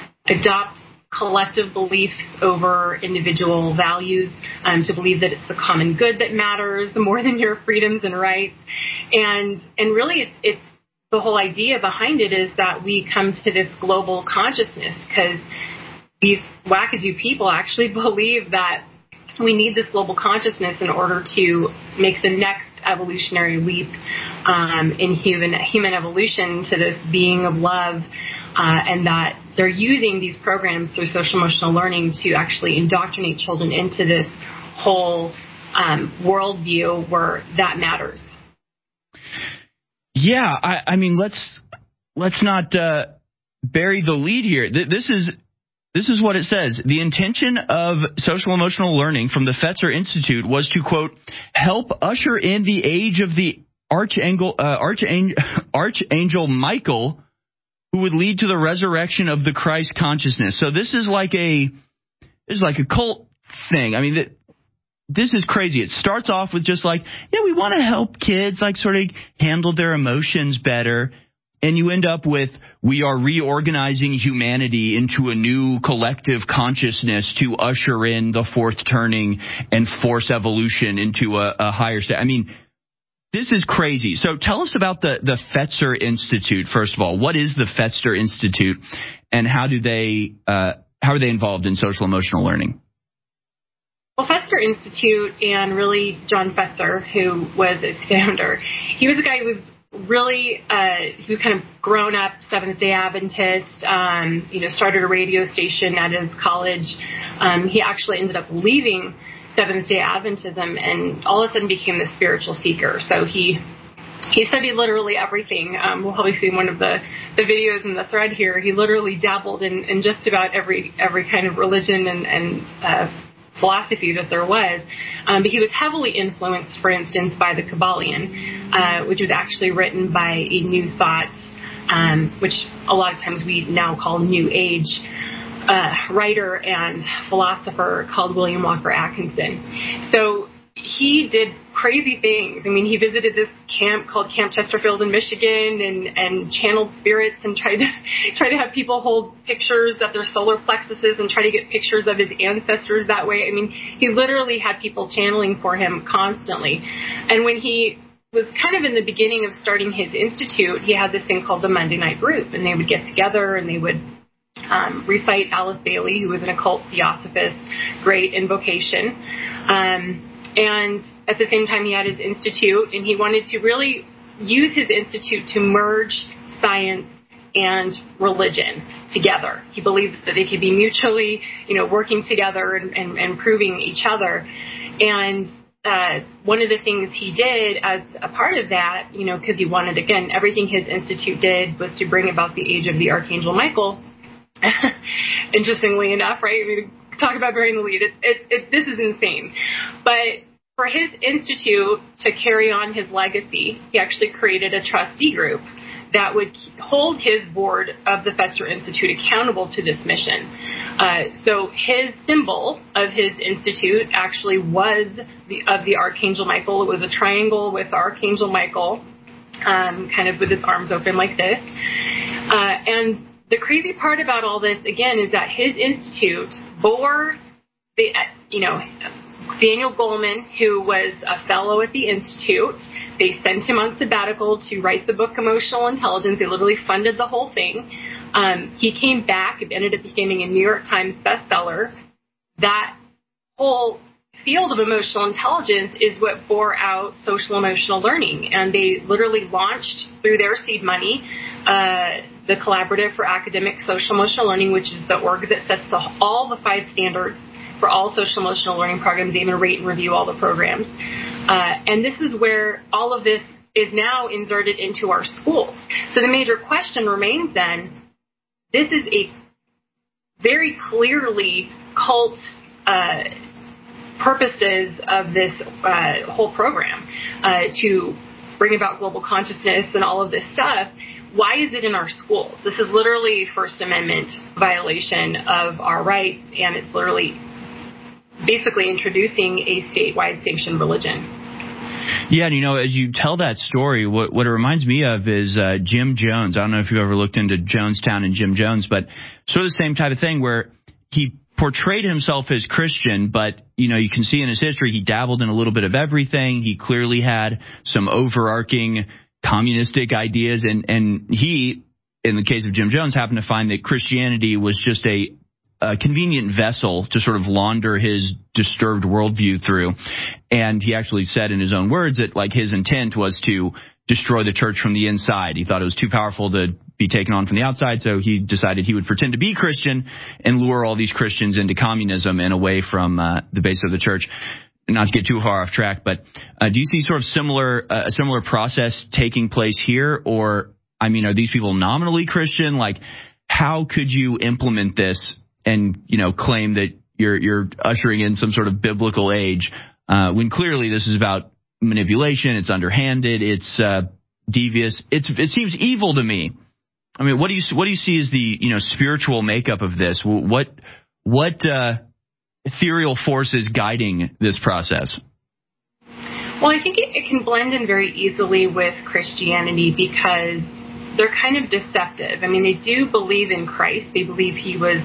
adopt collective beliefs over individual values, um, to believe that it's the common good that matters more than your freedoms and rights. And and really it's, it's the whole idea behind it is that we come to this global consciousness because these wackadoo people actually believe that we need this global consciousness in order to make the next evolutionary leap um, in human human evolution to this being of love, uh, and that they're using these programs through social emotional learning to actually indoctrinate children into this whole um, worldview where that matters. Yeah, I, I mean, let's let's not uh, bury the lead here. This is this is what it says. The intention of social emotional learning from the Fetzer Institute was to, quote, help usher in the age of the archangel, uh, archangel, archangel Michael, who would lead to the resurrection of the Christ consciousness. So this is like a this is like a cult thing. I mean, that, this is crazy. It starts off with just like, yeah, we want to help kids like sort of handle their emotions better. And you end up with, we are reorganizing humanity into a new collective consciousness to usher in the fourth turning and force evolution into a, a higher state. I mean, this is crazy. So tell us about the, the Fetzer Institute, first of all. What is the Fetzer Institute, and how do they uh, how are they involved in social emotional learning? Well, Fetzer Institute, and really John Fetzer, who was its founder, he was a guy who was really, uh, he was kind of grown up Seventh-day Adventist, um, you know, started a radio station at his college. Um, he actually ended up leaving Seventh-day Adventism and all of a sudden became the spiritual seeker. So he he studied literally everything. Um, we'll probably see one of the, the videos in the thread here. He literally dabbled in, in just about every every kind of religion and, and uh, philosophy that there was. Um, but he was heavily influenced, for instance, by the Kybalion, uh, which was actually written by a New Thought, um, which a lot of times we now call New Age, uh, writer and philosopher called William Walker Atkinson. So he did crazy things. I mean, he visited this camp called Camp Chesterfield in Michigan and, and channeled spirits and tried to try to have people hold pictures of their solar plexuses and try to get pictures of his ancestors that way. I mean, he literally had people channeling for him constantly. And when he was kind of in the beginning of starting his institute, he had this thing called the Monday Night Group, and they would get together and they would um, recite Alice Bailey, who was an occult theosophist, great invocation. Um, And at the same time, he had his institute, and he wanted to really use his institute to merge science and religion together. He believed that they could be mutually, you know, working together and, and, and improving each other. And uh, one of the things he did as a part of that, you know, because he wanted, again, everything his institute did was to bring about the age of the Archangel Michael. Interestingly enough, right? I mean, talk about burying the lead. It, it, it, this is insane. But for his institute to carry on his legacy, he actually created a trustee group that would hold his board of the Fetzer Institute accountable to this mission. Uh, so his symbol of his institute actually was the, of the Archangel Michael. It was a triangle with Archangel Michael, um, kind of with his arms open like this. Uh, and the crazy part about all this, again, is that his institute bore the, you know, Daniel Goleman, who was a fellow at the Institute. They sent him on sabbatical to write the book Emotional Intelligence. They literally funded the whole thing. Um, he came back. It ended up becoming a New York Times bestseller. That whole field of emotional intelligence is what bore out social emotional learning. And they literally launched, through their seed money, uh, the Collaborative for Academic Social Emotional Learning, which is the org that sets the, all the five standards for all social emotional learning programs. They even rate and review all the programs. Uh, and this is where all of this is now inserted into our schools. So the major question remains then, this is a very clearly cult uh, purposes of this uh, whole program uh, to bring about global consciousness and all of this stuff. Why is it in our schools? This is literally First Amendment violation of our rights, and it's literally basically introducing a statewide sanctioned religion. Yeah, and you know, as you tell that story, what, what it reminds me of is uh, Jim Jones. I don't know if you've ever looked into Jonestown and Jim Jones, but sort of the same type of thing where he portrayed himself as Christian, but, you know, you can see in his history he dabbled in a little bit of everything. He clearly had some overarching communistic ideas, and, and he, in the case of Jim Jones, happened to find that Christianity was just a a convenient vessel to sort of launder his disturbed worldview through. And he actually said in his own words that, like, his intent was to destroy the church from the inside. He thought it was too powerful to be taken on from the outside, so he decided he would pretend to be Christian and lure all these Christians into communism and away from uh, the base of the church. Not to get too far off track, but uh, do you see sort of similar uh, a similar process taking place here? Or, I mean, are these people nominally Christian? Like, how could you implement this and, you know, claim that you're you're ushering in some sort of biblical age uh, when clearly this is about manipulation? It's underhanded. It's uh, devious. It's it seems evil to me. I mean, what do you what do you see as the, you know, spiritual makeup of this? What what uh, ethereal force is guiding this process? Well, I think it, it can blend in very easily with Christianity because they're kind of deceptive. I mean, they do believe in Christ. They believe he was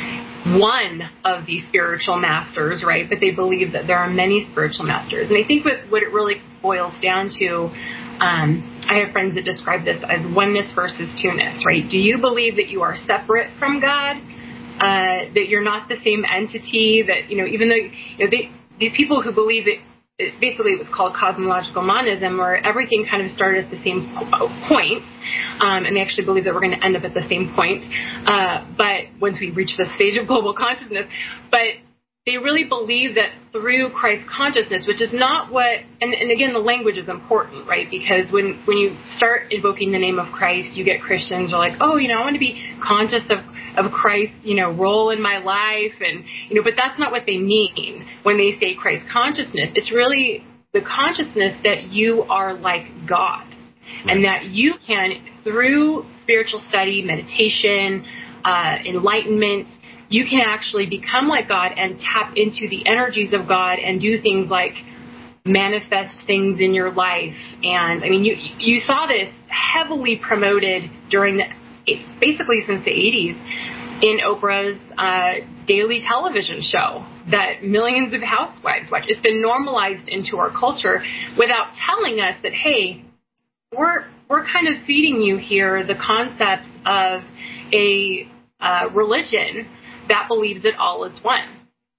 one of the spiritual masters, right? But they believe that there are many spiritual masters. And I think what, what it really boils down to, um, I have friends that describe this as oneness versus two-ness, right? Do you believe that you are separate from God, uh, that you're not the same entity, that, you know, even though, you know, they, these people who believe that, it, basically it was called cosmological monism, where everything kind of started at the same point, um, and they actually believe that we're going to end up at the same point, uh, but once we reach the stage of global consciousness. But they really believe that through Christ consciousness, which is not what, and, and again, the language is important, right? Because when, when you start invoking the name of Christ, you get Christians who are like, oh, you know, I want to be conscious of, of Christ's, you know, role in my life. And, you know, but that's not what they mean when they say Christ consciousness. It's really the consciousness that you are like God. Right. And that you can, through spiritual study, meditation, uh, enlightenment, you can actually become like God and tap into the energies of God and do things like manifest things in your life. And I mean, you you saw this heavily promoted during the, basically since the eighties in Oprah's uh, daily television show that millions of housewives watch. It's been normalized into our culture without telling us that, hey, we're we're kind of feeding you here the concepts of a uh, religion that believes that all is one.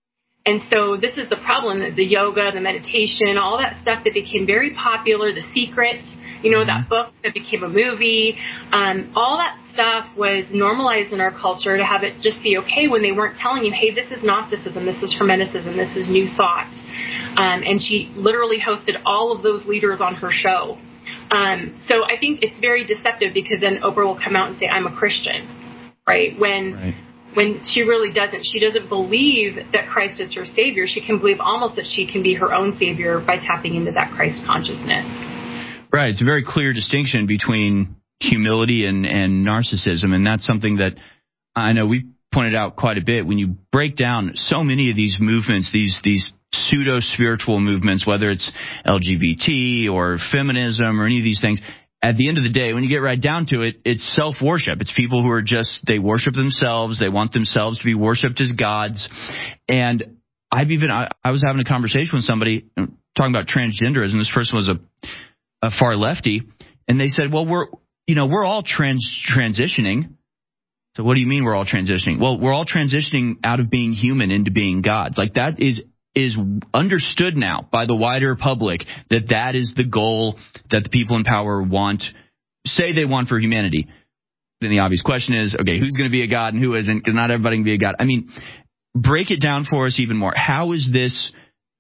And so this is the problem, that the yoga, the meditation, all that stuff that became very popular, The Secret, you know, that book that became a movie, um, all that stuff was normalized in our culture to have it just be okay when they weren't telling you, hey, this is Gnosticism, this is Hermeticism, this is New Thought. Um, and she literally hosted all of those leaders on her show. Um, so I think it's very deceptive, because then Oprah will come out and say, I'm a Christian, right? When... Right. When she really doesn't. She doesn't believe that Christ is her Savior. She can believe almost that she can be her own Savior by tapping into that Christ consciousness. Right. It's a very clear distinction between humility and, and narcissism, and that's something that I know we pointed out quite a bit. When you break down so many of these movements, these these pseudo-spiritual movements, whether it's L G B T or feminism or any of these things, at the end of the day, when you get right down to it, it's self-worship. It's people who are just, they worship themselves. They want themselves to be worshipped as gods. And I've even, I, I was having a conversation with somebody talking about transgenderism. This person was a, a far lefty. And they said, well, we're, you know, we're all trans transitioning. So what do you mean we're all transitioning? Well, we're all transitioning out of being human into being gods. Like that is is understood now by the wider public, that that is the goal that the people in power want, say they want for humanity. Then the obvious question is, okay, who's going to be a god and who isn't? Because not everybody can be a god. I mean, break it down for us even more. How is this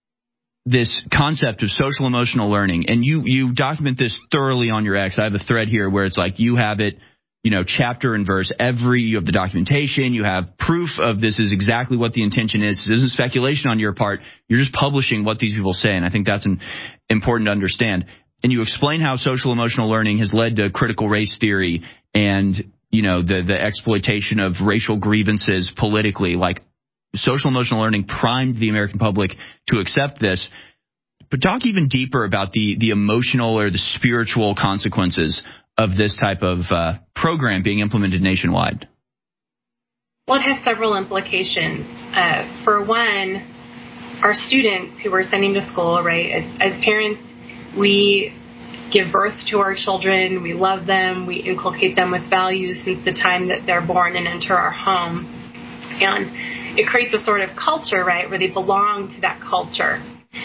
this concept of social emotional learning? And you you document this thoroughly on your X. I have a thread here where it's like you have it, you know, chapter and verse, every, you have the documentation, you have proof of this is exactly what the intention is. This isn't speculation on your part. You're just publishing what these people say. And I think that's an, important to understand. And you explain how social emotional learning has led to critical race theory and, you know, the, the exploitation of racial grievances politically. Like social emotional learning primed the American public to accept this. But talk even deeper about the, the emotional or the spiritual consequences of this type of uh, program being implemented nationwide? Well, it has several implications. Uh, for one, our students who we're sending to school, right, as, as parents, we give birth to our children, we love them, we inculcate them with values since the time that they're born and enter our home. And it creates a sort of culture, right, where they belong to that culture.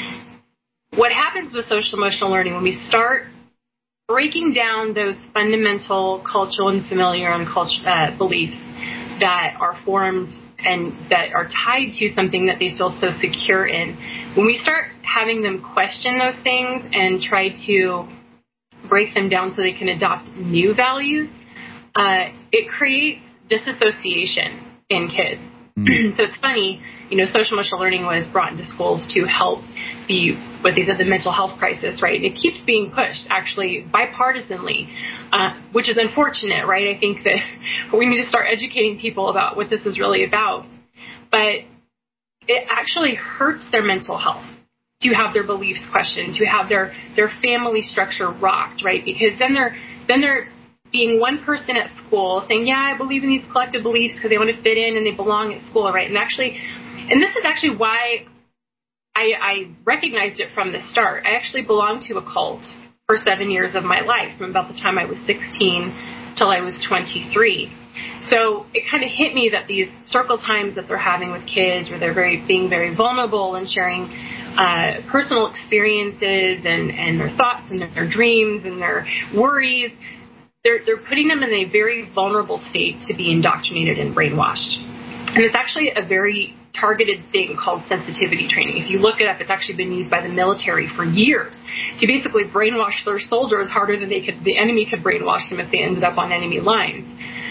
What happens with social emotional learning when we start breaking down those fundamental cultural and familiar and culture, uh, beliefs that are formed and that are tied to something that they feel so secure in. When we start having them question those things and try to break them down so they can adopt new values, uh, it creates disassociation in kids. Mm. So it's funny, you know, social emotional learning was brought into schools to help the, what they said, the mental health crisis, right? It keeps being pushed, actually, bipartisanly, uh, which is unfortunate, right? I think that we need to start educating people about what this is really about. But it actually hurts their mental health to have their beliefs questioned, to have their, their family structure rocked, right? Because then they're, then they're, being one person at school saying, yeah, I believe in these collective beliefs because they want to fit in and they belong at school, right? And actually, and this is actually why I, I recognized it from the start. I actually belonged to a cult for seven years of my life, from about the time I was sixteen till I was twenty-three. So it kind of hit me that these circle times that they're having with kids, where they're very being very vulnerable and sharing uh, personal experiences and, and their thoughts and their dreams and their worries, They're, they're putting them in a very vulnerable state to be indoctrinated and brainwashed. And it's actually a very targeted thing called sensitivity training. If you look it up, it's actually been used by the military for years to basically brainwash their soldiers harder than they could, the enemy could brainwash them if they ended up on enemy lines.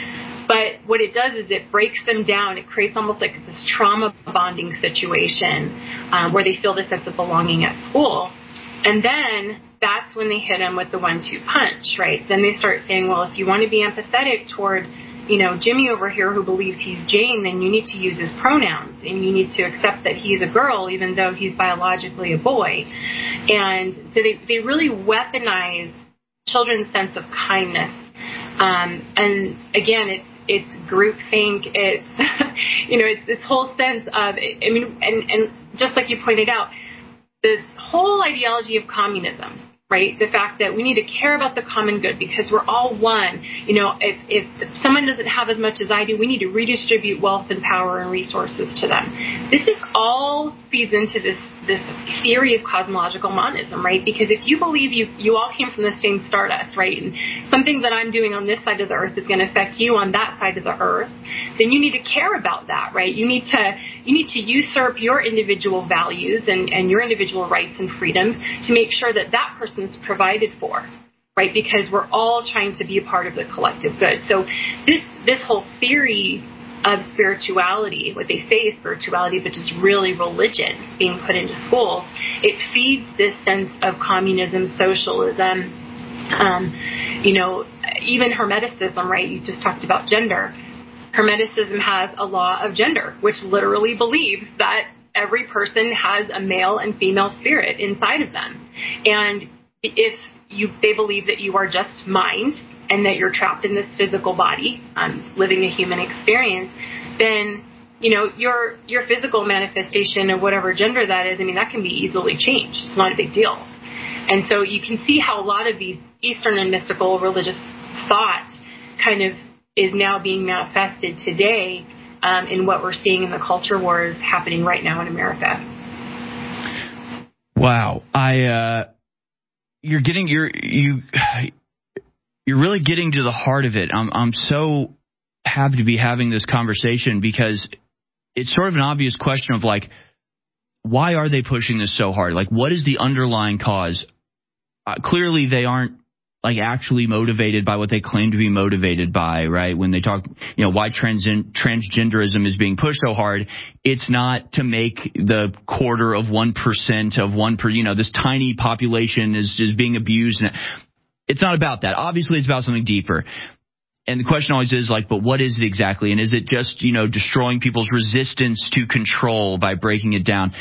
But what it does is it breaks them down. It creates almost like this trauma bonding situation um, where they feel this sense of belonging at school. And then that's when they hit them with the one two punch, right? Then they start saying, well, if you want to be empathetic toward, you know, Jimmy over here who believes he's Jane, then you need to use his pronouns and you need to accept that he's a girl even though he's biologically a boy. And so they, they really weaponize children's sense of kindness. Um, and again, it's, it's groupthink. It's, you know, it's this whole sense of, I mean, and, and just like you pointed out, this whole ideology of communism, right? The fact that we need to care about the common good because we're all one. You know, if, if someone doesn't have as much as I do, we need to redistribute wealth and power and resources to them. This is all feeds into this this theory of cosmological monism, right? Because if you believe you you all came from the same stardust, right, and something that I'm doing on this side of the earth is going to affect you on that side of the earth, then you need to care about that, right? You need to you need to usurp your individual values and, and your individual rights and freedoms to make sure that that person's provided for, right? Because we're all trying to be a part of the collective good. So this this whole theory of spirituality, what they say is spirituality, but just really religion being put into schools, it feeds this sense of communism, socialism, um, you know, even Hermeticism, right? You just talked about gender. Hermeticism has a law of gender, which literally believes that every person has a male and female spirit inside of them. And if you, they believe that you are just mind and that you're trapped in this physical body, um, living a human experience, then, you know, your your physical manifestation of whatever gender that is, I mean, that can be easily changed. It's not a big deal. And so you can see how a lot of these Eastern and mystical religious thought kind of is now being manifested today um, in what we're seeing in the culture wars happening right now in America. Wow. I, uh, you're getting, you're, you, you're really getting to the heart of it. I'm, I'm so happy to be having this conversation because it's sort of an obvious question of like, why are they pushing this so hard? Like, what is the underlying cause? Uh, clearly, they aren't like actually motivated by what they claim to be motivated by, right? When they talk, you know, why trans- transgenderism is being pushed so hard, it's not to make the quarter of one percent of one per, you know, this tiny population is, is being abused. It's not about that. Obviously, it's about something deeper. And the question always is like, but what is it exactly? And is it just, you know, destroying people's resistance to control by breaking it down?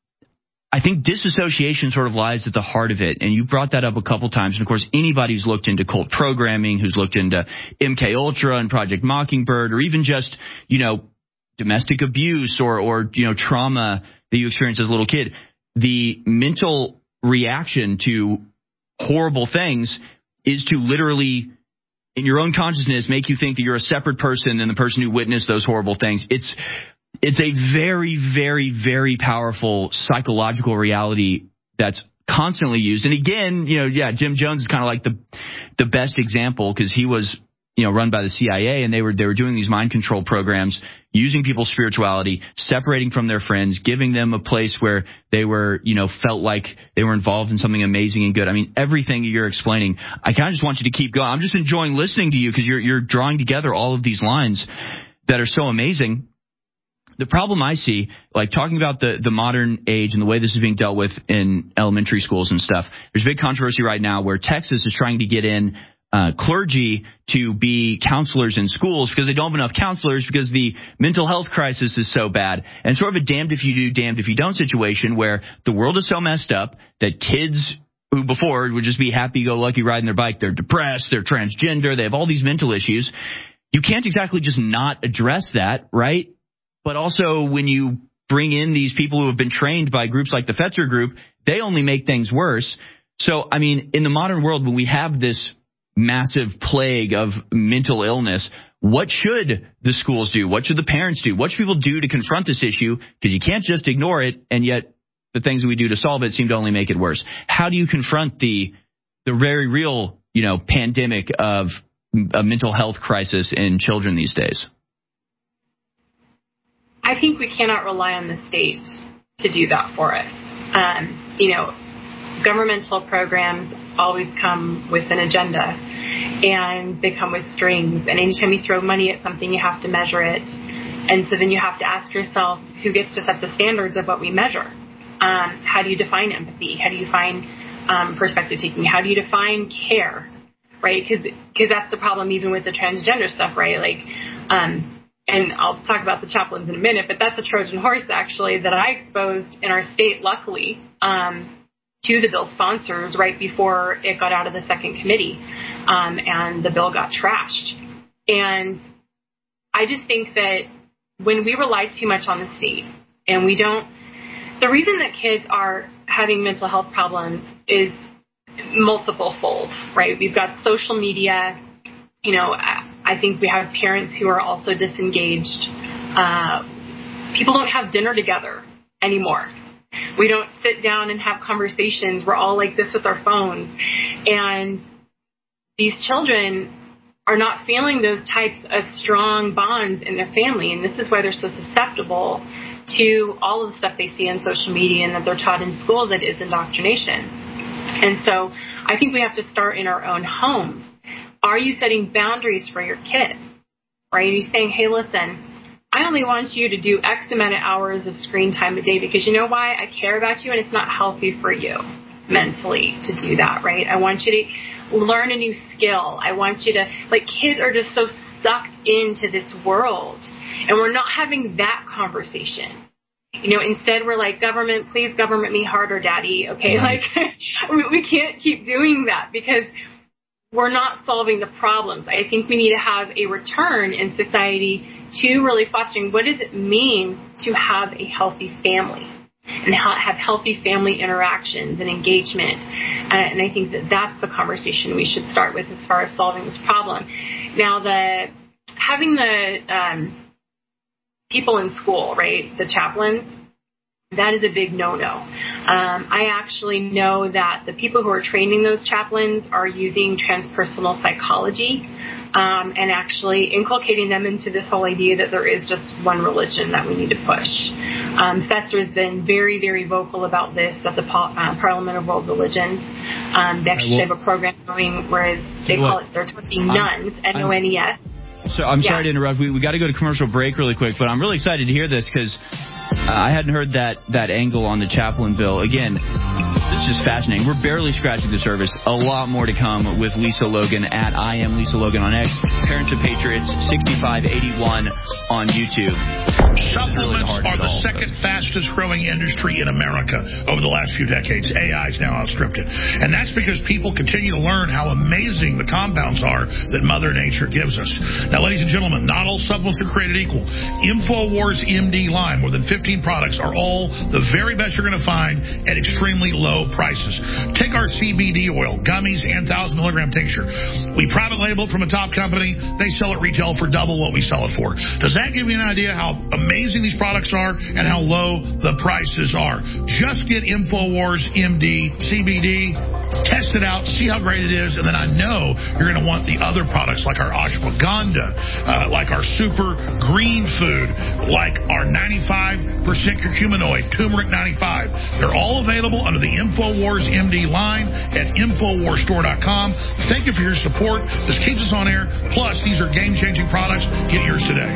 I think disassociation sort of lies at the heart of it. And you brought that up a couple times. And of course, anybody who's looked into cult programming, who's looked into M K Ultra and Project Mockingbird, or even just, you know, domestic abuse or, or, you know, trauma that you experienced as a little kid, the mental reaction to horrible things is to literally, in your own consciousness, make you think that you're a separate person than the person who witnessed those horrible things. It's it's a very, very, very powerful psychological reality that's constantly used. And again, you know, yeah, Jim Jones is kind of like the the best example because he was, you know, run by the C I A, and they were they were doing these mind control programs using people's spirituality, separating from their friends, giving them a place where they were, you know, felt like they were involved in something amazing and good. I mean, everything you're explaining, I kind of just want you to keep going. I'm just enjoying listening to you because you're you're drawing together all of these lines that are so amazing. The problem I see, like talking about the, the modern age and the way this is being dealt with in elementary schools and stuff, there's a big controversy right now where Texas is trying to get in uh, clergy to be counselors in schools because they don't have enough counselors because the mental health crisis is so bad. And sort of a damned if you do, damned if you don't situation where the world is so messed up that kids who before would just be happy-go-lucky riding their bike, they're depressed, they're transgender, they have all these mental issues. You can't exactly just not address that, right? But also when you bring in these people who have been trained by groups like the Fetzer Group, they only make things worse. So, I mean, in the modern world, when we have this massive plague of mental illness, what should the schools do? What should the parents do? What should people do to confront this issue? Because you can't just ignore it, and yet the things we do to solve it seem to only make it worse. How do you confront the the very real, you know, pandemic of a mental health crisis in children these days? I think we cannot rely on the state to do that for us. Um, you know, governmental programs always come with an agenda, and they come with strings. And anytime you throw money at something, you have to measure it. And so then you have to ask yourself, who gets to set the standards of what we measure? Um, how do you define empathy? How do you define um, perspective taking? How do you define care? Right? Because that's the problem even with the transgender stuff, right? Like, um, and I'll talk about the chaplains in a minute, but that's a Trojan horse, actually, that I exposed in our state, luckily, um, to the bill sponsors right before it got out of the second committee, um, and the bill got trashed. And I just think that when we rely too much on the state and we don't, the reason that kids are having mental health problems is multiple fold, right? We've got social media. You know, I think we have parents who are also disengaged. Uh, people don't have dinner together anymore. We don't sit down and have conversations. We're all like this with our phones. And these children are not feeling those types of strong bonds in their family. And this is why they're so susceptible to all of the stuff they see on social media and that they're taught in school that is indoctrination. And so I think we have to start in our own homes. Are you setting boundaries for your kids? Right? Are you saying, hey, listen, I only want you to do X amount of hours of screen time a day because you know why? I care about you and it's not healthy for you mentally to do that, right? I want you to learn a new skill. I want you to, like, kids are just so sucked into this world and we're not having that conversation. You know, instead we're like, government, please government me harder, daddy. Okay, like we, we can't keep doing that because we're not solving the problems. I think we need to have a return in society to really fostering what does it mean to have a healthy family and have healthy family interactions and engagement. And I think that that's the conversation we should start with as far as solving this problem. Now, the having the um, people in school, right, the chaplains, that is a big no-no. Um, I actually know that the people who are training those chaplains are using transpersonal psychology um, and actually inculcating them into this whole idea that there is just one religion that we need to push. Um, Fetzer has been very, very vocal about this at the Par- uh, Parliament of World Religions. Um, they actually have a program going where they call it, they're talking nuns, N O N E S. So I'm yeah. sorry to interrupt. We we got to go to commercial break really quick, but I'm really excited to hear this because uh, I hadn't heard that, that angle on the chaplain bill. Again, this is fascinating. We're barely scratching the surface. A lot more to come with Lisa Logan at I am Lisa Logan on X. Parents of Patriots sixty-five eighty-one on YouTube. Supplements really are the second fastest growing industry in America over the last few decades. A I's now outstripped it. And that's because people continue to learn how amazing the compounds are that Mother Nature gives us. Now, ladies and gentlemen, not all supplements are created equal. InfoWars M D line, more than fifteen products, are all the very best you're going to find at extremely low prices. Take our C B D oil, gummies, and one thousand milligram tincture. We private label it from a top company. They sell it retail for double what we sell it for. Does that give you an idea how amazing these products are and how low the prices are? Just get InfoWars M D C B D. Test it out, see how great it is, and then I know you're going to want the other products like our ashwagandha, uh, like our super green food, like our ninety-five percent curcuminoid, turmeric ninety-five. They're all available under the InfoWars M D line at Infowars Store dot com. Thank you for your support. This keeps us on air. Plus, these are game-changing products. Get yours today.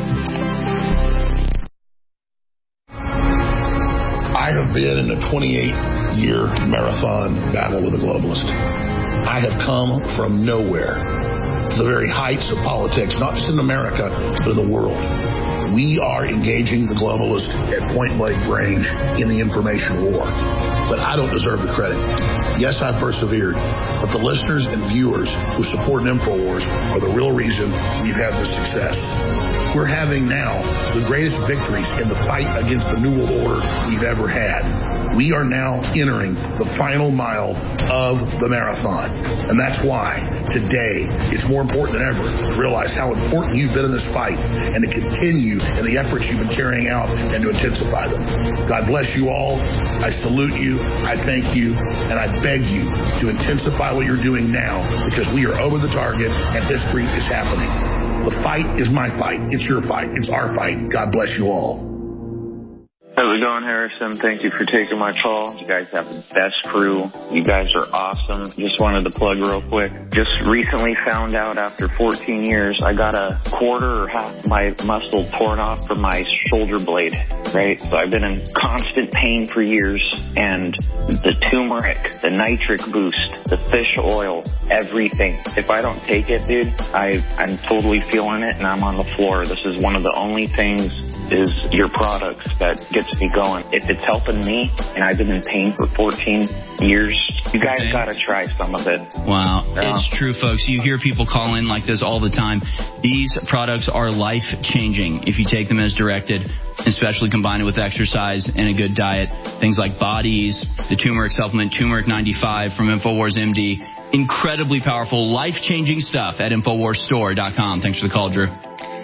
I have been in a twenty-eight year marathon battle with a globalist. I have come from nowhere to the very heights of politics, not just in America, but in the world. We are engaging the globalists at point blank range in the information war. But I don't deserve the credit. Yes, I persevered, but the listeners and viewers who support InfoWars are the real reason we've had this success. We're having now the greatest victories in the fight against the New World Order we've ever had. We are now entering the final mile of the marathon. And that's why today it's more important than ever to realize how important you've been in this fight and to continue in the efforts you've been carrying out and to intensify them. God bless you all. I salute you. I thank you. And I beg you to intensify what you're doing now because we are over the target and history is happening. The fight is my fight. It's your fight. It's our fight. God bless you all. How's it going, Harrison? Thank you for taking my call. You guys have the best crew. You guys are awesome. Just wanted to plug real quick. Just recently found out after fourteen years, I got a quarter or half my muscle torn off from my shoulder blade, right? So I've been in constant pain for years. And the turmeric, the nitric boost, the fish oil, everything. If I don't take it, dude, I, I'm totally feeling it and I'm on the floor. This is one of the only things is your products that gets me going. If it's helping me, and I've been in pain for fourteen years, you guys okay. got to try some of it. Wow. Yeah. It's true, folks. You hear people call in like this all the time. These products are life-changing if you take them as directed, especially combined with exercise and a good diet. Things like Bodies, the turmeric supplement, Turmeric ninety-five from InfoWars M D. Incredibly powerful, life-changing stuff at InfoWars Store dot com. Thanks for the call, Drew.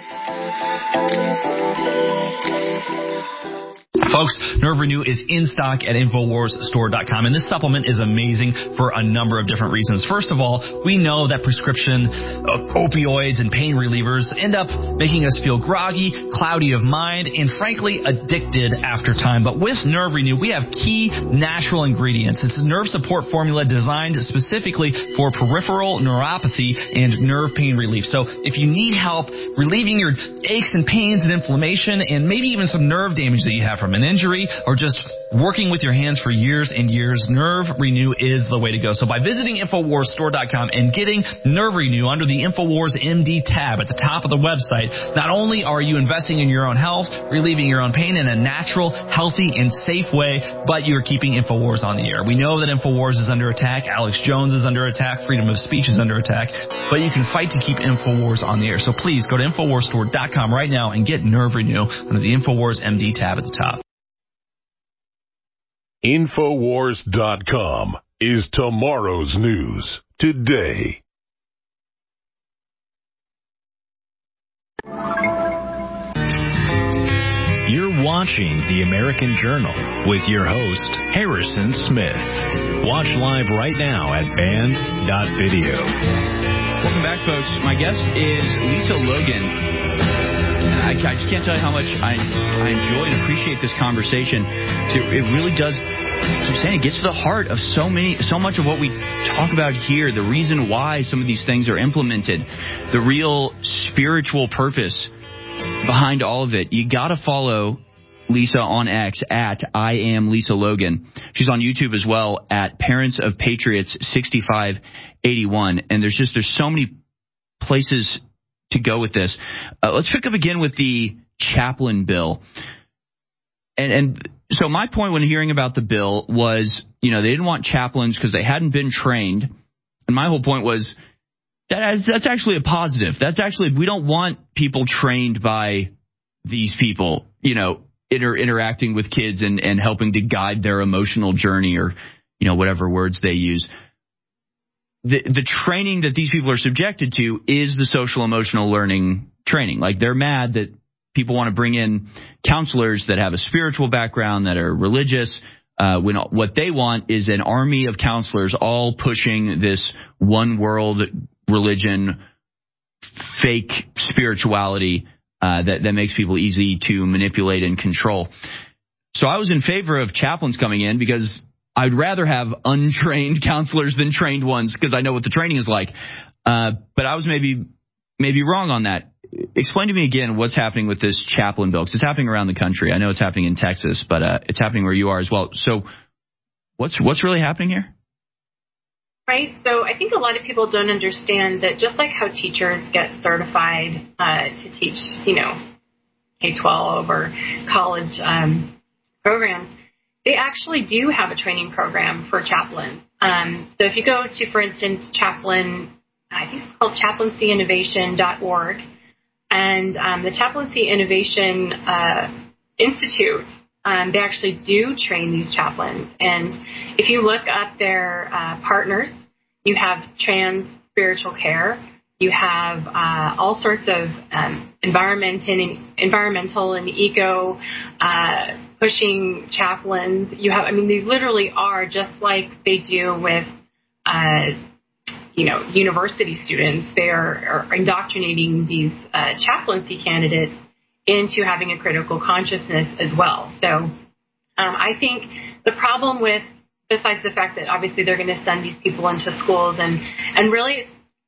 Folks, Nerve Renew is in stock at InfoWars Store dot com, and this supplement is amazing for a number of different reasons. First of all, we know that prescription uh, opioids and pain relievers end up making us feel groggy, cloudy of mind, and frankly, addicted after time. But with Nerve Renew, we have key natural ingredients. It's a nerve support formula designed specifically for peripheral neuropathy and nerve pain relief. So if you need help relieving your aches and pains and inflammation and maybe even some nerve damage that you have from an injury or just working with your hands for years and years, Nerve Renew is the way to go. So by visiting InfoWars Store dot com and getting Nerve Renew under the InfoWars M D tab at the top of the website, not only are you investing in your own health, relieving your own pain in a natural, healthy, and safe way, but you're keeping InfoWars on the air. We know that InfoWars is under attack. Alex Jones is under attack. Freedom of speech is under attack. But you can fight to keep InfoWars on the air. So please go to InfoWars Store dot com right now and get Nerve Renew under the InfoWars M D tab at the top. InfoWars dot com is tomorrow's news today. You're watching The American Journal with your host, Harrison Smith. Watch live right now at band dot video. Welcome back, folks. My guest is Lisa Logan. I, I just can't tell you how much I I enjoy and appreciate this conversation. It really does. I'm saying it gets to the heart of so many, so much of what we talk about here. The reason why some of these things are implemented, the real spiritual purpose behind all of it. You got to follow Lisa on X at I am Lisa Logan. She's on YouTube as well at Parents of Patriots sixty-five eighty-one. And there's just there's so many places to go with this. Uh, let's pick up again with the chaplain bill. And, and so my point when hearing about the bill was, you know, they didn't want chaplains because they hadn't been trained. And my whole point was that that's actually a positive. That's actually, we don't want people trained by these people, you know, inter- interacting with kids and, and helping to guide their emotional journey or, you know, whatever words they use. The the training that these people are subjected to is the social emotional learning training. Like, they're mad that people want to bring in counselors that have a spiritual background, that are religious, uh, when what they want is an army of counselors all pushing this one world religion, fake spirituality uh, that, that makes people easy to manipulate and control. So I was in favor of chaplains coming in because I'd rather have untrained counselors than trained ones because I know what the training is like. Uh, but I was maybe maybe wrong on that. Explain to me again what's happening with this chaplain bill, because it's happening around the country. I know it's happening in Texas, but uh, it's happening where you are as well. So what's what's really happening here? Right. So I think a lot of people don't understand that just like how teachers get certified uh, to teach, you know, K twelve or college um, programs, they actually do have a training program for chaplains. Um, so if you go to, for instance, chaplain, I think it's called chaplaincy innovation dot org, and um, the Chaplaincy Innovation uh, Institute, um, they actually do train these chaplains. And if you look up their uh, partners, you have trans spiritual care, you have uh, all sorts of um, environment and environmental and eco uh, pushing chaplains. You have, I mean, they literally are just like they do with, uh, you know, university students. They are, are indoctrinating these uh, chaplaincy candidates into having a critical consciousness as well. So um, I think the problem with, besides the fact that obviously they're going to send these people into schools and, and really,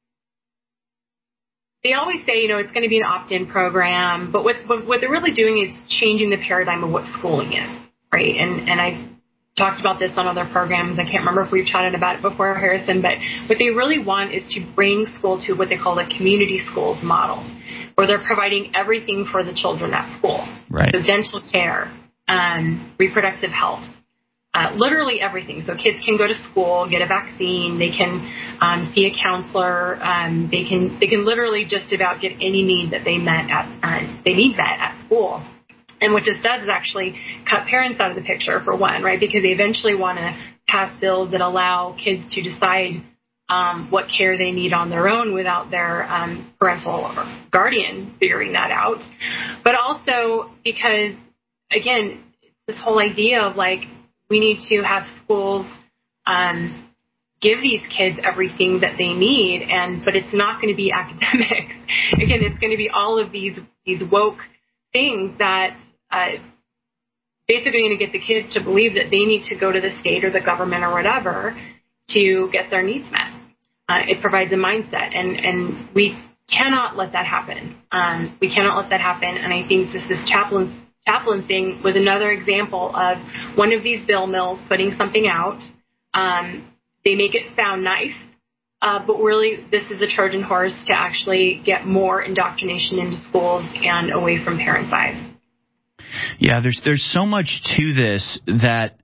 they always say, you know, it's going to be an opt-in program, but what, what they're really doing is changing the paradigm of what schooling is, right? And and I talked about this on other programs. I can't remember if we've chatted about it before, Harrison, but what they really want is to bring school to what they call a community schools model, where they're providing everything for the children at school. Right. So dental care, um, reproductive health, uh, literally everything. So kids can go to school, get a vaccine, they can um, see a counselor, um, they can they can literally just about get any need that they met at uh, they need met at school. And what this does is actually cut parents out of the picture, for one, right? Because they eventually want to pass bills that allow kids to decide um, what care they need on their own without their um, parental or guardian figuring that out. But also because, again, this whole idea of like, we need to have schools um, give these kids everything that they need, and but it's not going to be academics. Again, it's going to be all of these these woke things that uh, basically going to get the kids to believe that they need to go to the state or the government or whatever to get their needs met. Uh, it provides a mindset, and, and we cannot let that happen. Um, we cannot let that happen, and I think just this chaplain chaplain thing was another example of one of these bill mills putting something out. Um, they make it sound nice, uh, but really this is a Trojan horse to actually get more indoctrination into schools and away from parents' eyes. Yeah, there's there's so much to this that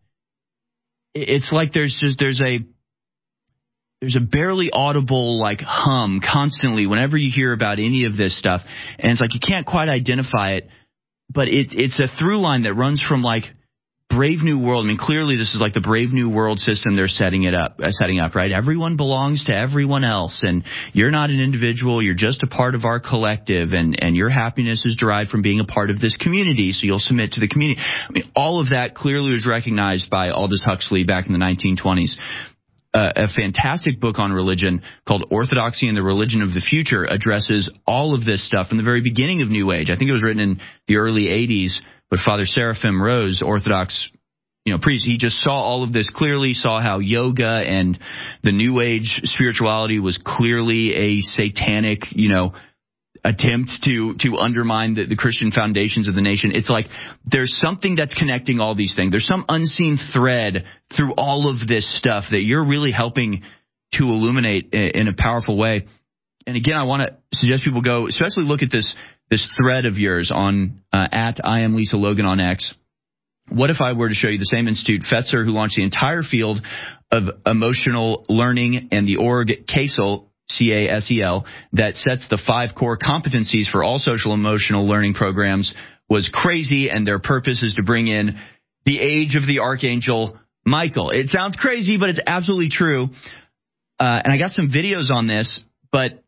it's like there's just there's a there's a barely audible like hum constantly whenever you hear about any of this stuff, and it's like you can't quite identify it. But it, it's a through line that runs from like Brave New World. I mean, clearly this is like the Brave New World system they're setting it up, uh, setting up, right? Everyone belongs to everyone else, and you're not an individual. You're just a part of our collective, and, and your happiness is derived from being a part of this community, so you'll submit to the community. I mean, all of that clearly was recognized by Aldous Huxley back in the nineteen twenties. Uh, a fantastic book on religion called Orthodoxy and the Religion of the Future addresses all of this stuff from the very beginning of New Age. I think it was written in the early eighties, but Father Seraphim Rose, Orthodox, you know, priest, he just saw all of this clearly, saw how yoga and the New Age spirituality was clearly a satanic, you know, attempt to to undermine the, the Christian foundations of the nation. It's like there's something that's connecting all these things. There's some unseen thread through all of this stuff that you're really helping to illuminate in, in a powerful way. And again, I want to suggest people go, especially look at this this thread of yours on uh, at I am Lisa Logan on X. What if I were to show you the same institute, Fetzer, who launched the entire field of emotional learning, and the org CASEL, C A S E L, that sets the five core competencies for all social emotional learning programs, was crazy, and their purpose is to bring in the age of the Archangel Michael. It sounds crazy, but it's absolutely true. Uh, and I got some videos on this, but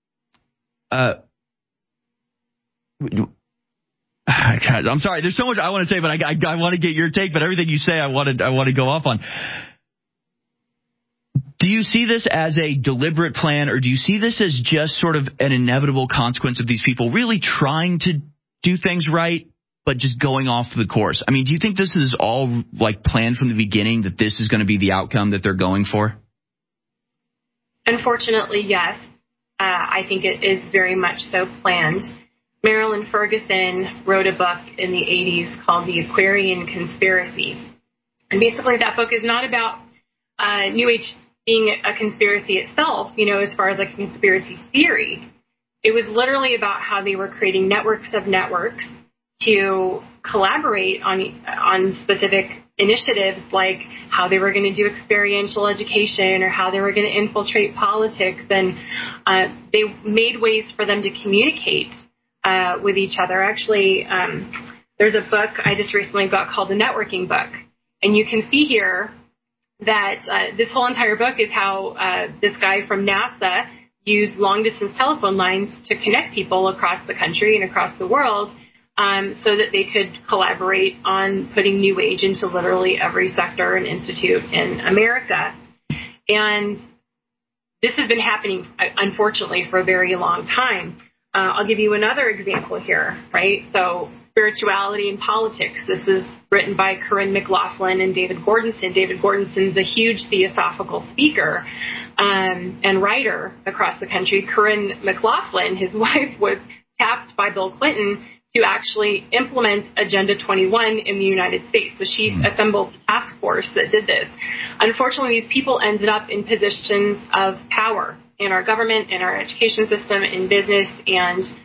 uh, I'm sorry. There's so much I want to say, but I, I, I want to get your take. But everything you say, I want to I want to go off on. Do you see this as a deliberate plan, or do you see this as just sort of an inevitable consequence of these people really trying to do things right, but just going off the course? I mean, do you think this is all like planned from the beginning, that this is going to be the outcome that they're going for? Unfortunately, yes. Uh, I think it is very much so planned. Marilyn Ferguson wrote a book in the eighties called The Aquarian Conspiracy. And basically that book is not about uh, New Age being a conspiracy itself, you know, as far as like conspiracy theory. It was literally about how they were creating networks of networks to collaborate on on specific initiatives, like how they were going to do experiential education or how they were going to infiltrate politics. And uh, they made ways for them to communicate uh, with each other. Actually, um, there's a book I just recently got called The Networking Book. And you can see here that uh, this whole entire book is how uh, this guy from NASA used long-distance telephone lines to connect people across the country and across the world, um, so that they could collaborate on putting New Age into literally every sector and institute in America. And this has been happening, unfortunately, for a very long time. Uh, I'll give you another example here, right? So spirituality and politics. This is written by Corinne McLaughlin and David Gordonson. David Gordonson's a huge theosophical speaker um, and writer across the country. Corinne McLaughlin, his wife, was tapped by Bill Clinton to actually implement Agenda twenty-one in the United States. So she assembled a task force that did this. Unfortunately, these people ended up in positions of power in our government, in our education system, in business, and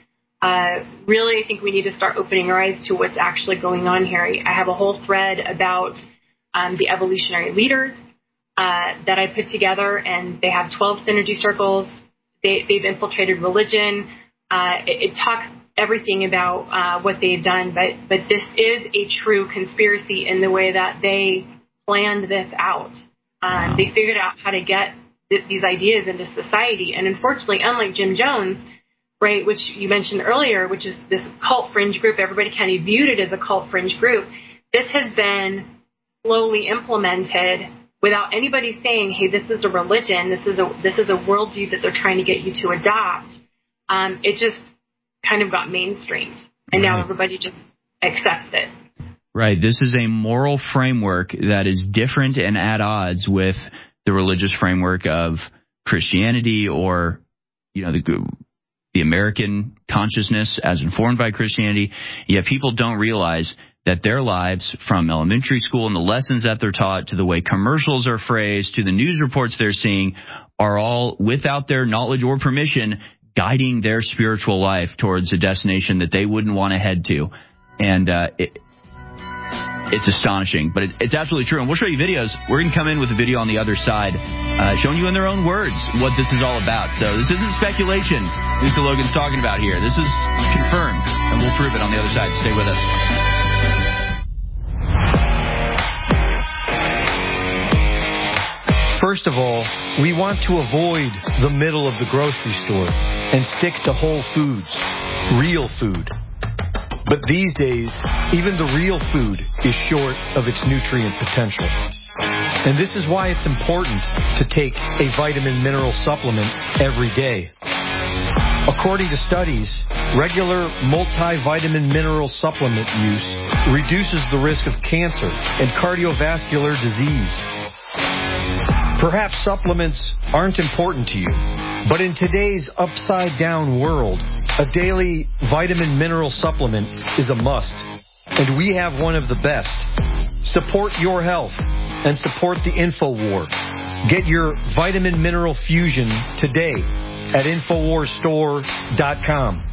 Uh, really, I think we need to start opening our eyes to what's actually going on here. I have a whole thread about um, the evolutionary leaders uh, that I put together, and they have twelve synergy circles. They, they've infiltrated religion. Uh, it, it talks everything about uh, what they've done, but, but this is a true conspiracy in the way that they planned this out. Um, they figured out how to get th- these ideas into society, and unfortunately, unlike Jim Jones, right, which you mentioned earlier, which is this cult fringe group, everybody kind of viewed it as a cult fringe group. This has been slowly implemented without anybody saying, hey, this is a religion, this is a this is a worldview that they're trying to get you to adopt. Um, it just kind of got mainstreamed, and now everybody just accepts it. Right. This is a moral framework that is different and at odds with the religious framework of Christianity or, you know, the the American consciousness as informed by Christianity. Yet people don't realize that their lives, from elementary school and the lessons that they're taught to the way commercials are phrased to the news reports they're seeing, are all, without their knowledge or permission, guiding their spiritual life towards a destination that they wouldn't want to head to. And uh, it, it's astonishing, but it, it's absolutely true. And we'll show you videos. We're going to come in with a video on the other side, uh, showing you in their own words what this is all about. So this isn't speculation Mister Logan's talking about here. This is confirmed, and we'll prove it on the other side. Stay with us. First of all, we want to avoid the middle of the grocery store and stick to whole foods, real food. But these days, even the real food is short of its nutrient potential. And this is why it's important to take a vitamin mineral supplement every day. According to studies, regular multivitamin mineral supplement use reduces the risk of cancer and cardiovascular disease. Perhaps supplements aren't important to you, but in today's upside-down world, a daily vitamin mineral supplement is a must, and we have one of the best. Support your health and support the InfoWar. Get your vitamin mineral fusion today at Infowars Store dot com.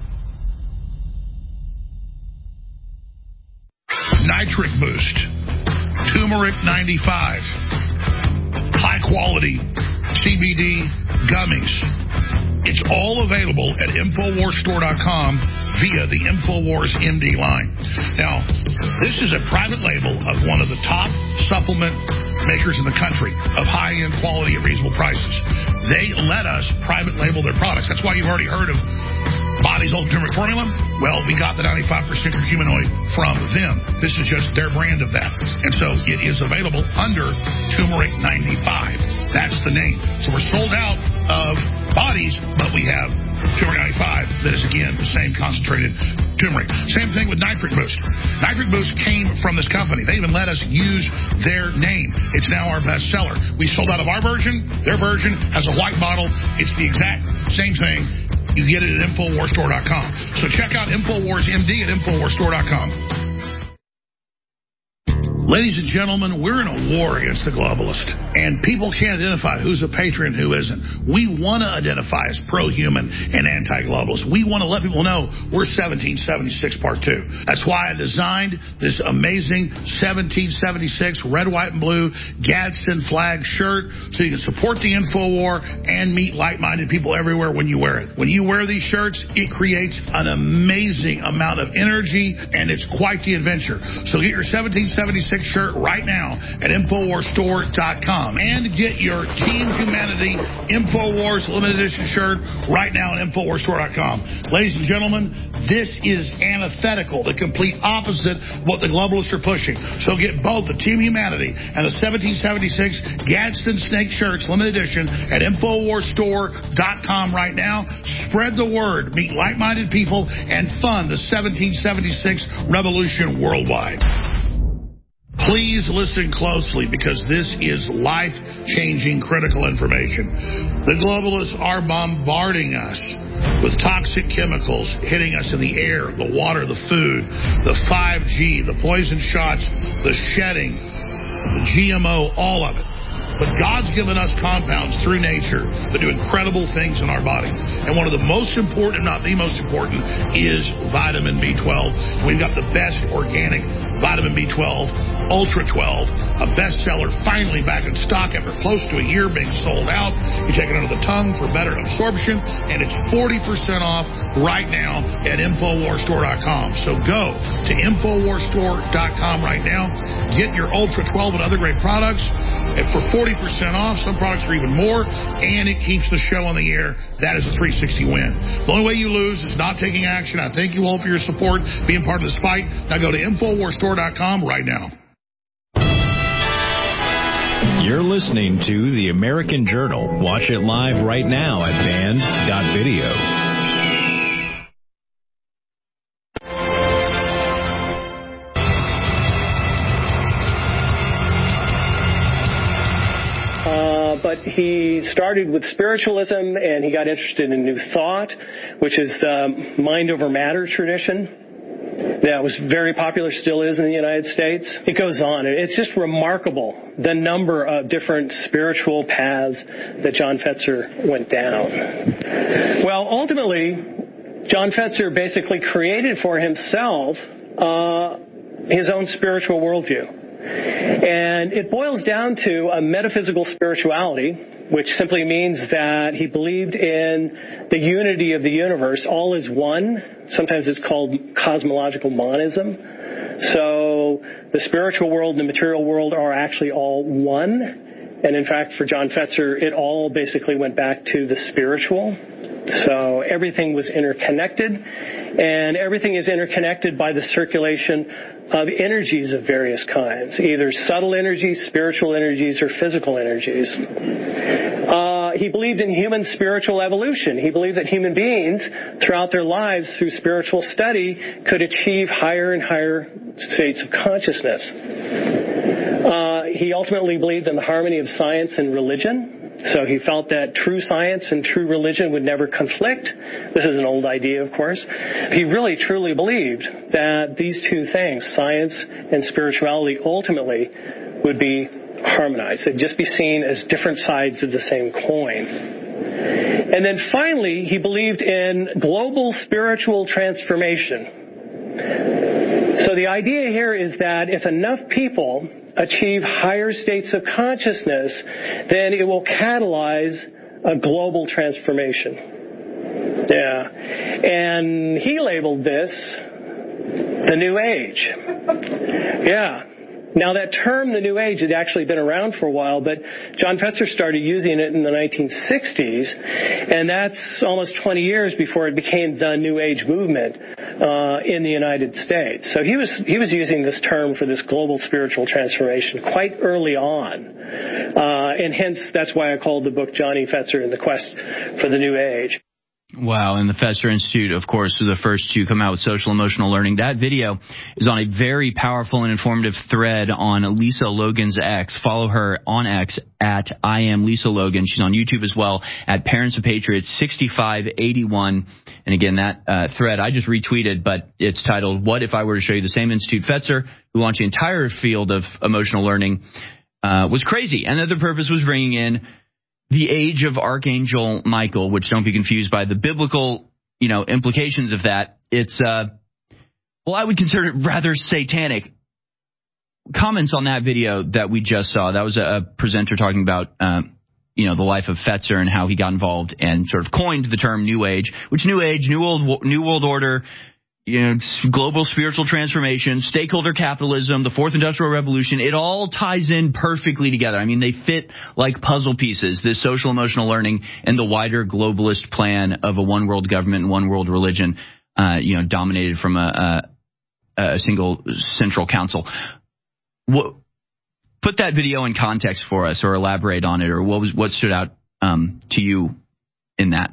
Nitric Boost, Turmeric ninety-five, high quality C B D gummies. It's all available at Infowars Store dot com via the Infowars M D line. Now, this is a private label of one of the top supplement makers in the country of high-end quality at reasonable prices. They let us private label their products. That's why you've already heard of Body's Ultimate Turmeric Formula. Well, we got the ninety-five percent curcuminoid from them. This is just their brand of that. And so it is available under Turmeric ninety-five. That's the name. So we're sold out of Bodies, but we have Turmeric ninety-five that is, again, the same concentrated turmeric. Same thing with Nitric Boost. Nitric Boost came from this company. They even let us use their name. It's now our best seller. We sold out of our version. Their version has a white bottle. It's the exact same thing. You get it at Infowars Store dot com. So check out Infowars M D at Infowars Store dot com. Ladies and gentlemen, we're in a war against the globalist, and people can't identify who's a patriot and who isn't. We want to identify as pro-human and anti-globalist. We want to let people know we're seventeen seventy-six Part two. That's why I designed this amazing seventeen seventy-six red, white, and blue Gadsden flag shirt so you can support the InfoWar and meet like-minded people everywhere when you wear it. When you wear these shirts, it creates an amazing amount of energy, and it's quite the adventure. So get your seventeen seventy-six shirt right now at Infowars Store dot com and get your Team Humanity InfoWars limited edition shirt right now at Infowars Store dot com. Ladies and gentlemen, this is antithetical, the complete opposite of what the globalists are pushing. So get both the Team Humanity and the seventeen seventy-six Gadsden Snake shirts limited edition at Infowars Store dot com right now. Spread the word, meet like-minded people, and fund the seventeen seventy-six revolution worldwide. Please listen closely because this is life-changing critical information. The globalists are bombarding us with toxic chemicals hitting us in the air, the water, the food, the five G, the poison shots, the shedding, the G M O, all of it. but God's given us compounds through nature that do incredible things in our body. And one of the most important, if not the most important, is vitamin B twelve. We've got the best organic vitamin B twelve, Ultra twelve, a bestseller, finally back in stock after close to a year being sold out. You take it under the tongue for better absorption, and it's forty percent off right now at Infowars Store dot com. So go to Infowars Store dot com right now. Get your Ultra twelve and other great products and for forty percent off. Some products are even more, and it keeps the show on the air. That is a three sixty win. The only way you lose is not taking action. I thank you all for your support, being part of this fight. Now go to Infowars Store dot com right now. You're listening to The American Journal. Watch it live right now at band dot video. But he started with spiritualism, and he got interested in New Thought, which is the mind over matter tradition. That was very popular, still is in the United States. It goes on. It's just remarkable, the number of different spiritual paths that John Fetzer went down. Well, ultimately, John Fetzer basically created for himself uh, his own spiritual worldview. And it boils down to a metaphysical spirituality, which simply means that he believed in the unity of the universe. All is one. Sometimes it's called cosmological monism. So the spiritual world and the material world are actually all one. And in fact, for John Fetzer, it all basically went back to the spiritual. So everything was interconnected, and everything is interconnected by the circulation of energies of various kinds, either subtle energies, spiritual energies, or physical energies. Uh, he believed in human spiritual evolution. He believed that human beings, throughout their lives, through spiritual study, could achieve higher and higher states of consciousness. Uh, he ultimately believed in the harmony of science and religion. So he felt that true science and true religion would never conflict. This is an old idea, of course. He really, truly believed that these two things, science and spirituality, ultimately would be harmonized. They'd just be seen as different sides of the same coin. And then finally, he believed in global spiritual transformation. So the idea here is that if enough people achieve higher states of consciousness, then it will catalyze a global transformation. Yeah. And he labeled this the New Age. Yeah. Now, that term, the New Age, had actually been around for a while, but John Fetzer started using it in the nineteen sixties, and that's almost twenty years before it became the New Age movement uh, in the United States. So he was he was using this term for this global spiritual transformation quite early on, uh, and hence that's why I called the book Johnny Fetzer and the Quest for the New Age. Wow, and the Fetzer Institute, of course, was the first to come out with social emotional learning. That video is on a very powerful and informative thread on Lisa Logan's X. Follow her on X at I am Lisa Logan. She's on YouTube as well at Parents of Patriots sixty-five eighty-one. And again, that uh, thread I just retweeted, but it's titled, What If I Were to Show You the Same Institute Fetzer, who launched the entire field of emotional learning, uh, was crazy. And that the purpose was bringing in the age of Archangel Michael, which don't be confused by the biblical, you know, implications of that. It's, uh, well, I would consider it rather satanic. Comments on that video that we just saw. That was a, a presenter talking about, um, you know, the life of Fetzer and how he got involved and sort of coined the term New Age, which New Age, New Old, New World Order, you know, global spiritual transformation, stakeholder capitalism, the Fourth Industrial Revolution, it all ties in perfectly together. I mean, they fit like puzzle pieces, this social emotional learning and the wider globalist plan of a one world government and one world religion, uh, you know, dominated from a, a, a single central council. What, put that video in context for us or elaborate on it, or what was, what stood out um, to you in that?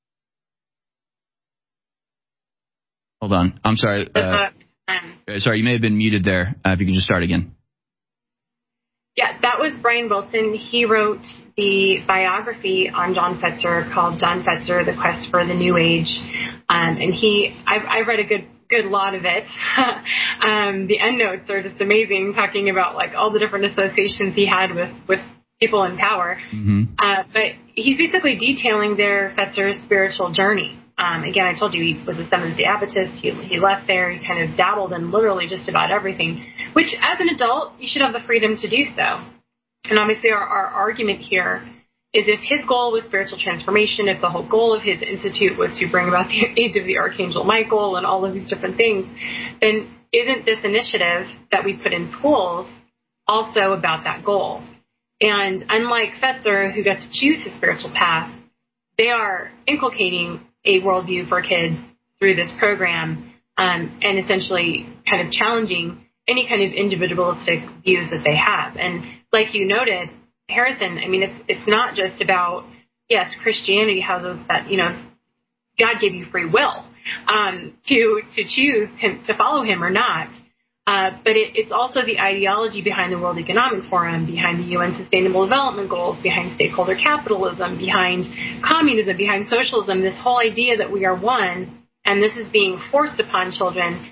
Hold on. I'm sorry. Uh, sorry, you may have been muted there. Uh, if you can just start again. Yeah, that was Brian Wilson. He wrote the biography on John Fetzer called John Fetzer, The Quest for the New Age. Um, and he, I've, I've read a good good lot of it. um, the endnotes are just amazing, talking about like all the different associations he had with, with people in power. Mm-hmm. Uh, but he's basically detailing there Fetzer's spiritual journey. Um, again, I told you he was a Seventh-day Adventist. He, he left there. He kind of dabbled in literally just about everything, which as an adult, you should have the freedom to do so. And obviously our, our argument here is if his goal was spiritual transformation, if the whole goal of his institute was to bring about the age of the Archangel Michael and all of these different things, then isn't this initiative that we put in schools also about that goal? And unlike Fetzer, who got to choose his spiritual path, they are inculcating a worldview for kids through this program, um, and essentially kind of challenging any kind of individualistic views that they have. And like you noted, Harrison, I mean, it's it's not just about, yes, Christianity has that, you know, God gave you free will um, to to choose him, to follow him or not. Uh, but it, it's also the ideology behind the World Economic Forum, behind the U N Sustainable Development Goals, behind stakeholder capitalism, behind communism, behind socialism, this whole idea that we are one, and this is being forced upon children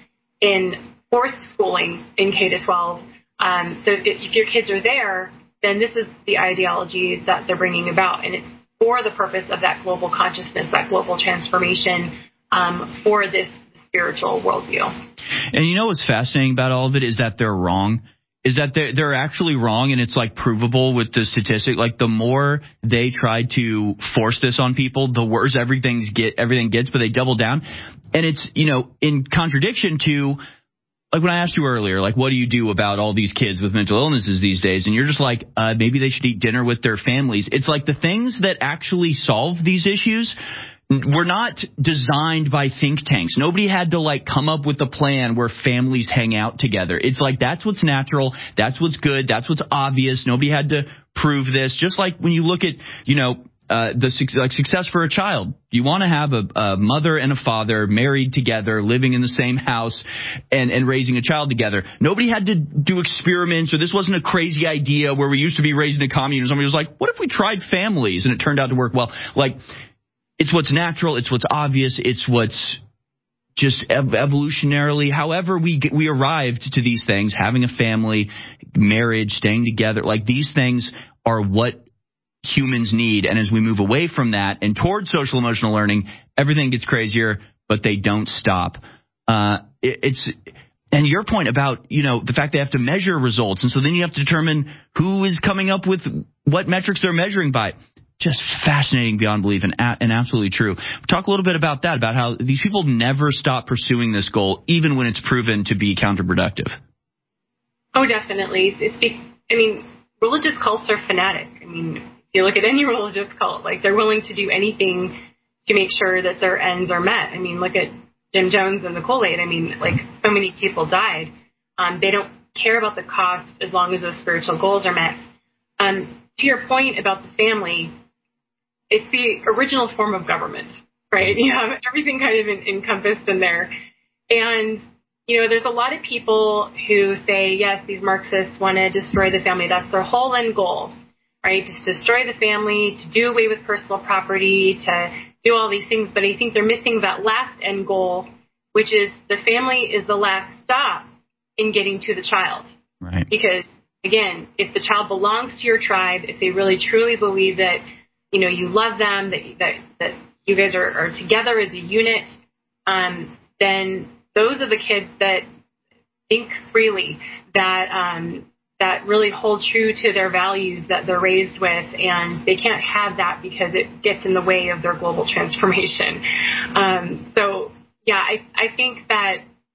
in forced schooling in K to twelve. Um, so if, if your kids are there, then this is the ideology that they're bringing about, and it's for the purpose of that global consciousness, that global transformation um, for this spiritual worldview. And you know what's fascinating about all of it is that they're wrong, is that they're, they're actually wrong, and it's like provable with the statistic. Like the more they try to force this on people, the worse everything's get, everything gets, but they double down. And it's, you know, in contradiction to, like when I asked you earlier, like, what do you do about all these kids with mental illnesses these days? And you're just like, uh, maybe they should eat dinner with their families. It's like the things that actually solve these issues were not designed by think tanks. Nobody had to like come up with a plan where families hang out together. It's like, that's what's natural. That's what's good. That's what's obvious. Nobody had to prove this. Just like when you look at, you know, Uh, the like success for a child. You want to have a, a mother and a father married together, living in the same house, and, and raising a child together. Nobody had to do experiments, or this wasn't a crazy idea where we used to be raised in a commune and somebody was like, what if we tried families? And it turned out to work well. Like, it's what's natural. It's what's obvious. It's what's just ev- evolutionarily, however we get, we arrived to these things, having a family, marriage, staying together, like these things are what humans need. And as we move away from that and toward social emotional learning, everything gets crazier, but they don't stop. Uh, it, it's and your point about, you know, the fact they have to measure results. And so then you have to determine who is coming up with what metrics they're measuring by. Just fascinating beyond belief and, and absolutely true. Talk a little bit about that, about how these people never stop pursuing this goal, even when it's proven to be counterproductive. Oh, definitely. It's, I mean, religious cults are fanatic. I mean, if you look at any religious cult, like they're willing to do anything to make sure that their ends are met. I mean, look at Jim Jones and the Kool-Aid. I mean, like so many people died. Um, they don't care about the cost as long as those spiritual goals are met. Um, to your point about the family, it's the original form of government, right? You have everything kind of in, encompassed in there. And, you know, there's a lot of people who say, yes, these Marxists want to destroy the family. That's their whole end goal, right? To destroy the family, to do away with personal property, to do all these things. But I think they're missing that last end goal, which is the family is the last stop in getting to the child. Right. Because, again, if the child belongs to your tribe, if they really truly believe that, you know, you love them, that that, that you guys are, are together as a unit, um, then those are the kids that think freely, that um, that really hold true to their values that they're raised with, and they can't have that because it gets in the way of their global transformation. Um, so, yeah, I, I think that,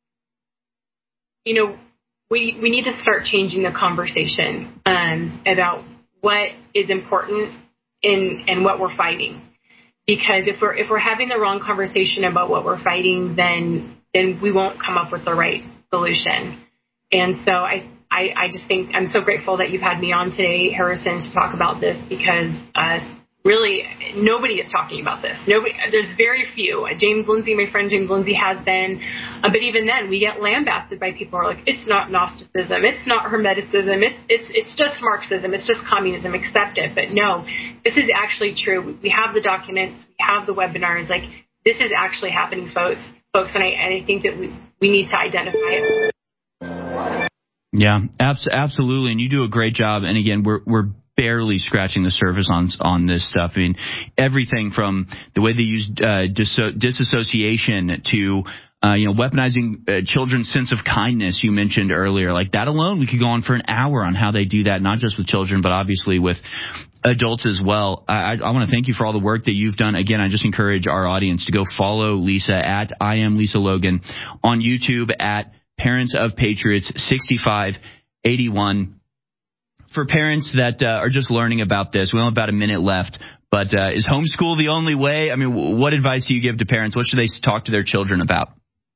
you know, we we need to start changing the conversation um, about what is important in and what we're fighting. Because if we're if we're having the wrong conversation about what we're fighting, then then we won't come up with the right solution. And so I, I, I just think I'm so grateful that you've had me on today, Harrison, to talk about this, because uh, really nobody is talking about this. Nobody, there's very few. Uh, James Lindsay, my friend James Lindsay, has been, uh, but even then we get lambasted by people who are like, it's not Gnosticism, it's not Hermeticism, it's it's it's just Marxism, it's just communism, accept it. But no, this is actually true. We have the documents, we have the webinars, like this is actually happening, folks. Folks, and I, and I think that we, we need to identify it. Yeah, abs- absolutely, and you do a great job. And again, we're we're barely scratching the surface on on this stuff. I mean, everything from the way they use uh, dis- disassociation to uh, you know weaponizing uh, children's sense of kindness. You mentioned earlier, like that alone, we could go on for an hour on how they do that, not just with children, but obviously with adults as well. I, I want to thank you for all the work that you've done. Again, I just encourage our audience to go follow Lisa at I am Lisa Logan, on YouTube at Parents of Patriots sixty-five eighty-one. For parents that uh, are just learning about this, we only have about a minute left, but uh, is homeschool the only way? I mean, w- what advice do you give to parents? What should they talk to their children about?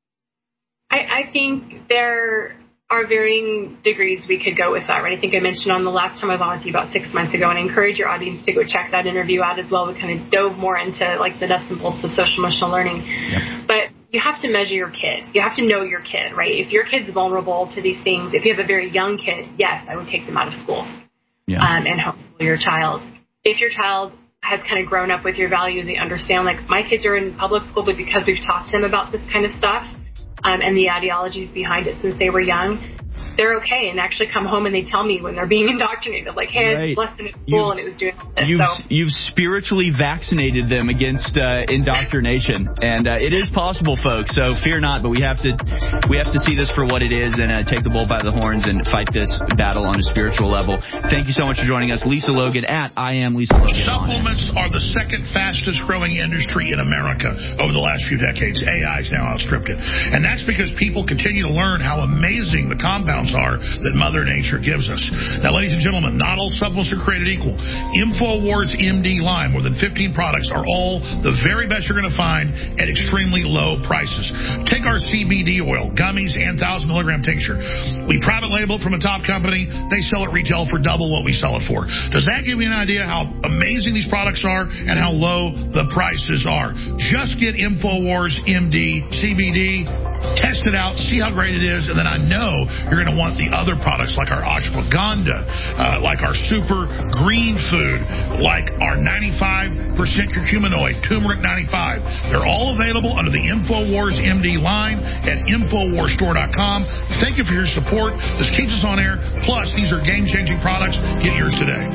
I, I think there are varying degrees we could go with that, right? I think I mentioned on the last time I was on with you about six months ago, and I encourage your audience to go check that interview out as well. We kind of dove more into like the nuts and bolts of social emotional learning. Yep. But you have to measure your kid. You have to know your kid, right? If your kid's vulnerable to these things, if you have a very young kid, yes, I would take them out of school yeah. um, and homeschool your child. If your child has kind of grown up with your values, they understand, like, my kids are in public school, but because we've talked to them about this kind of stuff um, and the ideologies behind it since they were young, they're okay and actually come home and they tell me when they're being indoctrinated, like, hey, right. I was lesson at school you, and it was doing all this. You've, so. you've spiritually vaccinated them against uh, indoctrination, and uh, it is possible, folks, so fear not, but we have to we have to see this for what it is and uh, take the bull by the horns and fight this battle on a spiritual level. Thank you so much for joining us. Lisa Logan at I am Lisa Logan. Supplements are the second fastest growing industry in America over the last few decades. A I's now outstripped it. And that's because people continue to learn how amazing the compounds are that Mother Nature gives us. Now, ladies and gentlemen, not all supplements are created equal. InfoWars M D Lyme, more than fifteen products, are all the very best you're going to find at extremely low prices. Take our C B D oil, gummies, and one thousand milligram tincture. We private label it from a top company. They sell it retail for double what we sell it for. Does that give you an idea how amazing these products are and how low the prices are? Just get InfoWars M D C B D, test it out, see how great it is, and then I know you're going to want the other products like our ashwagandha, uh, like our super green food, like our ninety-five percent curcuminoid, turmeric ninety-five. They're all available under the InfoWars M D line at Infowars Store dot com. Thank you for your support. This keeps us on air. Plus, these are game-changing products. Get yours today.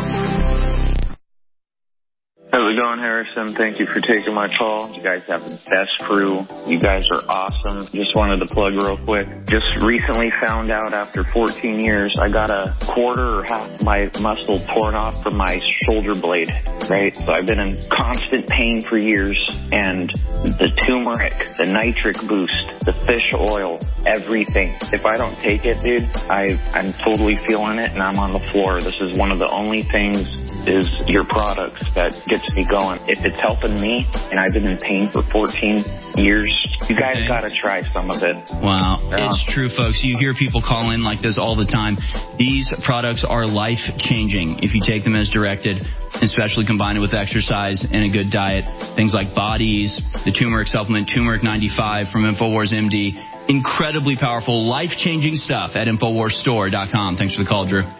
How's it going, Harrison? Thank you for taking my call. You guys have the best crew. You guys are awesome. Just wanted to plug real quick. Just recently found out after fourteen years, I got a quarter or half my muscle torn off from my shoulder blade, right? So I've been in constant pain for years. And the turmeric, the nitric boost, the fish oil, everything. If I don't take it, dude, I, I'm totally feeling it and I'm on the floor. This is one of the only things is your products that gets me going. If it's helping me, and I've been in pain for fourteen years, you guys okay. got to try some of it. Wow. Yeah. It's true, folks. You hear people call in like this all the time. These products are life-changing if you take them as directed, especially combined with exercise and a good diet. Things like Bodies, the turmeric supplement, Turmeric ninety-five from InfoWars M D. Incredibly powerful, life-changing stuff at Infowars Store dot com. Thanks for the call, Drew.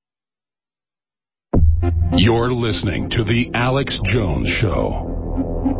You're listening to The Alex Jones Show.